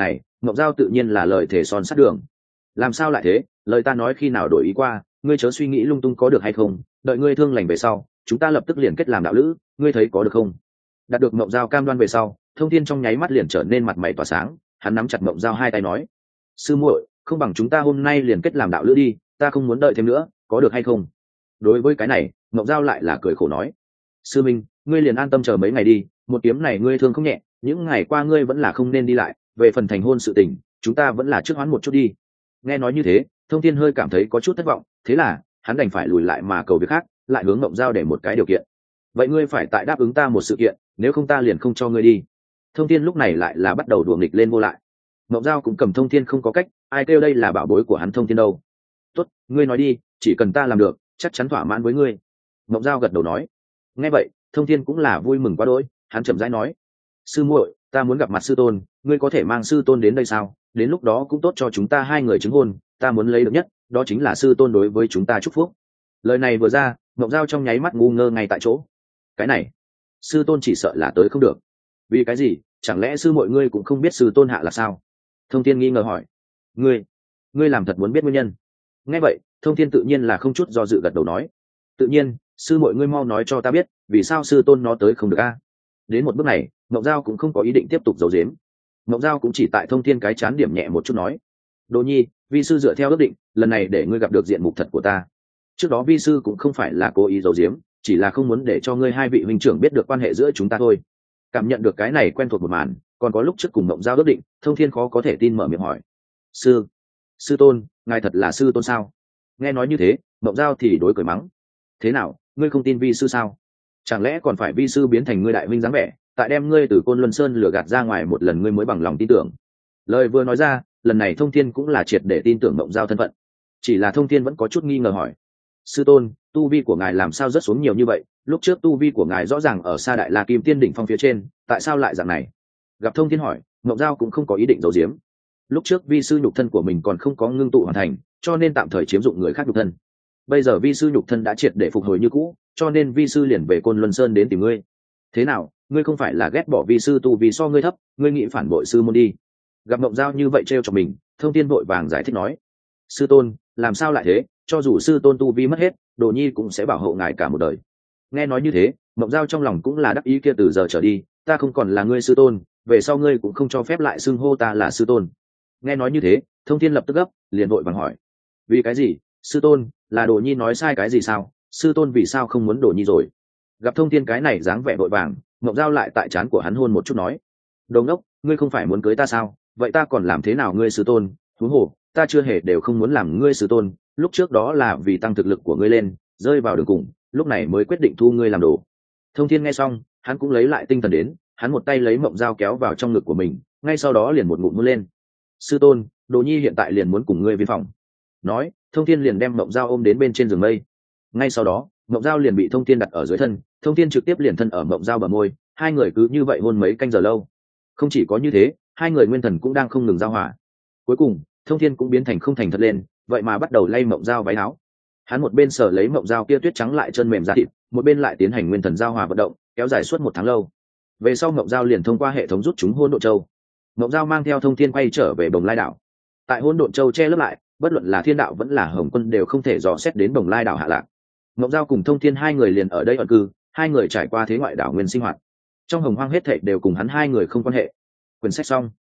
Speaker 1: Ngọc Giao tự nhiên là lời thể son sắt đường. Làm sao lại thế, lời ta nói khi nào đổi ý qua, ngươi chớ suy nghĩ lung tung có được hay không, đợi ngươi thương lành về sau chúng ta lập tức liền kết làm đạo lữ, ngươi thấy có được không? Đạt được Ngọc Giao cam đoan về sau, Thông Thiên trong nháy mắt liền trở nên mặt mày tỏa sáng, hắn nắm chặt Ngọc Giao hai tay nói: sư muội, không bằng chúng ta hôm nay liền kết làm đạo lữ đi, ta không muốn đợi thêm nữa, có được hay không? Đối với cái này, Ngọc Giao lại là cười khổ nói: sư minh, ngươi liền an tâm chờ mấy ngày đi, một kiếm này ngươi thương không nhẹ, những ngày qua ngươi vẫn là không nên đi lại, về phần thành hôn sự tình chúng ta vẫn là trước hoán một chút đi. Nghe nói như thế, Thông Thiên hơi cảm thấy có chút thất vọng, thế là hắn đành phải lùi lại mà cầu việc khác, lại hướng Ngọc Giao để một cái điều kiện: vậy ngươi phải tại đáp ứng ta một sự kiện, nếu không ta liền không cho ngươi đi. Thông Thiên lúc này lại là bắt đầu đùa nghịch lên vô lại. Ngọc Giao cũng cầm Thông Thiên không có cách, ai kêu đây là bảo bối của hắn Thông Thiên đâu. Tốt, ngươi nói đi, chỉ cần ta làm được chắc chắn thỏa mãn với ngươi. Ngọc Giao gật đầu nói. Nghe vậy, Thông Thiên cũng là vui mừng quá đỗi, hắn chậm rãi nói: sư muội, ta muốn gặp mặt sư tôn, ngươi có thể mang sư tôn đến đây sao? Đến lúc đó cũng tốt cho chúng ta hai người chứng hôn, ta muốn lấy được nhất đó chính là sư tôn đối với chúng ta chúc phúc. Lời này vừa ra, Ngọc Giao trong nháy mắt ngu ngơ ngay tại chỗ. Cái này, sư tôn chỉ sợ là tới không được. Vì cái gì? Chẳng lẽ sư muội ngươi cũng không biết sư tôn hạ là sao? Thông Thiên nghi ngờ hỏi. Ngươi làm thật muốn biết nguyên nhân? Nghe vậy, Thông Thiên tự nhiên là không chút do dự gật đầu nói: tự nhiên, sư muội ngươi mau nói cho ta biết, vì sao sư tôn nó tới không được a? Đến một bước này, Ngọc Giao cũng không có ý định tiếp tục giấu giếm. Ngọc Giao cũng chỉ tại Thông Thiên cái chán điểm nhẹ một chút nói: Đỗ Nhi, vi sư dựa theo ước định, lần này để ngươi gặp được diện mục thật của ta. Trước đó vi sư cũng không phải là cố ý giấu giếm, chỉ là không muốn để cho ngươi hai vị huynh trưởng biết được quan hệ giữa chúng ta thôi. Cảm nhận được cái này quen thuộc một màn, còn có lúc trước cùng Ngọc Giao ước định, Thông Thiên khó có thể tin mở miệng hỏi: sư tôn, ngài thật là sư tôn sao? Nghe nói như thế, Ngọc Giao thì đối cười mắng: thế nào, ngươi không tin vi sư sao? Chẳng lẽ còn phải vi sư biến thành ngươi đại huynh dáng vẻ, tại đem ngươi từ Côn Luân Sơn lừa gạt ra ngoài một lần ngươi mới bằng lòng tin tưởng? Lời vừa nói ra, lần này Thông Thiên cũng là triệt để tin tưởng Ngọc Giao thân phận. Chỉ là Thông Thiên vẫn có chút nghi ngờ hỏi: sư tôn, tu vi của ngài làm sao rớt xuống nhiều như vậy? Lúc trước tu vi của ngài rõ ràng ở xa Đại La Kim Tiên đỉnh phong phía trên, tại sao lại dạng này? Gặp Thông Thiên hỏi, Ngọc Giao cũng không có ý định giấu giếm. Lúc trước vi sư nhục thân của mình còn không có ngưng tụ hoàn thành, cho nên tạm thời chiếm dụng người khác nhục thân. Bây giờ vi sư nhục thân đã triệt để phục hồi như cũ, cho nên vi sư liền về Côn Luân Sơn đến tìm ngươi. Thế nào, ngươi không phải là ghét bỏ vi sư tu vì so ngươi thấp, ngươi nghĩ phản bội sư môn đi? Gặp Ngọc Giao như vậy trêu cho mình, Thông Thiên vội vàng giải thích nói: sư tôn, làm sao lại thế, cho dù sư tôn tu vi mất hết, Đồ Nhi cũng sẽ bảo hộ ngài cả một đời. Nghe nói như thế, Ngọc Giao trong lòng cũng là đắc ý, kia từ giờ trở đi ta không còn là ngươi sư tôn, về sau ngươi cũng không cho phép lại xưng hô ta là sư tôn. Nghe nói như thế, Thông Thiên lập tức gấp, liền vội vàng hỏi: vì cái gì? Sư tôn, là Đồ Nhi nói sai cái gì sao? Sư tôn vì sao không muốn Đồ Nhi rồi? Gặp Thông Thiên cái này dáng vẻ vội vàng, Ngọc Giao lại tại trán của hắn hôn một chút nói: đồ ngốc, ngươi không phải muốn cưới ta sao? Vậy ta còn làm thế nào ngươi sư tôn? Huống hồ, ta chưa hề đều không muốn làm ngươi sư tôn, lúc trước đó là vì tăng thực lực của ngươi lên, rơi vào đường cùng, lúc này mới quyết định thu ngươi làm đồ. Thông Thiên nghe xong, hắn cũng lấy lại tinh thần đến, hắn một tay lấy Mộng Giao kéo vào trong ngực của mình, ngay sau đó liền một ngụm hôn lên. sư tôn, Đồ Nhi hiện tại liền muốn cùng ngươi viên phòng. Nói, Thông Thiên liền đem Mộng Giao ôm đến bên trên giường mây. Ngay sau đó, Mộng Giao liền bị Thông Thiên đặt ở dưới thân, Thông Thiên trực tiếp liền thân ở Mộng Giao bờ môi, hai người cứ như vậy hôn mấy canh giờ lâu. Không chỉ có như thế, hai người nguyên thần cũng đang không ngừng giao hòa. Cuối cùng, Thông Thiên cũng biến thành không thành thật lên, vậy mà bắt đầu lay Mộng Giao váy áo. Hắn một bên sờ lấy Mộng Giao kia tuyết trắng lại chân mềm da thịt, một bên lại tiến hành nguyên thần giao hòa vận động, kéo dài suốt 1 tháng lâu. Về sau Mộng Giao liền thông qua hệ thống rút chúng Hỗn Độn Châu. Mộng Giao mang theo Thông Thiên quay trở về Bồng Lai đảo. Tại Hỗn Độn Châu che lấp lại, bất luận là Thiên Đạo vẫn là Hồng Quân đều không thể dò xét đến Bồng Lai đảo hạ lạc. Mộng Giao cùng Thông Thiên hai người liền ở đây ẩn cư, hai người trải qua thế ngoại đảo nguyên sinh hoạt. Trong Hồng Hoang hết thảy đều cùng hắn hai người không quan hệ. Quyển sách xong.